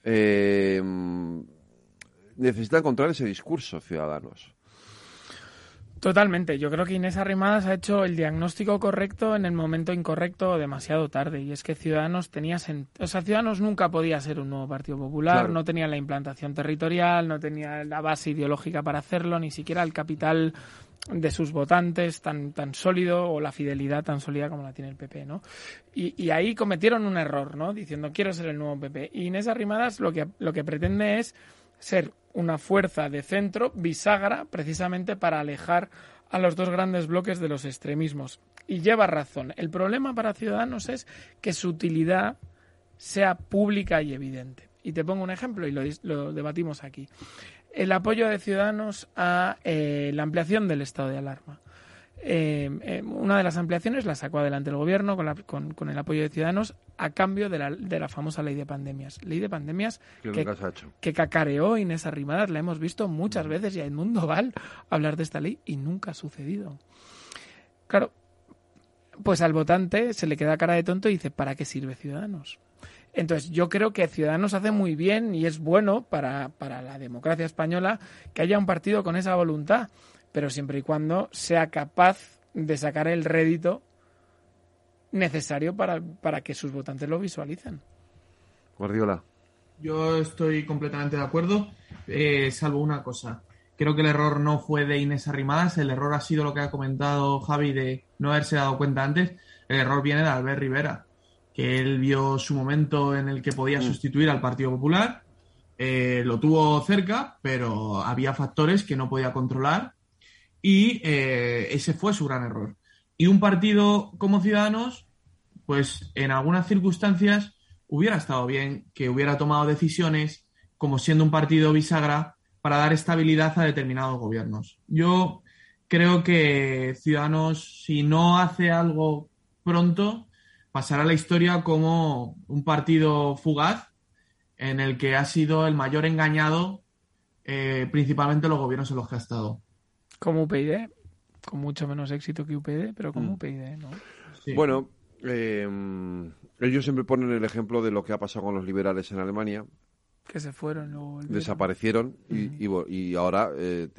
Necesita encontrar ese discurso, Ciudadanos. Totalmente. Yo creo que Inés Arrimadas ha hecho el diagnóstico correcto en el momento incorrecto demasiado tarde. Y es que Ciudadanos Ciudadanos nunca podía ser un nuevo Partido Popular, claro. No tenía la implantación territorial, no tenía la base ideológica para hacerlo, ni siquiera el capital de sus votantes tan sólido o la fidelidad tan sólida como la tiene el PP, ¿no? Y ahí cometieron un error, ¿no? Diciendo quiero ser el nuevo PP. Y Inés Arrimadas lo que pretende es ser una fuerza de centro bisagra precisamente para alejar a los dos grandes bloques de los extremismos. Y lleva razón. El problema para Ciudadanos es que su utilidad sea pública y evidente. Y te pongo un ejemplo y lo debatimos aquí. El apoyo de Ciudadanos a la ampliación del estado de alarma. Una de las ampliaciones la sacó adelante el gobierno con el apoyo de Ciudadanos a cambio de la famosa ley de pandemias. Ley de pandemias que cacareó Inés Arrimadas, la hemos visto muchas veces y a Edmundo Val hablar de esta ley y nunca ha sucedido. Claro, pues al votante se le queda cara de tonto y dice, ¿para qué sirve Ciudadanos? Entonces yo creo que Ciudadanos hace muy bien y es bueno para la democracia española que haya un partido con esa voluntad, pero siempre y cuando sea capaz de sacar el rédito necesario para que sus votantes lo visualicen. Guardiola. Yo estoy completamente de acuerdo, salvo una cosa. Creo que el error no fue de Inés Arrimadas, el error ha sido lo que ha comentado Javi de no haberse dado cuenta antes. El error viene de Albert Rivera, que él vio su momento en el que podía sustituir al Partido Popular, lo tuvo cerca, pero había factores que no podía controlar. Y ese fue su gran error. Y un partido como Ciudadanos, pues en algunas circunstancias hubiera estado bien que hubiera tomado decisiones como siendo un partido bisagra para dar estabilidad a determinados gobiernos. Yo creo que Ciudadanos, si no hace algo pronto, pasará a la historia como un partido fugaz en el que ha sido el mayor engañado, principalmente los gobiernos en los que ha estado. Como UPyD, con mucho menos éxito que UPyD, pero como UPyD, ¿no? Sí. Bueno, ellos siempre ponen el ejemplo de lo que ha pasado con los liberales en Alemania. Que se fueron. Desaparecieron y ahora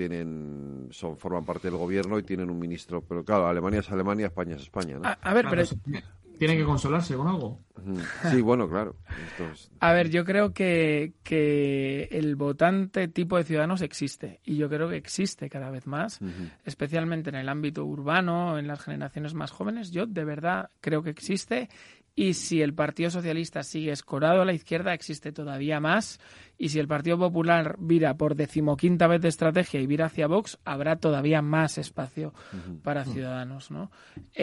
forman parte del gobierno y tienen un ministro. Pero claro, Alemania es Alemania, España es España, ¿no? A ver, pero... Tienen que consolarse con algo. Sí, bueno, claro. A ver, yo creo que el votante tipo de Ciudadanos existe. Y yo creo que existe cada vez más, especialmente en el ámbito urbano, en las generaciones más jóvenes. Yo de verdad creo que existe. Y si el Partido Socialista sigue escorado a la izquierda, existe todavía más. Y si el Partido Popular vira por 15ª vez de estrategia y vira hacia Vox, habrá todavía más espacio para Ciudadanos, ¿no?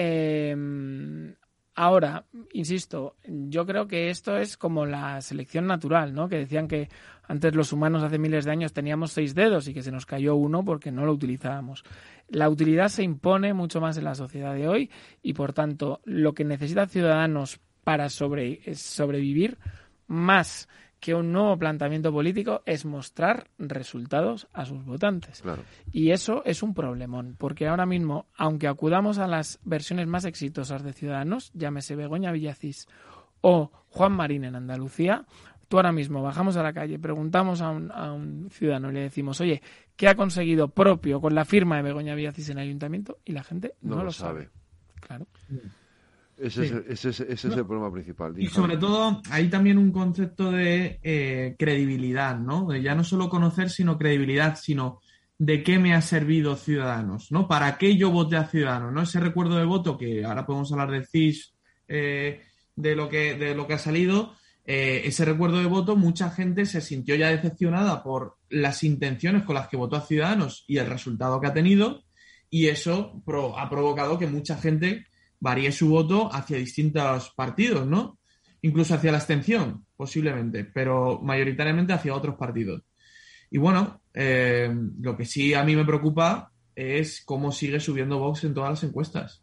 Ahora, insisto, yo creo que esto es como la selección natural, ¿no? Que decían que antes los humanos hace miles de años teníamos 6 dedos y que se nos cayó uno porque no lo utilizábamos. La utilidad se impone mucho más en la sociedad de hoy y, por tanto, lo que necesitan Ciudadanos para sobrevivir más que un nuevo planteamiento político es mostrar resultados a sus votantes. Claro. Y eso es un problemón, porque ahora mismo, aunque acudamos a las versiones más exitosas de Ciudadanos, llámese Begoña Villacís o Juan Marín en Andalucía, tú ahora mismo bajamos a la calle, preguntamos a un ciudadano y le decimos, oye, ¿qué ha conseguido propio con la firma de Begoña Villacís en el ayuntamiento? Y la gente no lo sabe. Claro. Ese es el problema principal. Y sobre todo hay también un concepto de credibilidad, ¿no? De ya no solo conocer, sino credibilidad, sino de qué me ha servido Ciudadanos, ¿no? ¿Para qué yo voté a Ciudadanos, ¿no? Ese recuerdo de voto, que ahora podemos hablar del CIS, de lo que ha salido, ese recuerdo de voto, mucha gente se sintió ya decepcionada por las intenciones con las que votó a Ciudadanos y el resultado que ha tenido, y eso ha provocado que mucha gente varíe su voto hacia distintos partidos, ¿no? Incluso hacia la abstención, posiblemente, pero mayoritariamente hacia otros partidos. Y bueno, lo que sí a mí me preocupa es cómo sigue subiendo Vox en todas las encuestas.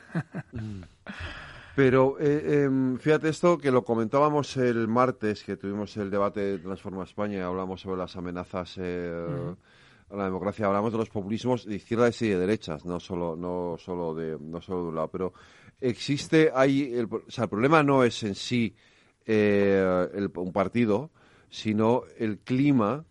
Pero fíjate esto, que lo comentábamos el martes, que tuvimos el debate de Transforma España y hablamos sobre las amenazas a la democracia. Hablamos de los populismos de izquierdas y de derechas, no solo de un lado. Pero existe, el problema no es en sí un partido, sino el clima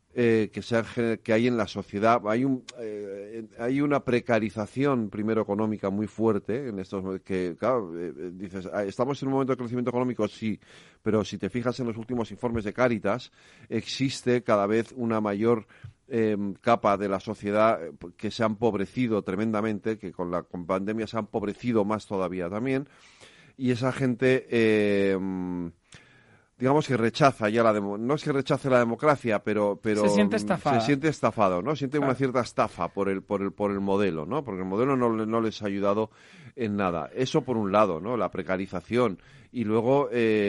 que hay en la sociedad. Hay una precarización primero económica muy fuerte en estos que, claro, dices, estamos en un momento de crecimiento económico, sí, pero si te fijas en los últimos informes de Cáritas, existe cada vez una mayor capa de la sociedad que se ha empobrecido tremendamente, que con la pandemia se ha empobrecido más todavía también, y esa gente digamos que rechaza ya no es que rechace la democracia, pero se siente estafada. Se siente estafado, ¿no? Siente una cierta estafa por el modelo, ¿no? Porque el modelo no les ha ayudado en nada. Eso por un lado, ¿no? La precarización. Y luego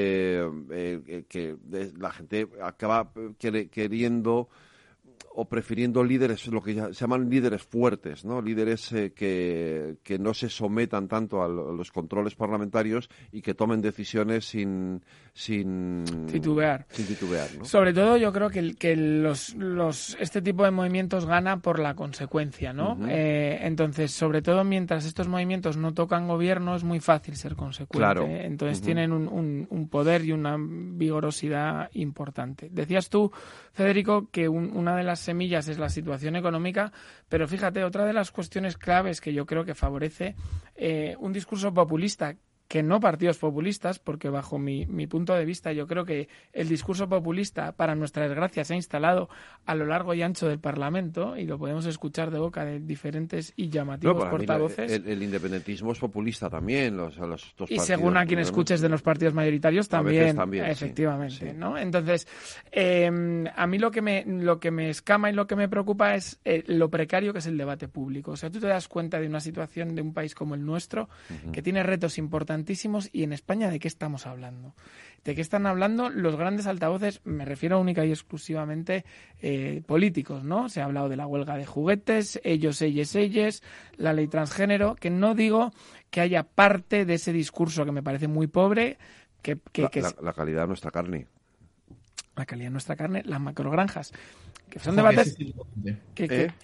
que la gente acaba queriendo o prefiriendo líderes, lo que se llaman líderes fuertes, ¿no? Líderes que no se sometan tanto a los controles parlamentarios y que tomen decisiones sin titubear, ¿no? Sobre todo yo creo que este tipo de movimientos gana por la consecuencia, ¿no? Uh-huh. Entonces, sobre todo mientras estos movimientos no tocan gobierno, es muy fácil ser consecuente. Claro. Entonces Uh-huh. tienen un poder y una vigorosidad importante. Decías tú, Federico, que una de las semillas es la situación económica, pero fíjate, otra de las cuestiones claves que yo creo que favorece un discurso populista, que no partidos populistas, porque bajo mi punto de vista yo creo que el discurso populista, para nuestra desgracia, se ha instalado a lo largo y ancho del Parlamento y lo podemos escuchar de boca de diferentes y llamativos portavoces. El independentismo es populista también, los dos y partidos, según a quien escuches de los partidos mayoritarios también, efectivamente, sí. ¿no? Entonces, a mí lo que me escama y lo que me preocupa es lo precario que es el debate público. O sea, tú te das cuenta de una situación de un país como el nuestro, uh-huh, que tiene retos importantísimos, y en España, ¿de qué estamos hablando? ¿De qué están hablando los grandes altavoces? Me refiero única y exclusivamente políticos, ¿no? Se ha hablado de la huelga de juguetes, ellos, la ley transgénero, que no digo que haya parte de ese discurso que me parece muy pobre, la calidad de nuestra carne. La calidad de nuestra carne, las macrogranjas, que son debates... ¿Qué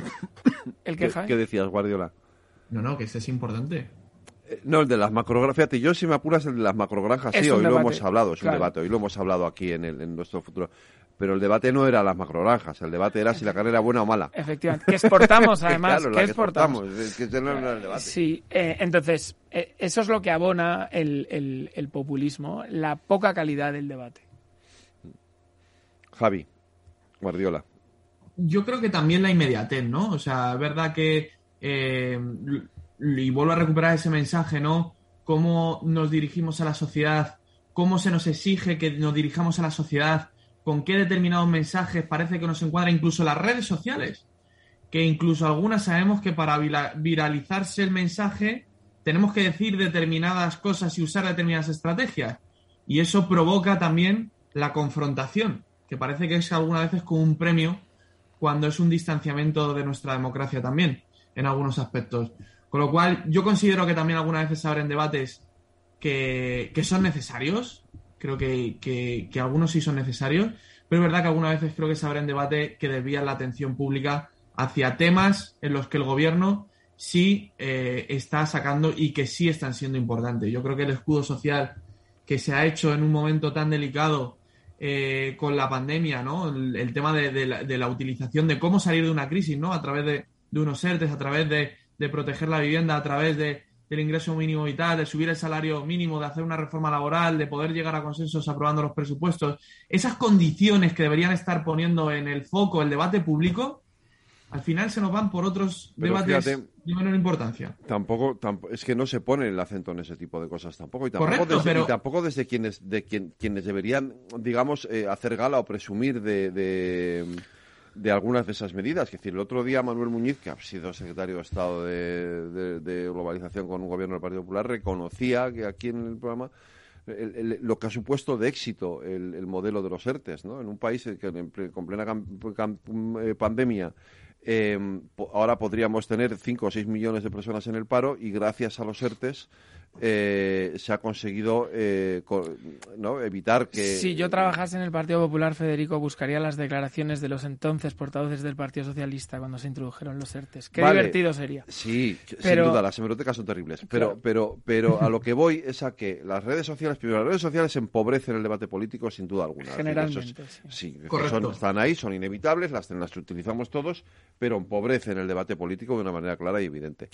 decías, Guardiola? No, que ese es importante. No, el de las macrogranjas. Fíjate, yo si me apuras el de las macrogranjas, sí, hoy lo hemos hablado, es un debate, hoy lo hemos hablado aquí en nuestro futuro. Pero el debate no era las macrogranjas, el debate era si la carne era buena o mala. Efectivamente, que exportamos además. Claro, que exportamos. Es que ese no era el debate. Sí, entonces, eso es lo que abona el populismo, la poca calidad del debate. Javi, Guardiola. Yo creo que también la inmediatez, ¿no? O sea, es verdad que... y vuelvo a recuperar ese mensaje, ¿no? Cómo nos dirigimos a la sociedad, cómo se nos exige que nos dirijamos a la sociedad, con qué determinados mensajes parece que nos encuadra incluso las redes sociales, que incluso algunas sabemos que para viralizarse el mensaje tenemos que decir determinadas cosas y usar determinadas estrategias, y eso provoca también la confrontación, que parece que es algunas veces como un premio cuando es un distanciamiento de nuestra democracia también, en algunos aspectos. Con lo cual, yo considero que también algunas veces se abren debates que son necesarios. Creo que algunos sí son necesarios. Pero es verdad que algunas veces creo que se abren debates que desvían la atención pública hacia temas en los que el gobierno sí está sacando y que sí están siendo importantes. Yo creo que el escudo social que se ha hecho en un momento tan delicado con la pandemia, ¿no? El tema de la utilización de cómo salir de una crisis, ¿no? A través de unos ERTEs, a través de proteger la vivienda, a través del ingreso mínimo vital, de subir el salario mínimo, de hacer una reforma laboral, de poder llegar a consensos aprobando los presupuestos. Esas condiciones que deberían estar poniendo en el foco el debate público al final se nos van por otros debates de menor importancia. Tampoco, es que no se pone el acento en ese tipo de cosas tampoco. Y tampoco, correcto, y tampoco desde quienes deberían, digamos, hacer gala o presumir de algunas de esas medidas. Es decir, el otro día Manuel Muñiz, que ha sido secretario de Estado de Globalización con un gobierno del Partido Popular, reconocía que aquí en el programa lo que ha supuesto de éxito el modelo de los ERTES, ¿no? En un país que con plena pandemia ahora podríamos tener 5 o 6 millones de personas en el paro, y gracias a los ERTES se ha conseguido ¿no? evitar que... Si yo trabajase en el Partido Popular, Federico, buscaría las declaraciones de los entonces portavoces del Partido Socialista cuando se introdujeron los ERTES. Qué divertido sería. Sí, sin duda, las hemerotecas son terribles. Pero, claro. pero a lo que voy es a que las redes sociales empobrecen el debate político sin duda alguna. Generalmente, sí. Están ahí, son inevitables, las utilizamos todos, pero empobrecen el debate político de una manera clara y evidente.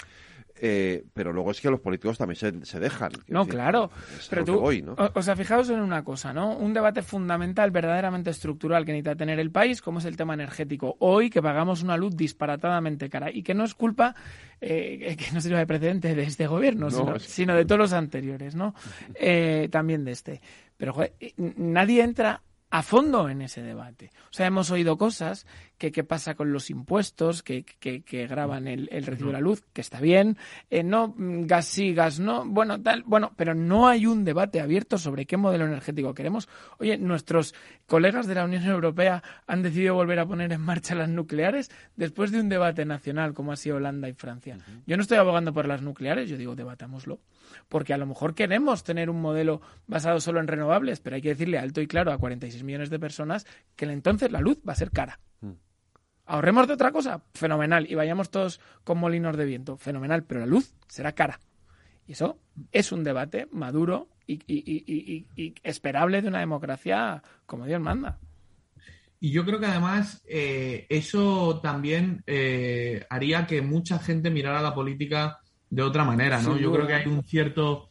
Pero luego es que los políticos también se dejan. No, claro. Pero tú, ¿no? O sea, fijaos en una cosa, ¿no? Un debate fundamental, verdaderamente estructural, que necesita tener el país, como es el tema energético. Hoy, que pagamos una luz disparatadamente cara, y que no es culpa, que no sirva de precedente de este gobierno, sino de todos los anteriores, ¿no? También de este. Pero, joder, nadie entra a fondo en ese debate. O sea, hemos oído cosas que qué pasa con los impuestos, que graban el recibo de la luz, que está bien, no, gas sí, gas no, bueno, pero no hay un debate abierto sobre qué modelo energético queremos. Oye, nuestros colegas de la Unión Europea han decidido volver a poner en marcha las nucleares después de un debate nacional como ha sido Holanda y Francia. Yo no estoy abogando por las nucleares, yo digo, debatámoslo, porque a lo mejor queremos tener un modelo basado solo en renovables, pero hay que decirle alto y claro a 46 millones de personas que entonces la luz va a ser cara. ¿Ahorremos de otra cosa? Fenomenal. Y vayamos todos con molinos de viento. Fenomenal. Pero la luz será cara. Y eso es un debate maduro y esperable de una democracia como Dios manda. Y yo creo que además eso también haría que mucha gente mirara la política de otra manera, ¿no? Yo creo que hay un cierto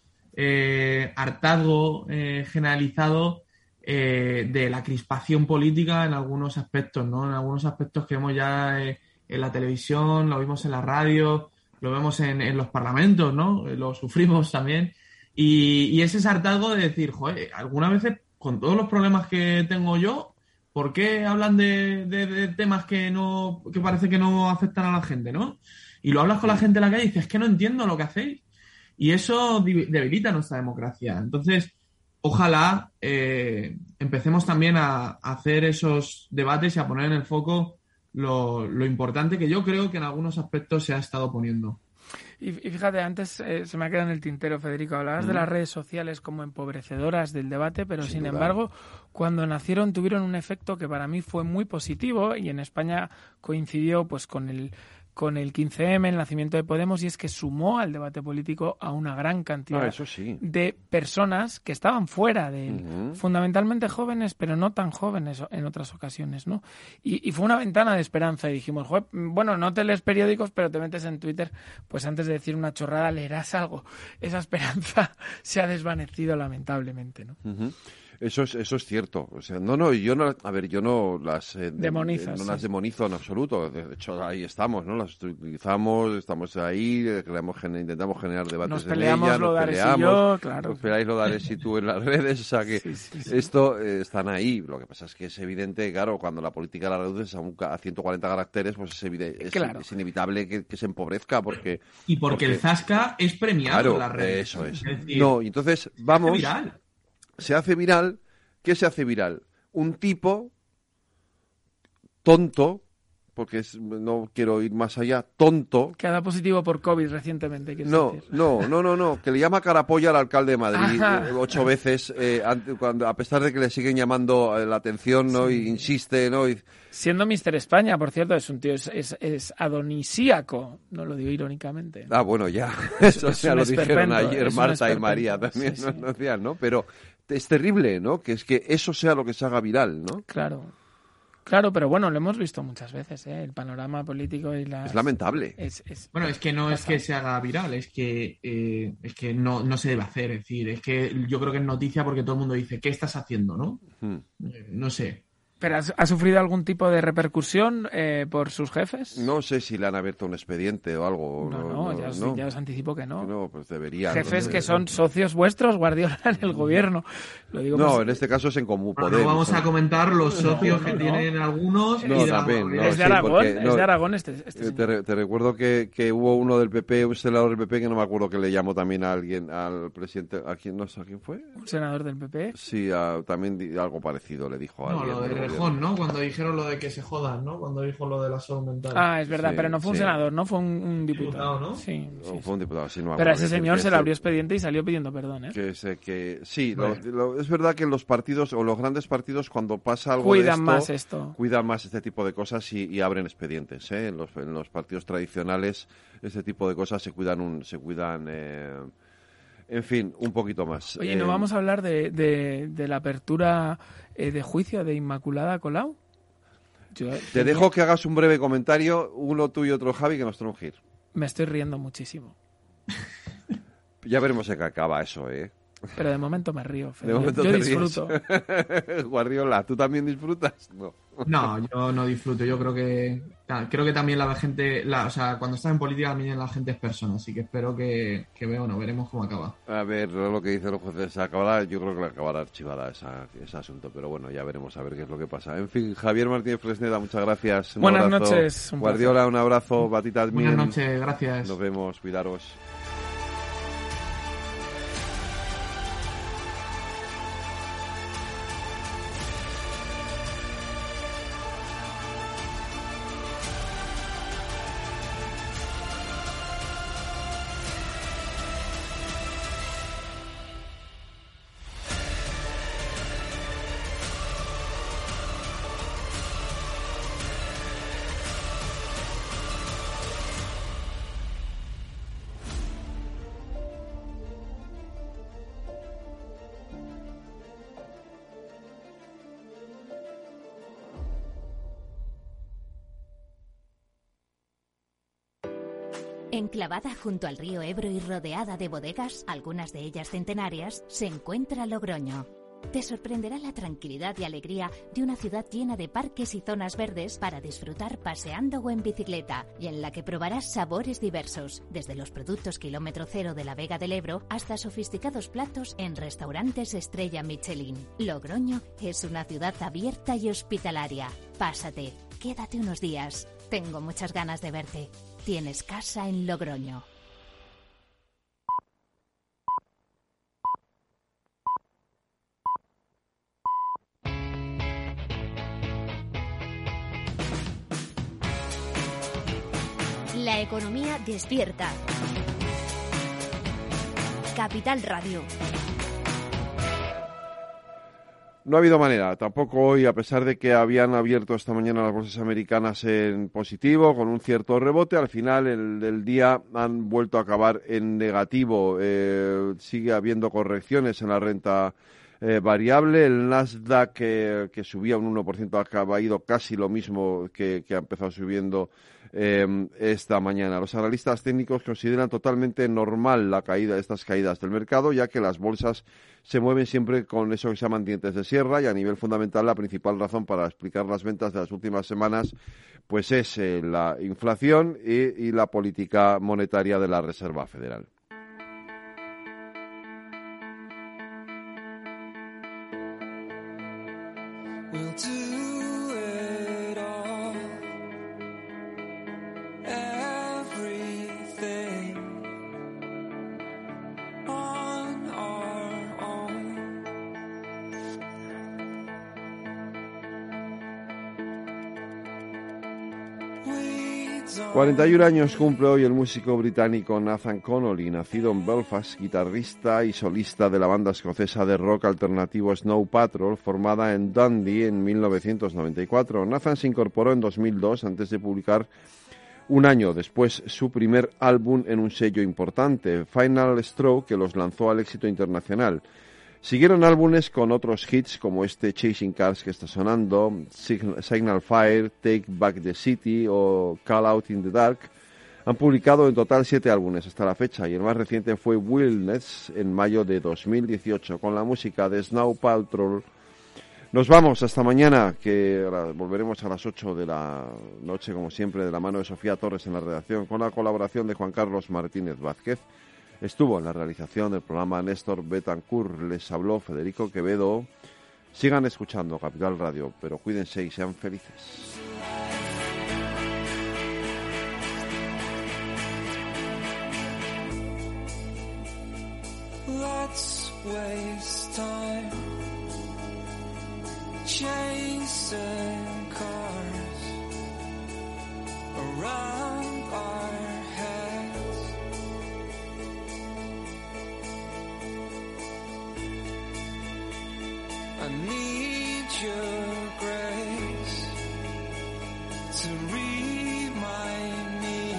hartazgo generalizado de la crispación política en algunos aspectos, ¿no? En algunos aspectos que vemos ya en la televisión, lo vimos en la radio, lo vemos en los parlamentos, ¿no? Lo sufrimos también. Y ese hartazgo de decir, joder, algunas veces con todos los problemas que tengo yo, ¿por qué hablan de temas que parece que no afectan a la gente, ¿no? Y lo hablas con la gente en la calle y dices, es que no entiendo lo que hacéis. Y eso debilita nuestra democracia. Entonces, ojalá empecemos también a hacer esos debates y a poner en el foco lo importante que yo creo que en algunos aspectos se ha estado poniendo. Y fíjate, antes se me ha quedado en el tintero, Federico, hablabas de las redes sociales como empobrecedoras del debate, pero sin embargo, cuando nacieron tuvieron un efecto que para mí fue muy positivo, y en España coincidió pues con el 15M, el nacimiento de Podemos, y es que sumó al debate político a una gran cantidad de personas que estaban fuera de él, fundamentalmente jóvenes, pero no tan jóvenes en otras ocasiones, ¿no? Y fue una ventana de esperanza, y dijimos, bueno, no te lees periódicos, pero te metes en Twitter, pues antes de decir una chorrada leerás algo. Esa esperanza se ha desvanecido lamentablemente, ¿no? Eso es cierto. O sea, yo no las demonizas, no las demonizo en absoluto. De hecho, ahí estamos, ¿no? Las utilizamos, estamos ahí, intentamos generar debates en ella, nos peleamos, nos peleáis Lodares y tú en las redes, o sea que esto están ahí. Lo que pasa es que es evidente, claro, cuando la política la reduces a 140 caracteres, pues es inevitable que se empobrezca porque el zasca es premiado en las redes. Eso es. No, y entonces vamos. Se hace viral. ¿Qué se hace viral? Un tipo tonto, porque no quiero ir más allá, tonto. Que ha dado positivo por COVID recientemente. No, que le llama carapolla al alcalde de Madrid 8 veces, a pesar de que le siguen llamando la atención, ¿no? Y insiste, ¿no? Siendo Mister España, por cierto, es un tío, es adonisíaco, no lo digo irónicamente. Ah, bueno, ya. Eso ya lo dijeron ayer Marta y María también, no decían, ¿no? Pero es terrible, ¿no? Que eso sea lo que se haga viral, ¿no? Claro, pero bueno, lo hemos visto muchas veces, ¿eh? El panorama político y Es lamentable. Bueno, es que no es que se haga viral, es que no se debe hacer. Es decir, es que yo creo que es noticia porque todo el mundo dice, ¿qué estás haciendo, no? No sé. ¿Pero ha sufrido algún tipo de repercusión por sus jefes? No sé si le han abierto un expediente o algo. Ya os anticipo que no. No, pues deberían. Jefes que son socios vuestros, Guardiola, en el gobierno. Lo digo en este caso es en Común Podem. No vamos a comentar los socios que tienen algunos. Es de Aragón, es de Aragón este te recuerdo que hubo uno del PP, un senador del PP, que no me acuerdo que le llamó también a alguien, al presidente, ¿a quién fue? ¿Un senador del PP? Sí, también algo parecido le dijo a alguien. Lo de Rejón, ¿no? Cuando dijeron lo de que se jodan, ¿no? Cuando dijo lo de la salud mental. Es verdad, pero no fue un senador, ¿no? Fue un diputado, ¿no? Sí. Fue un diputado, sí, no. Pero a ese señor se le abrió expediente y salió pidiendo perdón, ¿eh? Sí, es verdad que los partidos o los grandes partidos, cuando pasa algo cuidan más este tipo de cosas y abren expedientes, ¿eh? En los partidos tradicionales este tipo de cosas se cuidan en fin, un poquito más. Oye, ¿no vamos a hablar de la apertura de juicio de Inmaculada Colau? Te dejo que hagas un breve comentario, uno tú y otro Javi, que nos tenemos que ir. Me estoy riendo muchísimo. Ya veremos en qué acaba eso, ¿eh? Pero de momento me río, Fede. De momento yo te disfruto. Guardiola, ¿tú también disfrutas? No, yo no disfruto. Yo creo que también la gente, cuando estás en política también la gente es persona, así que espero que veremos cómo acaba. A ver, lo que dicen los jueces acabará, yo creo que acabará archivada ese asunto, pero bueno, ya veremos a ver qué es lo que pasa. En fin, Javier Martínez Fresneda, muchas gracias. Buenas noches. Guardiola, un abrazo. Batita Admin. Buenas noches, gracias. Nos vemos, cuidaros. Enclavada junto al río Ebro y rodeada de bodegas, algunas de ellas centenarias, se encuentra Logroño. Te sorprenderá la tranquilidad y alegría de una ciudad llena de parques y zonas verdes para disfrutar paseando o en bicicleta, y en la que probarás sabores diversos, desde los productos kilómetro cero de la Vega del Ebro hasta sofisticados platos en restaurantes estrella Michelin. Logroño es una ciudad abierta y hospitalaria. Pásate, quédate unos días. Tengo muchas ganas de verte. Tienes casa en Logroño. La economía despierta. Capital Radio. No ha habido manera, tampoco hoy, a pesar de que habían abierto esta mañana las bolsas americanas en positivo, con un cierto rebote, al final el día han vuelto a acabar en negativo. Sigue habiendo correcciones en la renta variable. El Nasdaq, que subía un 1%, ha ido casi lo mismo que ha empezado subiendo esta mañana. Los analistas técnicos consideran totalmente normal la caída de estas caídas del mercado, ya que las bolsas se mueven siempre con eso que se llaman dientes de sierra, y a nivel fundamental la principal razón para explicar las ventas de las últimas semanas pues es la inflación y la política monetaria de la Reserva Federal. Son 41 años cumple hoy el músico británico Nathan Connolly, nacido en Belfast, guitarrista y solista de la banda escocesa de rock alternativo Snow Patrol, formada en Dundee en 1994. Nathan se incorporó en 2002 antes de publicar un año después su primer álbum en un sello importante, Final Stroke, que los lanzó al éxito internacional. Siguieron álbumes con otros hits como este Chasing Cars que está sonando, Signal Fire, Take Back the City o Call Out in the Dark. Han publicado en total 7 álbumes hasta la fecha y el más reciente fue Wildness en mayo de 2018. Con la música de Snow Patrol Nos vamos hasta mañana, que volveremos a las 8 de la noche, como siempre, de la mano de Sofía Torres en la redacción, con la colaboración de Juan Carlos Martínez Vázquez. Estuvo en la realización del programa Néstor Betancourt, les habló Federico Quevedo. Sigan escuchando Capital Radio, pero cuídense y sean felices. Let's waste time chasing cars around our heads. I need your grace to remind me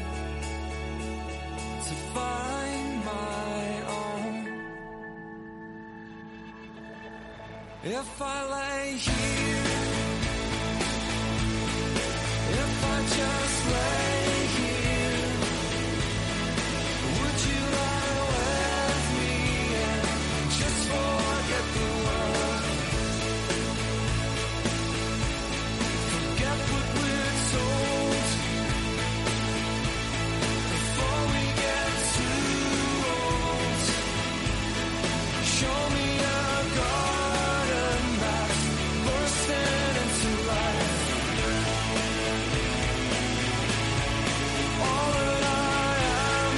to find my own. If I lay here, if I just lay here, would you lie with me and just forget the world? Forget what we're told before we get too old. Show me a garden that's bursting into life. All that I am,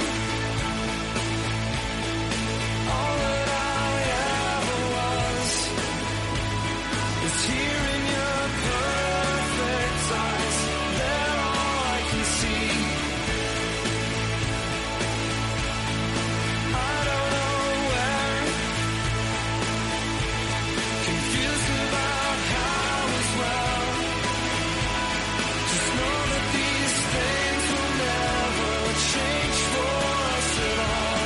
all that I ever was, is here in your perfect eyes. They're all I can see. I don't know where, confused about how as well. Just know that these things will never change for us at all.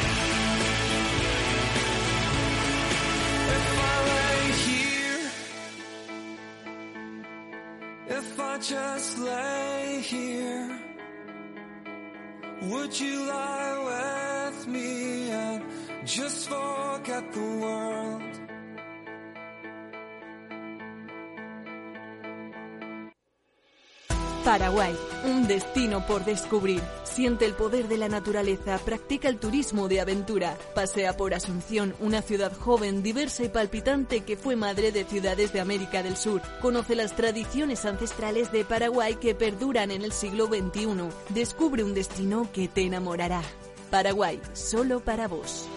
If I lay here, if I just lay here, would you lie with me and just forget the world? Paraguay, un destino por descubrir. Siente el poder de la naturaleza, practica el turismo de aventura. Pasea por Asunción, una ciudad joven, diversa y palpitante que fue madre de ciudades de América del Sur. Conoce las tradiciones ancestrales de Paraguay que perduran en el siglo XXI. Descubre un destino que te enamorará. Paraguay, solo para vos.